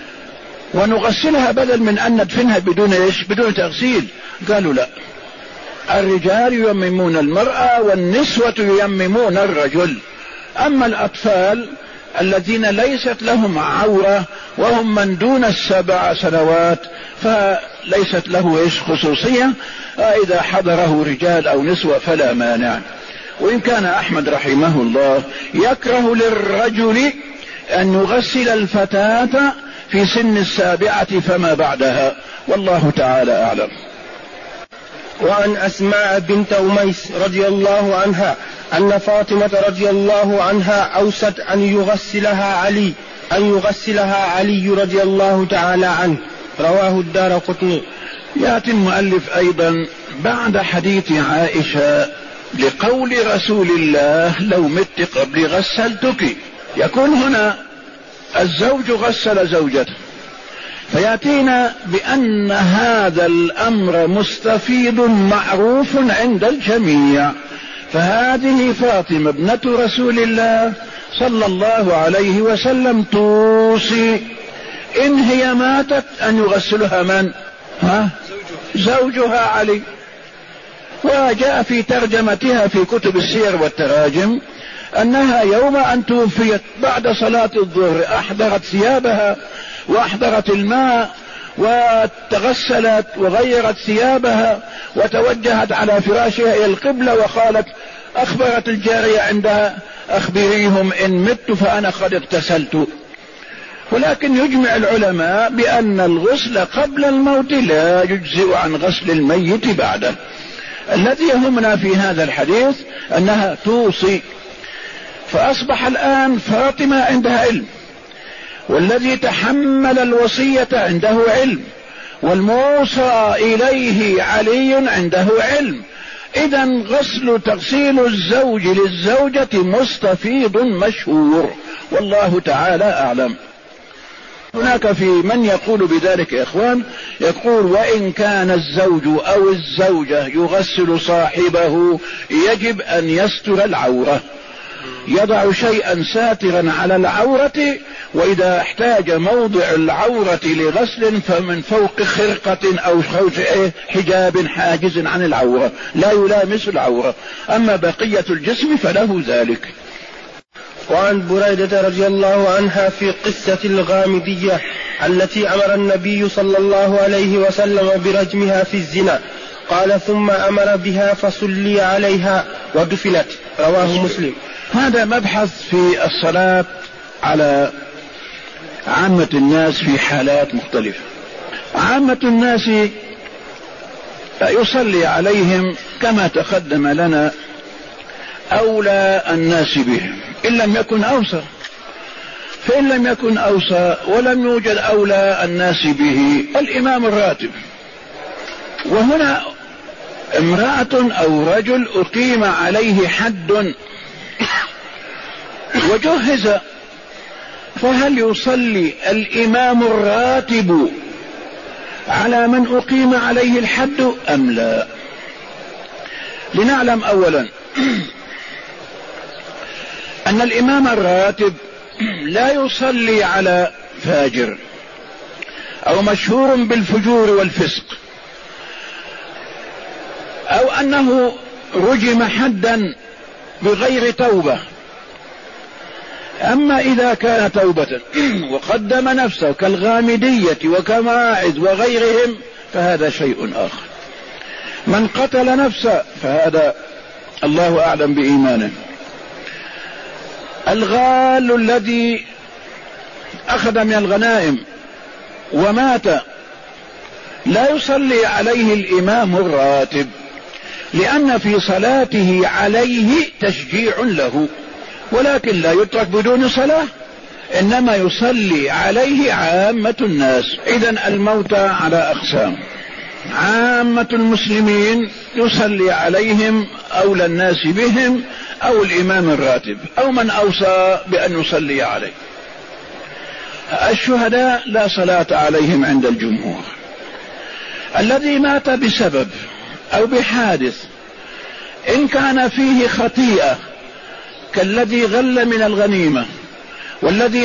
ونغسلها بدل من أن ندفنها بدون إيش؟ بدون تغسيل. قالوا لا، الرجال ييممون المرأة والنسوة ييممون الرجل. أما الأطفال الذين ليست لهم عورة وهم من دون 7 سنوات فليست له إيش؟ خصوصية. إذا حضره رجال أو نسوة فلا مانع. وإن كان أحمد رحمه الله يكره للرجل أن يغسل الفتاة في سن 7 فما بعدها، والله تعالى أعلم. وعن أسماء بنت أميس رضي الله عنها أن فاطمة رضي الله عنها أوصت أن يغسلها علي رضي الله تعالى عنه، رواه الدارقطني. يأتي المؤلف أيضا بعد حديث عائشة لقول رسول الله لو مت قبلي غسلتك، يكون هنا الزوج غسل زوجته، فيأتينا بأن هذا الأمر مستفيض معروف عند الجميع. فهذه فاطمة ابنة رسول الله صلى الله عليه وسلم توصي إن هي ماتت أن يغسلها من؟ زوجها علي. وجاء في ترجمتها في كتب السير والتراجم أنها يوم أن توفيت بعد صلاة الظهر أحضرت ثيابها وأحضرت الماء وتغسلت وغيرت ثيابها وتوجهت على فراشها إلى القبلة، وقالت أخبرت الجارية عندها أخبريهم إن مت فأنا قد اغتسلت. ولكن يجمع العلماء بأن الغسل قبل الموت لا يجزئ عن غسل الميت بعده. الذي يهمنا في هذا الحديث أنها توصي. فأصبح الآن فاطمة عندها علم، والذي تحمل الوصية عنده علم، والموصى إليه علي عنده علم. إذا تغسيل الزوج للزوجة مستفيض مشهور، والله تعالى أعلم. هناك في من يقول بذلك يا إخوان، يقول وإن كان الزوج أو الزوجة يغسل صاحبه يجب أن يستر العورة، يضع شيئا ساترا على العورة، وإذا احتاج موضع العورة لغسل فمن فوق خرقة أو حجاب حاجز عن العورة لا يلامس العورة، أما بقية الجسم فله ذلك. وعن بريدة رضي الله عنها في قصة الغامدية التي أمر النبي صلى الله عليه وسلم برجمها في الزنا، قال ثم أمر بها فصلي عليها ودفنت، رواه مسلم. هذا مبحث في الصلاة على عامة الناس في حالات مختلفة. عامة الناس يصلي عليهم كما تقدم لنا أولى الناس بهم إن لم يكن أوصى، فإن لم يكن أوصى ولم يوجد أولى الناس به الإمام الراتب. وهنا امرأة أو رجل أقيم عليه حد وجهز، فهل يصلي الإمام الراتب على من أقيم عليه الحد أم لا؟ لنعلم أولا أن الإمام الراتب لا يصلي على فاجر أو مشهور بالفجور والفسق، أو أنه رجم حدا بغير توبة. أما إذا كان توبة وقدم نفسه كالغامدية وكماعز وغيرهم فهذا شيء آخر. من قتل نفسه فهذا الله أعلم بإيمانه. الغال الذي أخذ من الغنائم ومات لا يصلي عليه الإمام الراتب، لأن في صلاته عليه تشجيع له، ولكن لا يترك بدون صلاة، إنما يصلي عليه عامة الناس. إذن الموتى على أقسام: عامة المسلمين يصلي عليهم أولى الناس بهم أو الإمام الراتب أو من أوصى بأن يصلي عليه. الشهداء لا صلاة عليهم عند الجمهور. الذي مات بسبب أو بحادث إن كان فيه خطيئة كالذي غل من الغنيمة، والذي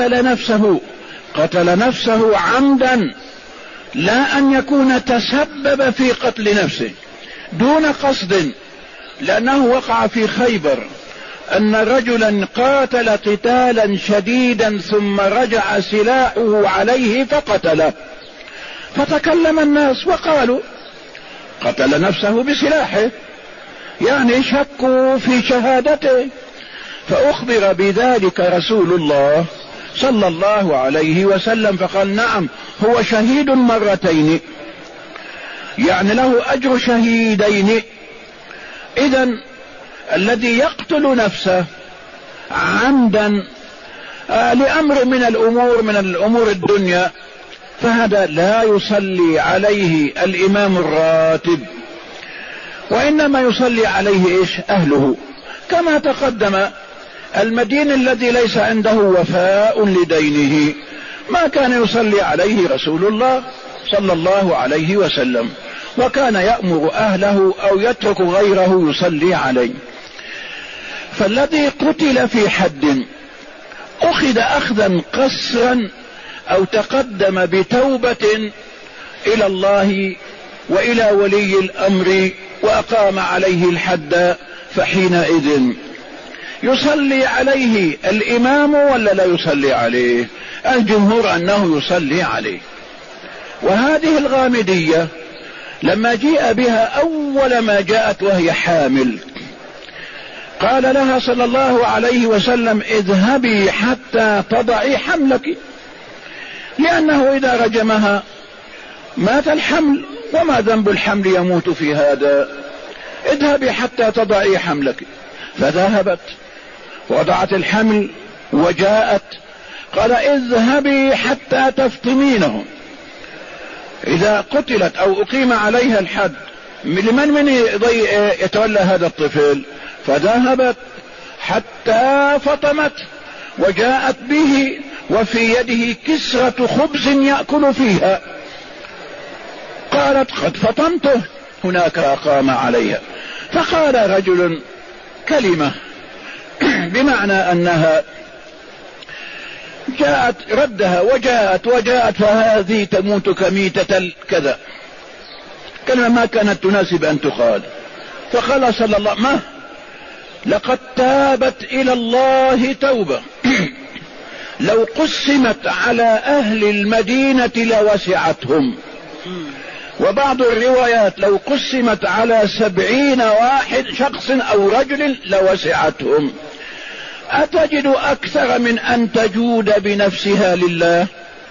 قتل نفسه عمدا، لا أن يكون تسبب في قتل نفسه دون قصد، لأنه وقع في خيبر أن رجلا قاتل قتالا شديدا ثم رجع سلاحه عليه فقتله، فتكلم الناس وقالوا قتل نفسه بسلاحه، يعني شكوا في شهادته، فأخبر بذلك رسول الله صلى الله عليه وسلم فقال نعم هو شهيد مرتين، يعني له أجر شهيدين. إذن الذي يقتل نفسه عمدا لأمر من الأمور الدنيا فهذا لا يصلي عليه الإمام الراتب، وإنما يصلي عليه أهله، كما تقدم المدين الذي ليس عنده وفاء لدينه ما كان يصلي عليه رسول الله صلى الله عليه وسلم، وكان يأمر أهله أو يترك غيره يصلي عليه. فالذي قتل في حد أخذ أخذا قصرا أو تقدم بتوبة إلى الله وإلى ولي الأمر وأقام عليه الحد، فحينئذ يصلي عليه الإمام ولا لا يصلي عليه؟ الجمهور أنه يصلي عليه. وهذه الغامدية لما جيء بها أول ما جاءت وهي حامل قال لها صلى الله عليه وسلم اذهبي حتى تضعي حملك، لأنه إذا رجمها مات الحمل، وما ذنب الحمل يموت في هذا، اذهبي حتى تضعي حملك. فذهبت وضعت الحمل وجاءت قال اذهبي حتى تفطمينهم. إذا قتلت أو أقيم عليها الحد لمن يتولى هذا الطفل؟ فذهبت حتى فطمت وجاءت به وفي يده كسرة خبز يأكل فيها. قالت قد فطمته. هناك أقام عليها. فقال رجل كلمة بمعنى أنها جاءت ردها وجاءت فهذه تموت كميتة كذا، كلمة ما كانت تناسب أن تقال. فقال صلى الله ما لقد تابت إلى الله توبة لو قسمت على أهل المدينة لوسعتهم. وبعض الروايات لو قسمت على 70 واحد شخص أو رجل لوسعتهم. أتجد أكثر من أن تجود بنفسها لله؟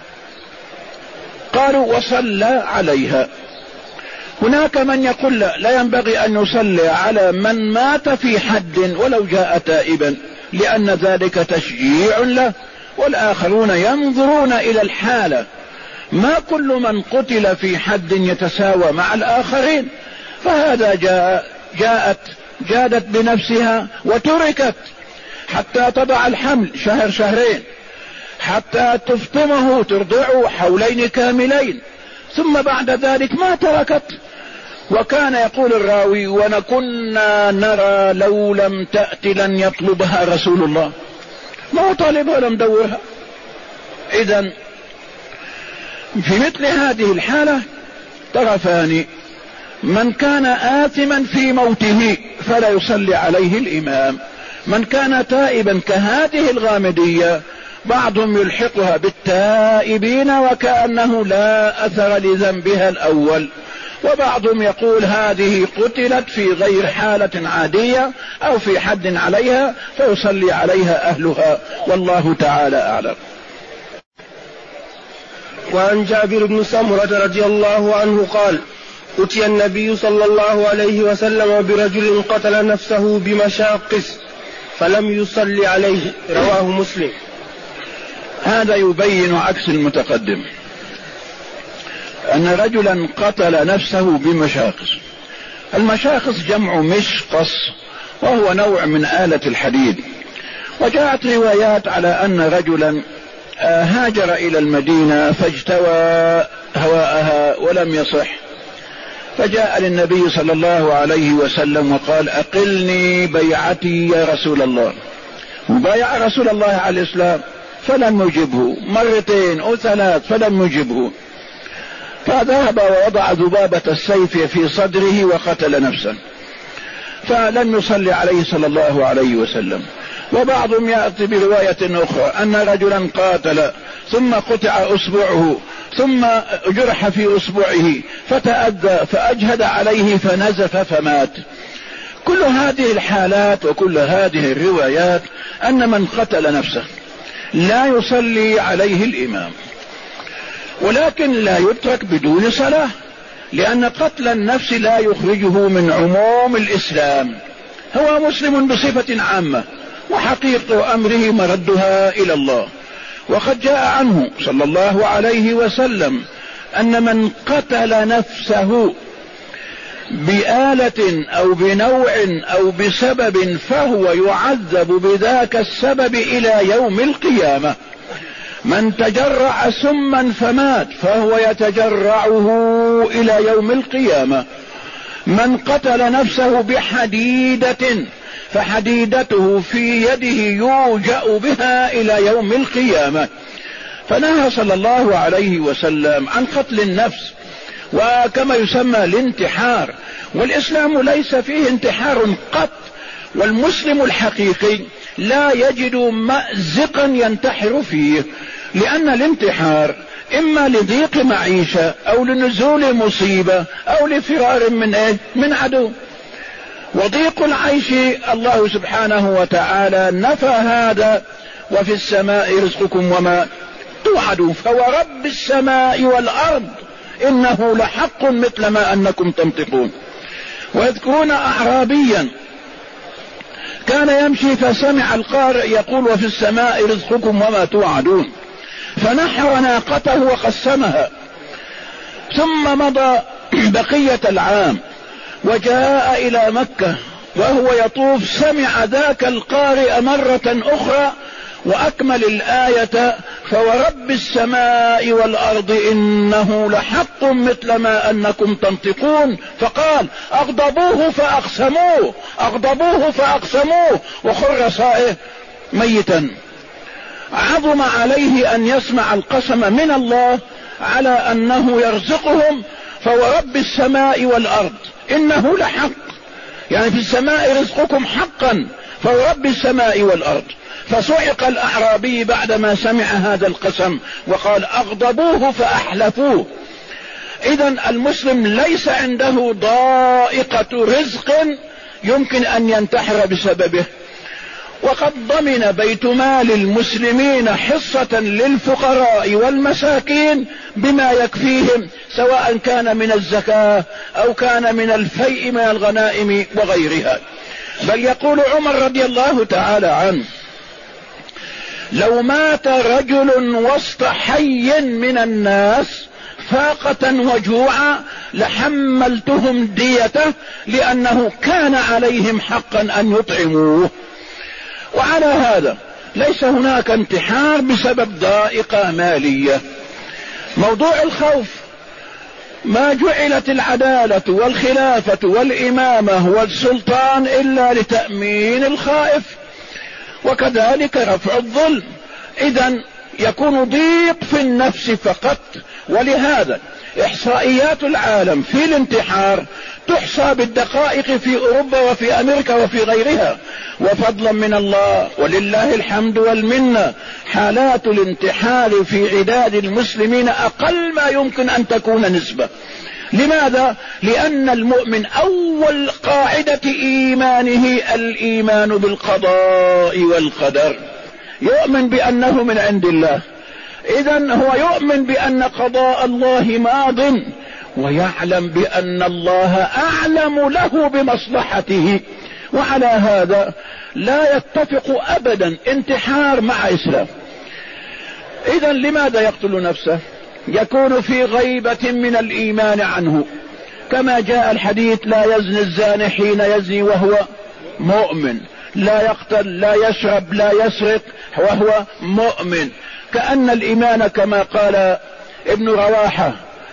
قالوا وصلى عليها. هناك من يقول لا ينبغي أن يصلي على من مات في حد ولو جاء تائبا، لأن ذلك تشجيع له، والآخرون ينظرون إلى الحالة. ما كل من قتل في حد يتساوى مع الآخرين. فهذا جادت بنفسها وتركت حتى تضع الحمل شهر شهرين، حتى تفطمه ترضعه حولين كاملين، ثم بعد ذلك ما تركت. وكان يقول الراوي ونكنا نرى لو لم تأت لن يطلبها رسول الله. ما طالبها لم دورها. إذن في مثل هذه الحالة طرفان: من كان آثما في موته فلا يصلي عليه الإمام، من كان تائبا كهذه الغامدية بعضهم يلحقها بالتائبين وكأنه لا أثر لذنبها الأول، وبعضهم يقول هذه قتلت في غير حالة عادية أو في حد عليها فيصلي عليها أهلها، والله تعالى أعلم. وعن جابر بن سمرة رضي الله عنه قال: أتي النبي صلى الله عليه وسلم برجل قتل نفسه بمشاقص فلم يصلي عليه، رواه مسلم. هذا يبين عكس المتقدم، أن رجلا قتل نفسه بمشاقص. المشاقص جمع مشقص، وهو نوع من آلة الحديد. وجاءت روايات على أن رجلا هاجر إلى المدينة فاجتوى هواءها ولم يصح، فجاء للنبي صلى الله عليه وسلم وقال: أقلني بيعتي يا رسول الله. وبايع رسول الله على الإسلام فلم يجبه، مرتين أو ثلاث فلم يجبه، فذهب ووضع ذبابة السيف في صدره وقتل نفسا، فلم يصلي عليه صلى الله عليه وسلم. وبعضهم يأتي برواية أخرى أن رجلا قاتل ثم قطع أصبعه ثم جرح في أصبعه فتأذى فأجهد عليه فنزف فمات. كل هذه الحالات وكل هذه الروايات أن من قتل نفسه لا يصلي عليه الإمام، ولكن لا يترك بدون صلاة، لأن قتل النفس لا يخرجه من عموم الإسلام. هو مسلم بصفة عامة، وحقيقة أمره مردها إلى الله. وقد جاء عنه صلى الله عليه وسلم أن من قتل نفسه بآلة أو بنوع أو بسبب فهو يعذب بذاك السبب إلى يوم القيامة. من تجرع سما فمات فهو يتجرعه إلى يوم القيامة. من قتل نفسه بحديدة فحديدته في يده يوجأ بها إلى يوم القيامة. فنهى صلى الله عليه وسلم عن قتل النفس، وكما يسمى الانتحار، والإسلام ليس فيه انتحار قط. والمسلم الحقيقي لا يجد مأزقا ينتحر فيه، لأن الانتحار إما لضيق معيشة أو لنزول مصيبة أو لفرار من عدو. وضيق العيش الله سبحانه وتعالى نفى هذا: وفي السماء رزقكم وما توعدون فورب السماء والأرض إنه لحق مثل ما أنكم تنطقون. ويذكرون أعرابيا كان يمشي فسمع القارئ يقول وفي السماء رزقكم وما توعدون، فنحر ناقته وقسمها، ثم مضى بقية العام وجاء إلى مكة وهو يطوف، سمع ذاك القارئ مرة أخرى وأكمل الآية فورب السماء والأرض إنه لحق مثل ما أنكم تنطقون، فقال أغضبوه فأقسموه وخر صائه ميتا. عظم عليه أن يسمع القسم من الله على أنه يرزقهم، فورب السماء والأرض إنه لحق، يعني في السماء رزقكم حقا، فورب السماء والأرض. فصعق الأعرابي بعدما سمع هذا القسم وقال أغضبوه فأحلفوه. إذن المسلم ليس عنده ضائقة رزق يمكن أن ينتحر بسببه، وقد ضمن بيت مال المسلمين حصة للفقراء والمساكين بما يكفيهم، سواء كان من الزكاة أو كان من الفيء من الغنائم وغيرها. بل يقول عمر رضي الله تعالى عنه لو مات رجل وسط حي من الناس فاقة وجوعا لحملتهم ديته، لأنه كان عليهم حقا أن يطعموه. وعلى هذا ليس هناك انتحار بسبب ضائقة مالية. موضوع الخوف، ما جعلت العدالة والخلافة والإمامة والسلطان إلا لتأمين الخائف، وكذلك رفع الظلم. إذن يكون ضيق في النفس فقط. ولهذا إحصائيات العالم في الانتحار تحصى بالدقائق في أوروبا وفي أمريكا وفي غيرها، وفضلا من الله ولله الحمد والمنة حالات الانتحار في عداد المسلمين أقل ما يمكن أن تكون نسبة. لماذا؟ لأن المؤمن أول قاعدة إيمانه الإيمان بالقضاء والقدر، يؤمن بأنه من عند الله. إذن هو يؤمن بأن قضاء الله ماض، ويعلم بأن الله أعلم له بمصلحته. وعلى هذا لا يتفق أبدا انتحار مع إسلام. إذن لماذا يقتل نفسه؟ يكون في غيبة من الإيمان عنه، كما جاء الحديث لا يزني الزاني حين يزني وهو مؤمن، لا يقتل، لا يشرب، لا يسرق وهو مؤمن. كأن الإيمان كما قال ابن رواحة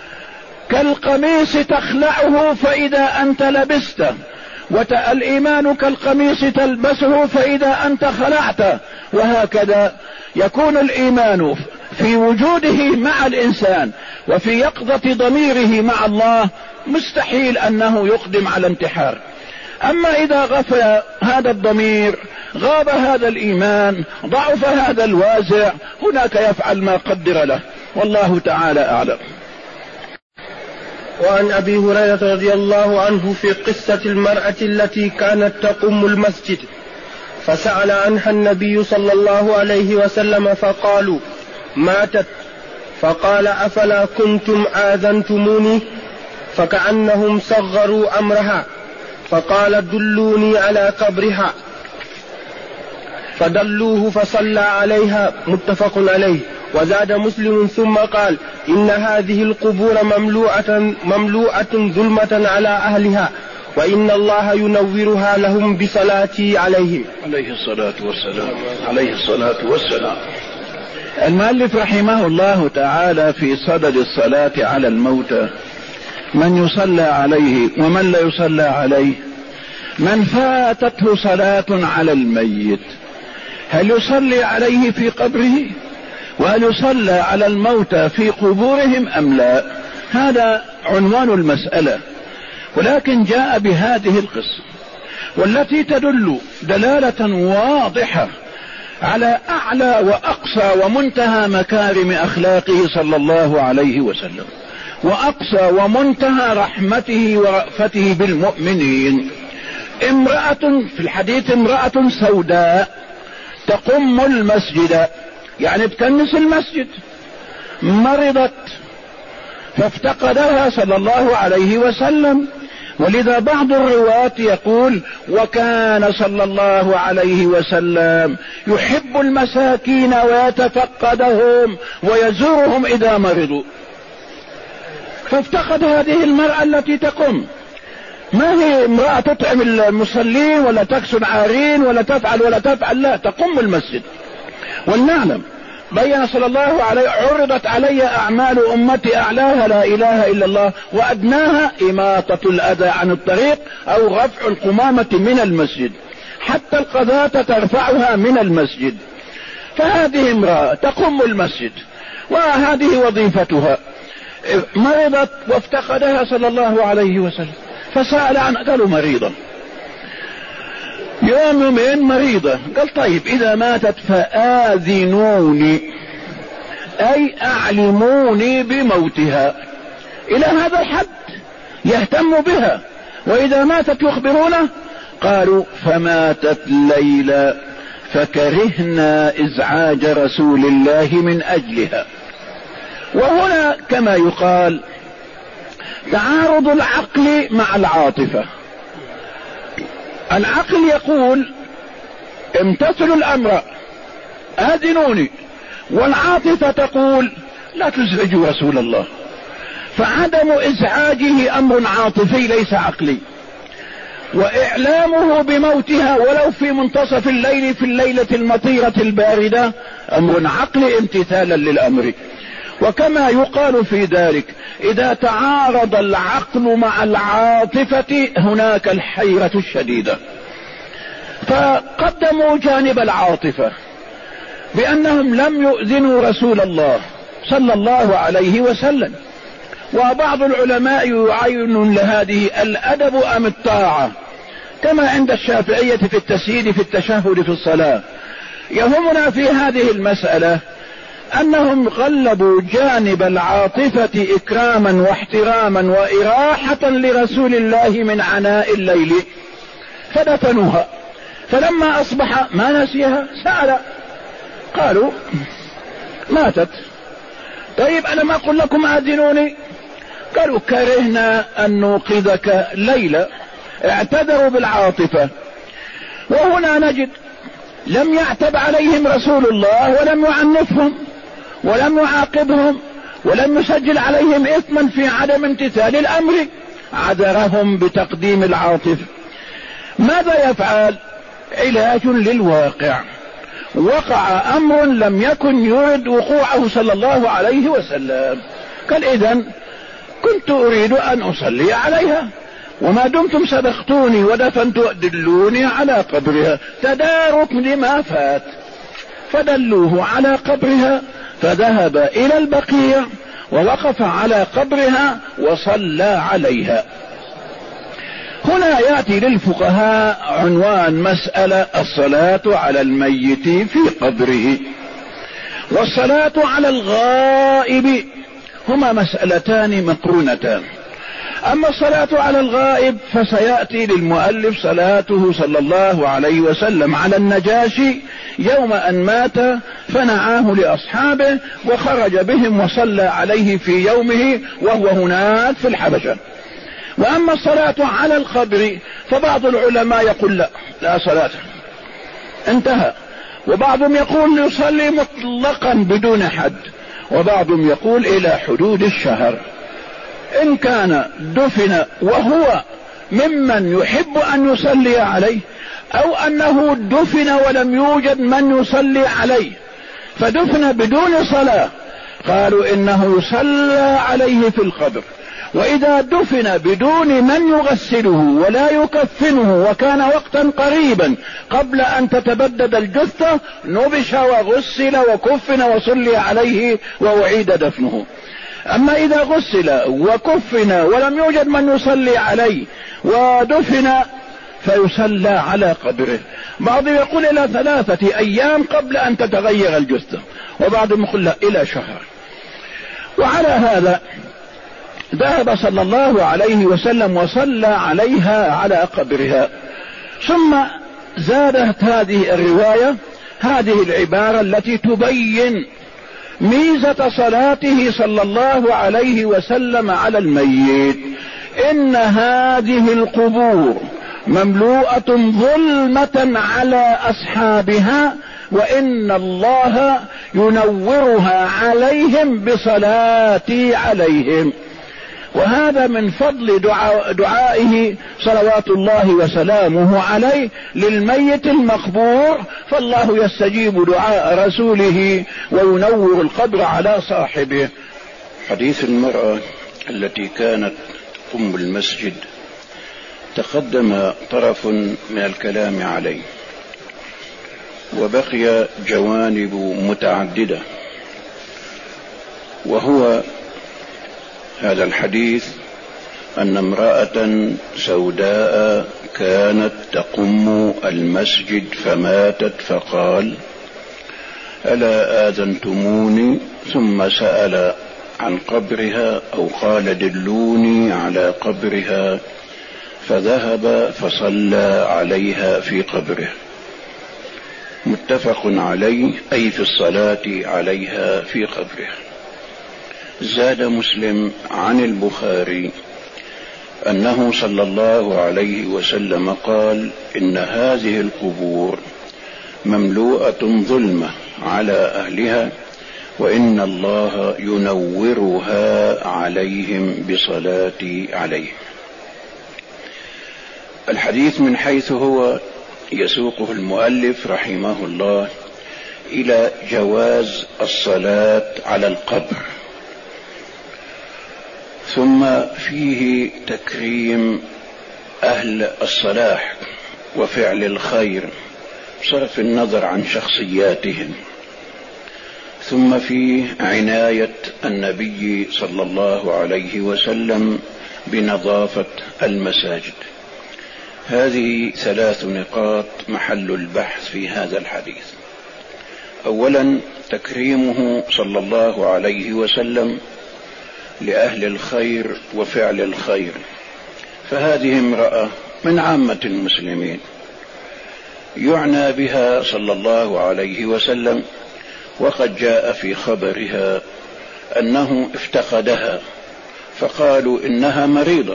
كالقميص تخلعه فإذا أنت لبسته، والإيمان كالقميص تلبسه فإذا أنت خلعته. وهكذا يكون الإيمان في وجوده مع الإنسان وفي يقظة ضميره مع الله، مستحيل أنه يقدم على انتحار. أما إذا غفل هذا الضمير، غاب هذا الإيمان، ضعف هذا الوازع، هناك يفعل ما قدر له، والله تعالى أعلم. وعن أبي هريرة رضي الله عنه في قصة المرأة التي كانت تقم المسجد، فسأل عنها النبي صلى الله عليه وسلم فقالوا ماتت، فقال أفلا كنتم آذنتموني؟ فكأنهم صغروا أمرها، فقال دلوني على قبرها، فدلوه فصلى عليها، متفق عليه. وزاد مسلم ثم قال إن هذه القبور مملوءة ظلمة على أهلها، وإن الله ينورها لهم بصلاتي عليهم. عليه الصلاة والسلام. المؤلف رحمه الله تعالى في صدد الصلاة على الموتى من يصلى عليه ومن لا يصلى عليه. من فاتته صلاة على الميت هل يصلي عليه في قبره؟ وهل يصلى على الموتى في قبورهم أم لا؟ هذا عنوان المسألة. ولكن جاء بهذه القصة والتي تدل دلالة واضحة على أعلى وأقصى ومنتهى مكارم أخلاقه صلى الله عليه وسلم، وأقصى ومنتهى رحمته ورأفته بالمؤمنين. امرأة في الحديث امرأة سوداء تقم المسجد، يعني بتكنس المسجد، مرضت فافتقدها صلى الله عليه وسلم ولذا بعض الرواة يقول: وكان صلى الله عليه وسلم يحب المساكين ويتفقدهم ويزورهم إذا مرضوا. فافتقد هذه المرأة التي تقوم، ما هي امرأة تطعم المصلين ولا تكسو العارين ولا تفعل، لا، تقوم المسجد. ولنعلم بين صلى الله عليه: عرضت علي أعمال أمتي أعلاها لا إله إلا الله وأدناها إماطة الأذى عن الطريق أو رفع القمامة من المسجد، حتى القذاة ترفعها من المسجد. فهذه امرأة تقوم المسجد وهذه وظيفتها. مرضت وافتقدها صلى الله عليه وسلم فسأل عن، قالوا مريضة، يومين مريضة. قال: طيب إذا ماتت فآذنوني، أي أعلموني بموتها. إلى هذا الحد يهتم بها، وإذا ماتت يخبرونه. قالوا: فماتت ليلى فكرهنا إزعاج رسول الله من أجلها. وهنا كما يقال تعارض العقل مع العاطفة. العقل يقول: امتثلوا الأمر، آذنوني، والعاطفة تقول: لا تزعجوا رسول الله. فعدم إزعاجه أمر عاطفي ليس عقلي، وإعلامه بموتها ولو في منتصف الليل في الليلة المطيرة الباردة أمر عقلي امتثالا للأمر. وكما يقال في ذلك: إذا تعارض العقل مع العاطفة هناك الحيرة الشديدة. فقدموا جانب العاطفة بأنهم لم يؤذنوا رسول الله صلى الله عليه وسلم. وبعض العلماء يعين لهذه الأدب أم الطاعة، كما عند الشافعية في التسييد في التشهد في الصلاة. يهمنا في هذه المسألة أنهم غلبوا جانب العاطفة إكراما واحتراما وإراحة لرسول الله من عناء الليل، فدفنوها. فلما أصبح ما نسيها سأل، قالوا: ماتت. طيب أنا ما أقول لكم آذنوني؟ قالوا: كرهنا أن نوقظك ليلة. اعتذروا بالعاطفة. وهنا نجد لم يعتب عليهم رسول الله ولم يعنفهم ولم يعاقبهم ولم يسجل عليهم إثما في عدم امتثال الأمر، عذرهم بتقديم العاطفة. ماذا يفعل؟ علاج للواقع. وقع أمر لم يكن يرد وقوعه صلى الله عليه وسلم. قال: إذن كنت أريد أن أصلي عليها، وما دمتم سبقتوني ودفنت دلوني على قبرها، تدارك لما فات. فدلوه على قبرها، فذهب إلى البقيع ووقف على قبرها وصلى عليها. هنا يأتي للفقهاء عنوان مسألة: الصلاة على الميت في قبره والصلاة على الغائب، هما مسألتان مقرونتان. أما الصلاة على الغائب فسيأتي للمؤلف صلاته صلى الله عليه وسلم على النجاشي يوم أن مات، فنعاه لأصحابه وخرج بهم وصلى عليه في يومه وهو هناك في الحبشة. وأما الصلاة على القبر فبعض العلماء يقول: لا صلاة، انتهى. وبعضهم يقول يصلي مطلقا بدون حد، وبعضهم يقول إلى حدود الشهر. إن كان دفن وهو ممن يحب أن يصلي عليه، أو أنه دفن ولم يوجد من يصلي عليه فدفن بدون صلاة، قالوا إنه يصلى عليه في القبر. وإذا دفن بدون من يغسله ولا يكفنه وكان وقتا قريبا قبل أن تتبدد الجثة، نبش وغسل وكفن وصلي عليه وأعيد دفنه. أما إذا غسل وكفن ولم يوجد من يصلي عليه ودفن فيصلى على قبره. بعضهم يقول إلى 3 أيام قبل أن تتغير الجثة، وبعضهم يقول لا، إلى شهر. وعلى هذا ذهب صلى الله عليه وسلم وصلى عليها على قبرها. ثم زادت هذه الرواية هذه العبارة التي تبين ميزة صلاته صلى الله عليه وسلم على الميت. إن هذه القبور مملوءة ظلمة على أصحابها، وإن الله ينورها عليهم بصلاتي عليهم. وهذا من فضل دعائه صلوات الله وسلامه عليه للميت المقبور، فالله يستجيب دعاء رسوله وينور القبر على صاحبه. حديث المرأة التي كانت أم المسجد تقدم طرف من الكلام عليه، وبقي جوانب متعددة، وهو هذا الحديث أن امرأة سوداء كانت تقم المسجد فماتت، فقال: ألا آذنتموني؟ ثم سأل عن قبرها أو قال: دلوني على قبرها، فذهب فصلى عليها في قبره. متفق عليه، أي في الصلاة عليها في قبره. زاد مسلم عن البخاري أنه صلى الله عليه وسلم قال: إن هذه القبور مملوءة ظلمة على أهلها، وإن الله ينورها عليهم بصلاتي عليهم. الحديث من حيث هو يسوقه المؤلف رحمه الله إلى جواز الصلاة على القبر، ثم فيه تكريم أهل الصلاح وفعل الخير بصرف النظر عن شخصياتهم، ثم فيه عناية النبي صلى الله عليه وسلم بنظافة المساجد. هذه 3 نقاط محل البحث في هذا الحديث. أولا، تكريمه صلى الله عليه وسلم لأهل الخير وفعل الخير، فهذه امرأة من عامة المسلمين يعنى بها صلى الله عليه وسلم، وقد جاء في خبرها أنه افتقدها فقالوا إنها مريضة،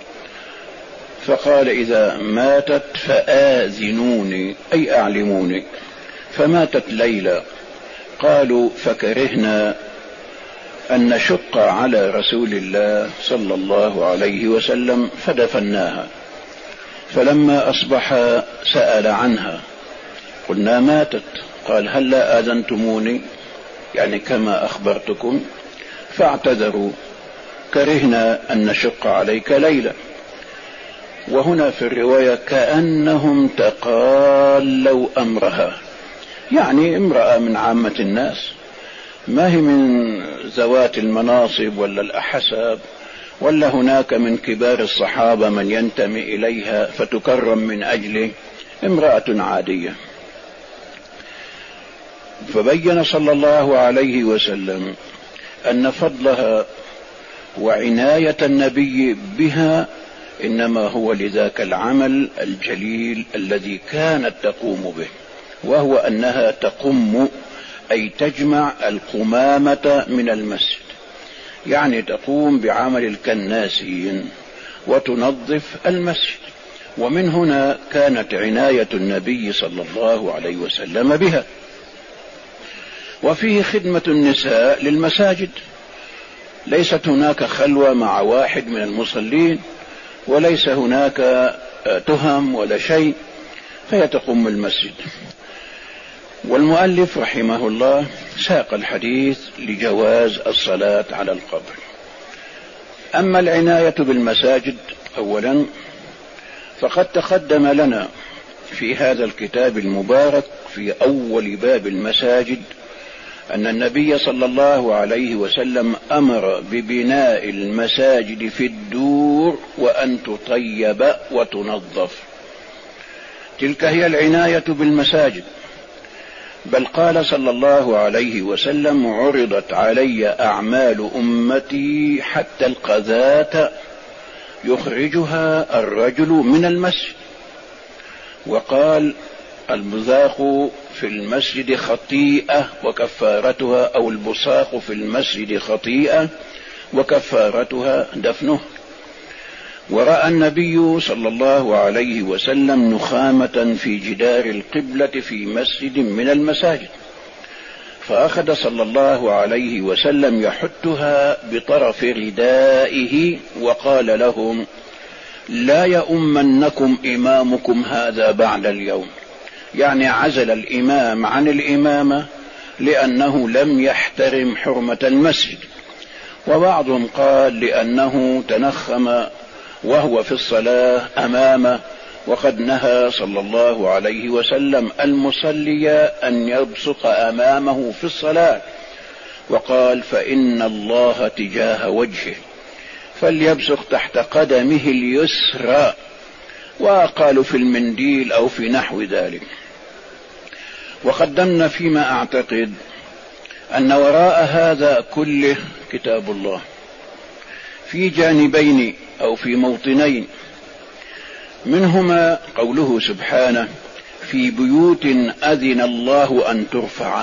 فقال: إذا ماتت فآذنوني، أي أعلموني. فماتت ليلى. قالوا: فكرهنا أن نشق على رسول الله صلى الله عليه وسلم فدفناها. فلما أصبح سأل عنها، قلنا: ماتت. قال: هل لا آذنتموني؟ يعني كما أخبرتكم. فاعتذروا: كرهنا أن نشق عليك ليلى. وهنا في الرواية كأنهم تقالوا أمرها، يعني امرأة من عامة الناس، ما هي من ذوات المناصب ولا الأحساب، ولا هناك من كبار الصحابة من ينتمي إليها فتكرم من أجله، امرأة عادية. فبين صلى الله عليه وسلم أن فضلها وعناية النبي بها إنما هو لذاك العمل الجليل الذي كانت تقوم به، وهو أنها تقم، أي تجمع القمامة من المسجد، يعني تقوم بعمل الكناسين وتنظف المسجد. ومن هنا كانت عناية النبي صلى الله عليه وسلم بها. وفيه خدمة النساء للمساجد، ليست هناك خلوة مع واحد من المصلين، وليس هناك تهم ولا شيء، فهي تقوم المسجد. والمؤلف رحمه الله ساق الحديث لجواز الصلاة على القبر. أما العناية بالمساجد أولا، فقد تقدم لنا في هذا الكتاب المبارك في أول باب المساجد أن النبي صلى الله عليه وسلم أمر ببناء المساجد في الدور وأن تطيب وتنظف. تلك هي العناية بالمساجد. بل قال صلى الله عليه وسلم: عرضت علي أعمال أمتي حتى القذاة يخرجها الرجل من المسجد. وقال: البزاق في المسجد خطيئة وكفارتها، أو البصاق في المسجد خطيئة وكفارتها دفنه. ورأى النبي صلى الله عليه وسلم نخامة في جدار القبلة في مسجد من المساجد، فأخذ صلى الله عليه وسلم يحتها بطرف ردائه وقال لهم: لا يؤمنكم إمامكم هذا بعد اليوم، يعني عزل الإمام عن الإمامة لأنه لم يحترم حرمة المسجد. وبعضهم قال لأنه تنخم وهو في الصلاة أمامه، وقد نهى صلى الله عليه وسلم المصلي أن يبصق أمامه في الصلاة، وقال: فإن الله تجاه وجهه فليبصق تحت قدمه اليسرى، وقالوا في المنديل أو في نحو ذلك. وقدمنا فيما أعتقد أن وراء هذا كله كتاب الله في جانبين أو في موطنين، منهما قوله سبحانه: في بيوت أذن الله أن ترفع.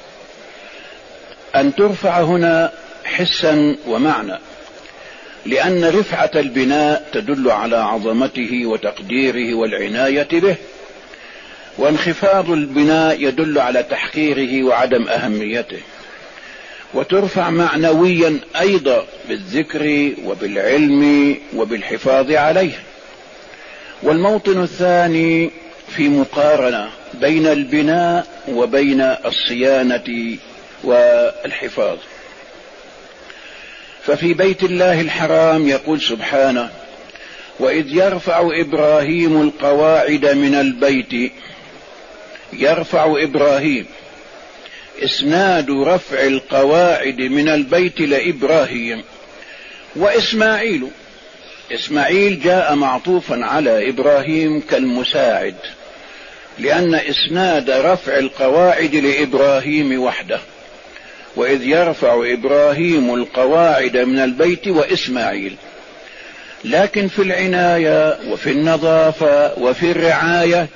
أن ترفع هنا حسا ومعنى، لأن رفعة البناء تدل على عظمته وتقديره والعناية به، وانخفاض البناء يدل على تحقيره وعدم أهميته. وترفع معنويا أيضا بالذكر وبالعلم وبالحفاظ عليه. والموطن الثاني في مقارنة بين البناء وبين الصيانة والحفاظ. ففي بيت الله الحرام يقول سبحانه: وإذ يرفع إبراهيم القواعد من البيت. يرفع إبراهيم، إسناد رفع القواعد من البيت لإبراهيم. وإسماعيل، إسماعيل جاء معطوفا على إبراهيم كالمساعد، لأن إسناد رفع القواعد لإبراهيم وحده. وإذ يرفع إبراهيم القواعد من البيت وإسماعيل. لكن في العناية وفي النظافة وفي الرعاية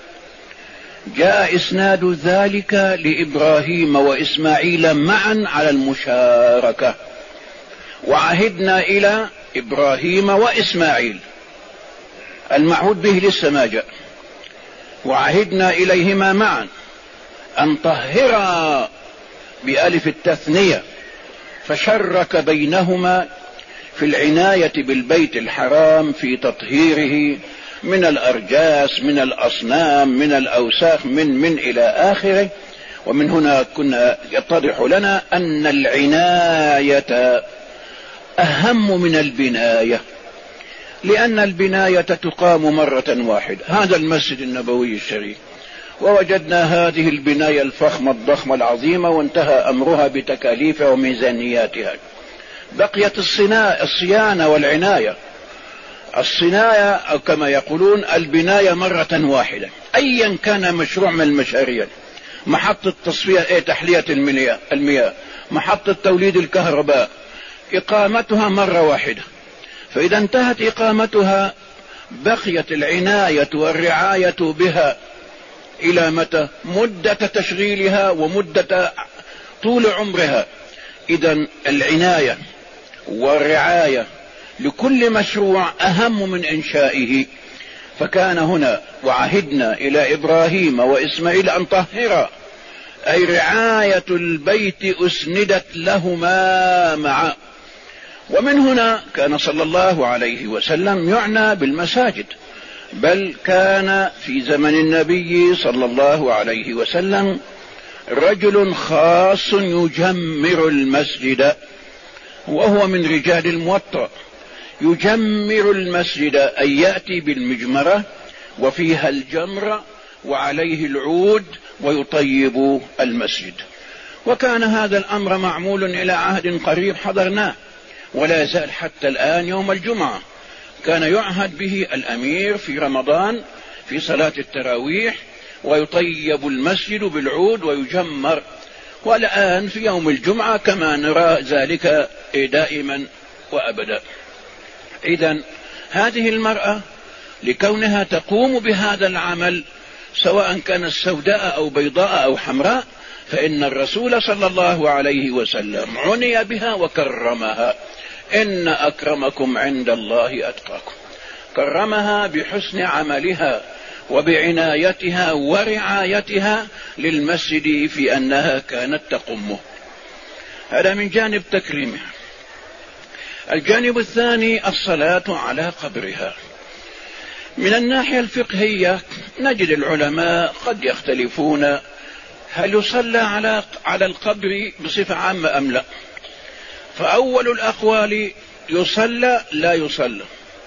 جاء إسناد ذلك لإبراهيم وإسماعيل معا على المشاركة. وعهدنا إلى إبراهيم وإسماعيل، المعهود به لسه ما جاء، وعهدنا إليهما معا أن طهرا بألف التثنية، فشرك بينهما في العناية بالبيت الحرام في تطهيره من الأرجاس، من الأصنام، من الأوساخ، من إلى آخره. ومن هنا كنا يتضح لنا أن العناية أهم من البناية، لأن البناية تقام مرة واحدة. هذا المسجد النبوي الشريف، ووجدنا هذه البناية الفخمة الضخمة العظيمة، وانتهى أمرها بتكاليفها وميزانياتها. بقيت الصيانة والعناية. الصناية أو كما يقولون البناية مرة واحدة، أيا كان مشروع من المشاريع، محطة تصفية تحلية المياه، محطة توليد الكهرباء، إقامتها مرة واحدة. فإذا انتهت إقامتها بقيت العناية والرعاية بها إلى متى؟ مدة تشغيلها ومدة طول عمرها. إذا العناية والرعاية لكل مشروع أهم من إنشائه. فكان هنا وعهدنا إلى إبراهيم وإسماعيل أن طهرا، أي رعاية البيت أسندت لهما معا. ومن هنا كان صلى الله عليه وسلم يعنى بالمساجد، بل كان في زمن النبي صلى الله عليه وسلم رجل خاص يجمر المسجد، وهو من رجال الموطأ. يجمر المسجد أي يأتي بالمجمرة وفيها الجمر وعليه العود ويطيب المسجد. وكان هذا الأمر معمول إلى عهد قريب حضرناه، ولا يزال حتى الآن يوم الجمعة كان يعهد به الأمير في رمضان في صلاة التراويح، ويطيب المسجد بالعود ويجمر. والآن في يوم الجمعة كما نرى ذلك دائما وأبدا. إذن هذه المرأة لكونها تقوم بهذا العمل سواء كانت سوداء أو بيضاء أو حمراء، فإن الرسول صلى الله عليه وسلم عني بها وكرمها: إن أكرمكم عند الله أتقاكم. كرمها بحسن عملها وبعنايتها ورعايتها للمسجد في أنها كانت تقمه. هذا من جانب تكريمها. الجانب الثاني الصلاة على قبرها. من الناحية الفقهية نجد العلماء قد يختلفون هل يصلى على القبر بصفة عامة أم لا. فأول الأقوال يصلى لا يصلى،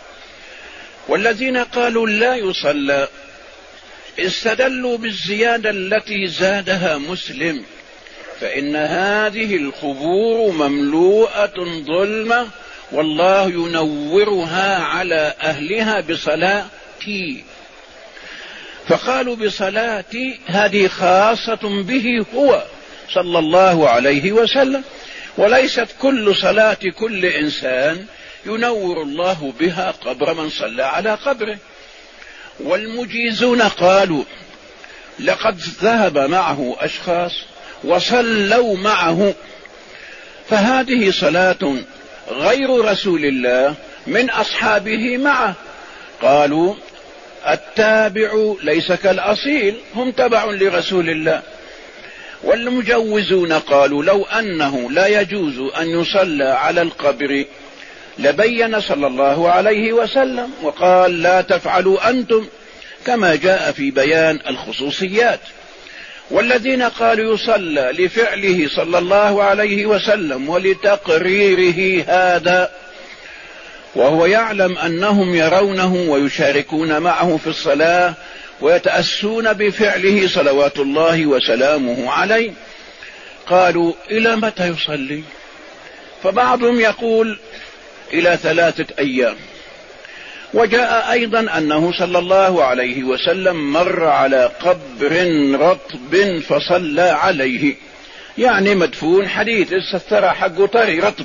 والذين قالوا لا يصلى استدلوا بالزيادة التي زادها مسلم، فإن هذه القبور مملوءة ظلمة والله ينورها على أهلها بصلاتي، فقالوا بصلاتي هذه خاصة به هو صلى الله عليه وسلم، وليست كل صلاة كل إنسان ينور الله بها قبر من صلى على قبره. والمجيزون قالوا لقد ذهب معه أشخاص وصلوا معه، فهذه صلاة غير رسول الله من أصحابه معه. قالوا التابع ليس كالأصيل، هم تبع لرسول الله. والمجوزون قالوا لو أنه لا يجوز أن يصلى على القبر لبين صلى الله عليه وسلم وقال لا تفعلوا أنتم، كما جاء في بيان الخصوصيات. والذين قالوا يصلى لفعله صلى الله عليه وسلم ولتقريره هذا، وهو يعلم أنهم يرونه ويشاركون معه في الصلاة ويتأسون بفعله صلوات الله وسلامه عليه، قالوا إلى متى يصلي؟ فبعضهم يقول إلى 3 أيام. وجاء أيضا أنه صلى الله عليه وسلم مر على قبر رطب فصلى عليه، يعني مدفون حديث السترة حق طري رطب.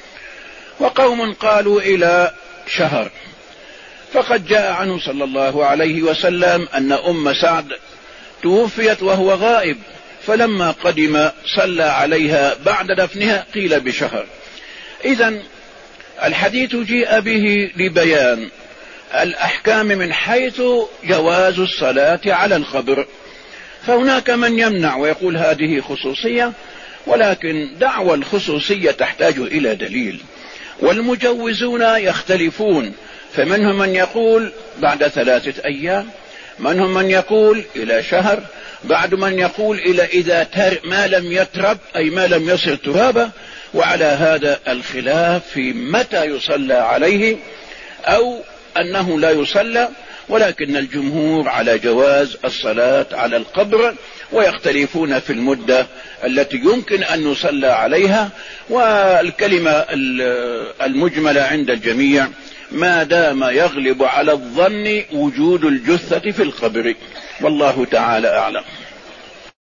وقوم قالوا إلى شهر. فقد جاء عنه صلى الله عليه وسلم أن أم سعد توفيت وهو غائب، فلما قدم صلى عليها بعد دفنها قيل بشهر. إذن الحديث جيء به لبيان الأحكام من حيث جواز الصلاة على القبر. فهناك من يمنع ويقول هذه خصوصية، ولكن دعوى الخصوصية تحتاج إلى دليل. والمجوزون يختلفون، فمنهم من يقول بعد 3 أيام، منهم من يقول إلى شهر، بعد من يقول إلى إذا ما لم يترب أي ما لم يصل ترابا. وعلى هذا الخلاف في متى يصلى عليه أو أنه لا يصلى، ولكن الجمهور على جواز الصلاة على القبر، ويختلفون في المدة التي يمكن أن يصلى عليها. والكلمة المجملة عند الجميع ما دام يغلب على الظن وجود الجثة في القبر، والله تعالى أعلم.